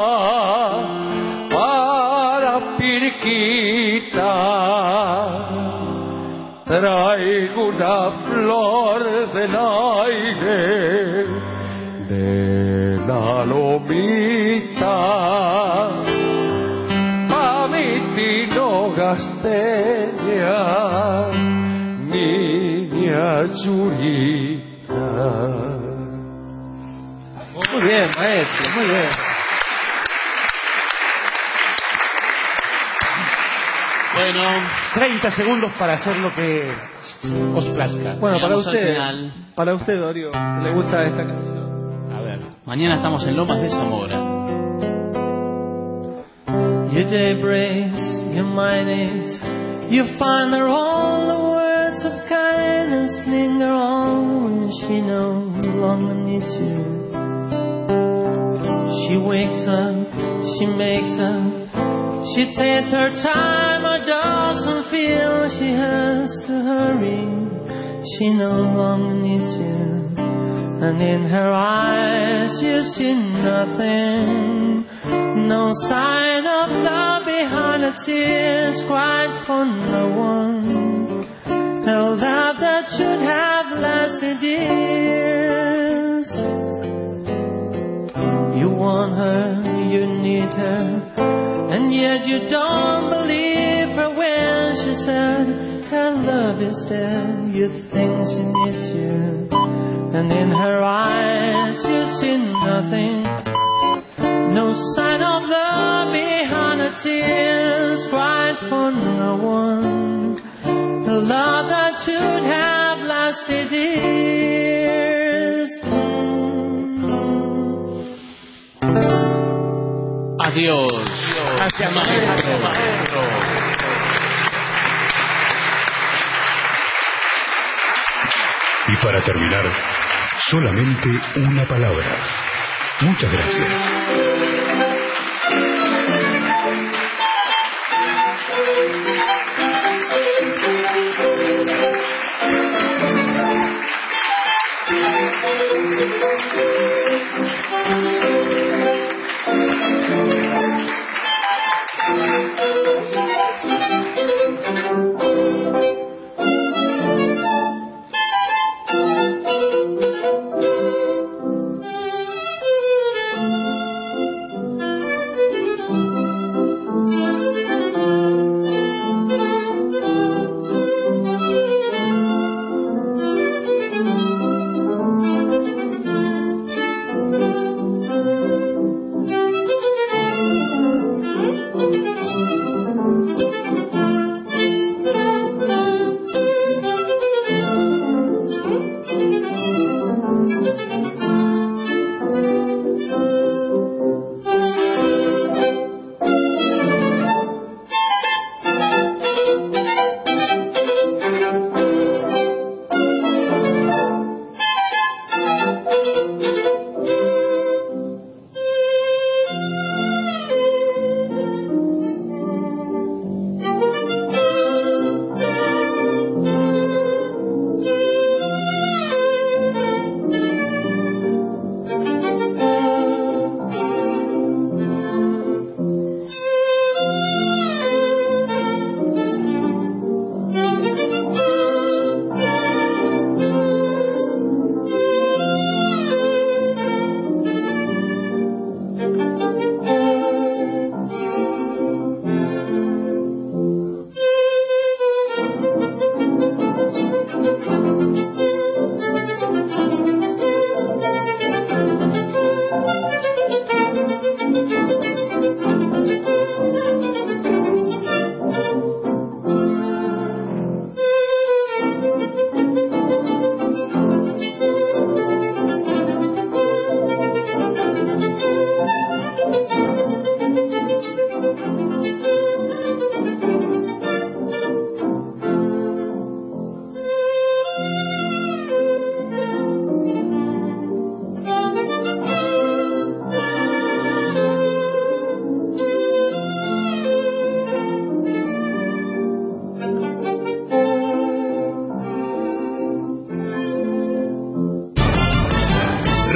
para Pirquita, traigo una flor del aire de la lomita, pa' mi Tino Gasteña, niña churita. Muy bien, maestro, muy bien. Bueno, 30 segundos para hacer lo que os plazca. Bueno, Llegamos al final. para usted, Dorio, ¿le gusta esta canción? A ver. Mañana estamos en Lomas de Zamora. Your day breaks, your mind aches, you find her all the words of kindness linger on when she no longer needs you. She wakes up, she makes up, she takes her time or doesn't feel she has to hurry. She no longer needs you, and in her eyes you see nothing, no sign of love behind the tears cried for no one, no love that should have lasted years. You want her, you need her, and yet you don't believe her when she said her love is dead. You think she needs you, and in her eyes you see nothing, no sign of love behind her tears cried for no one, the love that should have lasted years. Adiós. Gracias, maestro. Y para terminar, solamente una palabra. Muchas gracias.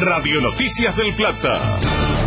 Radio Noticias del Plata.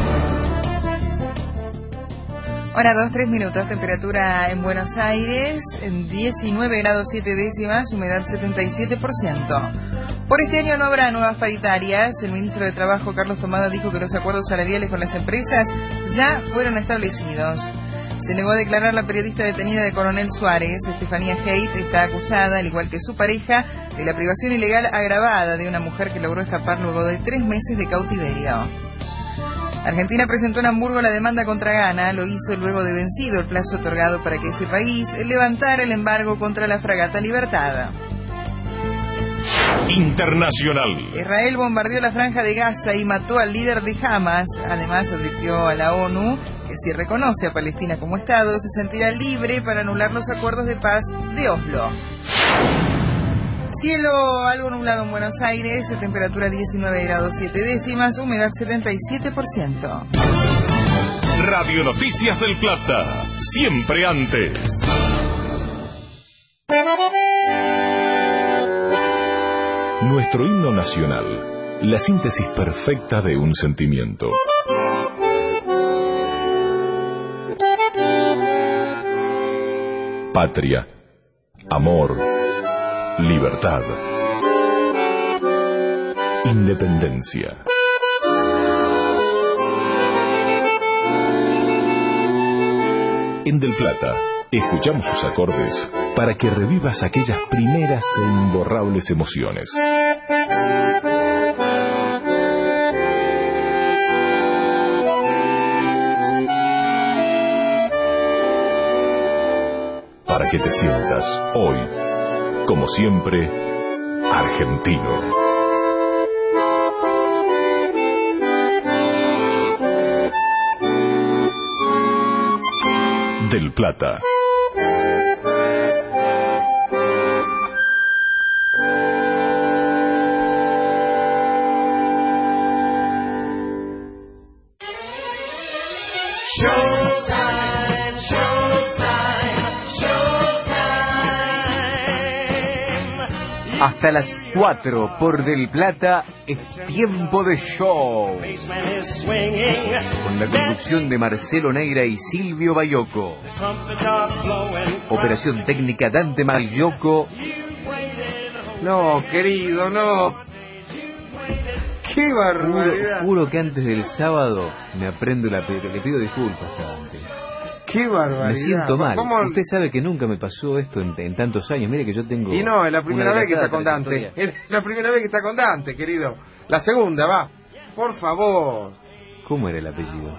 Hora 2:03, temperatura en Buenos Aires, 19 grados 7 décimas, humedad 77%. Por este año no habrá nuevas paritarias. El ministro de Trabajo, Carlos Tomada, dijo que los acuerdos salariales con las empresas ya fueron establecidos. Se negó a declarar la periodista detenida de Coronel Suárez. Estefanía Haidt está acusada, al igual que su pareja, de la privación ilegal agravada de una mujer que logró escapar luego de 3 meses de cautiverio. Argentina presentó en Hamburgo la demanda contra Ghana. Lo hizo luego de vencido el plazo otorgado para que ese país levantara el embargo contra la fragata Libertad. Internacional. Israel bombardeó la franja de Gaza y mató al líder de Hamas. Además, advirtió a la ONU que si reconoce a Palestina como Estado, se sentirá libre para anular los acuerdos de paz de Oslo. Cielo algo nublado en Buenos Aires, temperatura 19 grados 7 décimas, humedad 77%. Radio Noticias del Plata, siempre antes. Nuestro himno nacional, la síntesis perfecta de un sentimiento. Patria, amor, libertad, independencia. En Del Plata, escuchamos sus acordes para que revivas aquellas primeras e imborrables emociones. Para que te sientas hoy, como siempre, argentino. Del Plata. Hasta las 4 por Del Plata es tiempo de show. Con la conducción de Marcelo Neira y Silvio Bayoco. Operación técnica Dante Magliocco. No, querido, no. ¡Qué barbaridad! Juro que antes del sábado me aprendo la pedra. Le pido disculpas a Dante. ¡Qué barbaridad! Me siento mal. ¿Cómo? Usted sabe que nunca me pasó esto en tantos años. Mire que yo tengo... Y no, es la primera vez que está con Dante. Es la primera vez que está con Dante, querido. La segunda, va. Por favor. ¿Cómo era el apellido?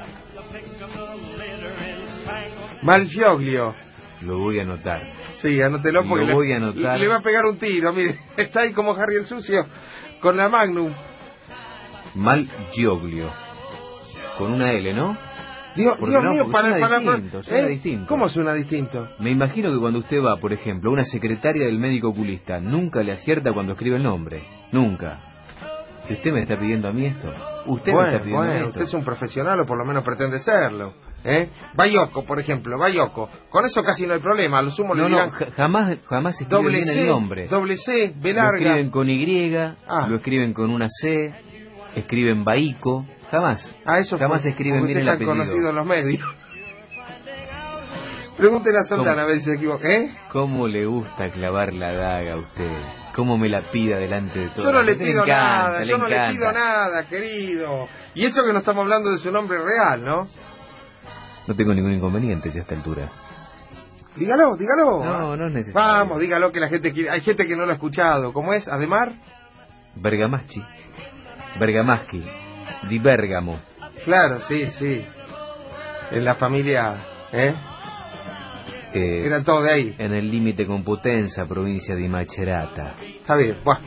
Malgioglio. Lo voy a anotar. Sí, anótelo porque lo voy a anotar. Le va a pegar un tiro. Mire, está ahí como Harry el Sucio con la Magnum. Malgioglio. Con una L, ¿no? Dios mío, suena distinto. ¿Cómo suena distinto? Me imagino que cuando usted va, por ejemplo, a una secretaria del médico oculista, nunca le acierta cuando escribe el nombre. Nunca. ¿Y usted me está pidiendo a mí esto? ¿Usted me está pidiendo a mí esto? Usted es un profesional, o por lo menos pretende serlo. Bayoco, por ejemplo, Bayoco. Con eso casi no hay problema. Lo sumo le dirán... jamás escriben bien el nombre. Doble C, B larga. Lo escriben con Y, lo escriben con una C, escriben Baico. Jamás. Jamás escriben bien el apellido. Conocido en los medios. Pregúntele a Soldán a ver si se equivoca. ¿Cómo le gusta clavar la daga a usted? ¿Cómo me la pida delante de todos? Yo no le pido nada, yo no le pido nada, querido. Y eso que no estamos hablando de su nombre real, ¿no? No tengo ningún inconveniente a esta altura. Dígalo. No es necesario. Vamos, dígalo que la gente quiere. Hay gente que no lo ha escuchado. ¿Cómo es? ¿Ademar? Bergamaschi. Di Bérgamo. Claro, sí. En la familia, era todo de ahí. En el límite con Potenza, provincia de Macerata. Está bien, bueno.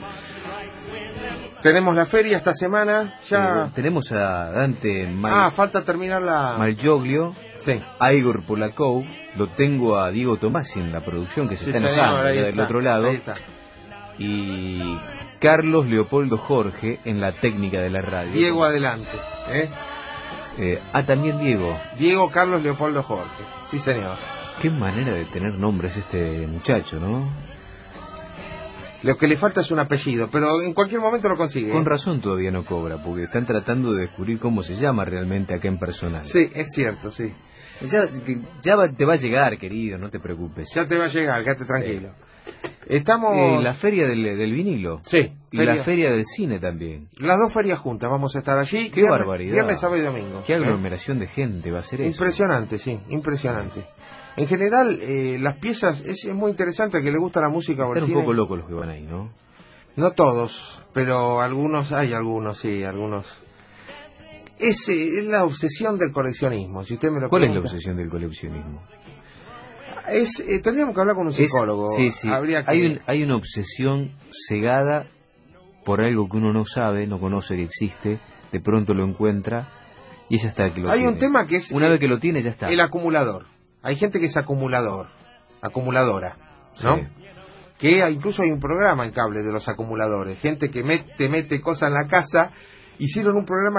Tenemos la feria esta semana, ya... tenemos a Dante falta terminar la... Malgioglio, sí. A Igor Polakov, lo tengo a Diego Tomasi en la producción, que se está enojando del otro lado. Ahí está. Y... Carlos Leopoldo Jorge en la técnica de la radio. Diego adelante. También Diego. Diego Carlos Leopoldo Jorge. Sí, señor. Qué manera de tener nombres este muchacho, ¿no? Lo que le falta es un apellido, pero en cualquier momento lo consigue. Con razón todavía no cobra, porque están tratando de descubrir cómo se llama realmente acá en personal. Sí, es cierto, sí. Te va a llegar, querido, no te preocupes. Ya te va a llegar, quédate tranquilo. Estamos... la feria del vinilo. Sí. Y la feria del cine también. Las dos ferias juntas, vamos a estar allí. Qué barbaridad. Viernes, sábado y domingo. Qué aglomeración de gente va a ser eso. Impresionante, sí, impresionante. En general, las piezas, es muy interesante al que le gusta la música o el cine. Están un poco locos los que van ahí, ¿no? No todos, pero algunos, sí, algunos. Es la obsesión del coleccionismo, si usted me lo ¿Cuál pregunta. es la obsesión del coleccionismo? Tendríamos que hablar con un psicólogo. Sí. Habría que... Hay una obsesión cegada por algo que uno no sabe, no conoce que existe, de pronto lo encuentra y ya está que lo tiene. Hay un tema que es... Una vez que lo tiene, ya está. El acumulador. Hay gente que es acumuladora, ¿no? Sí. Que incluso hay un programa en cable de los acumuladores. Gente que mete cosas en la casa. Hicieron un programa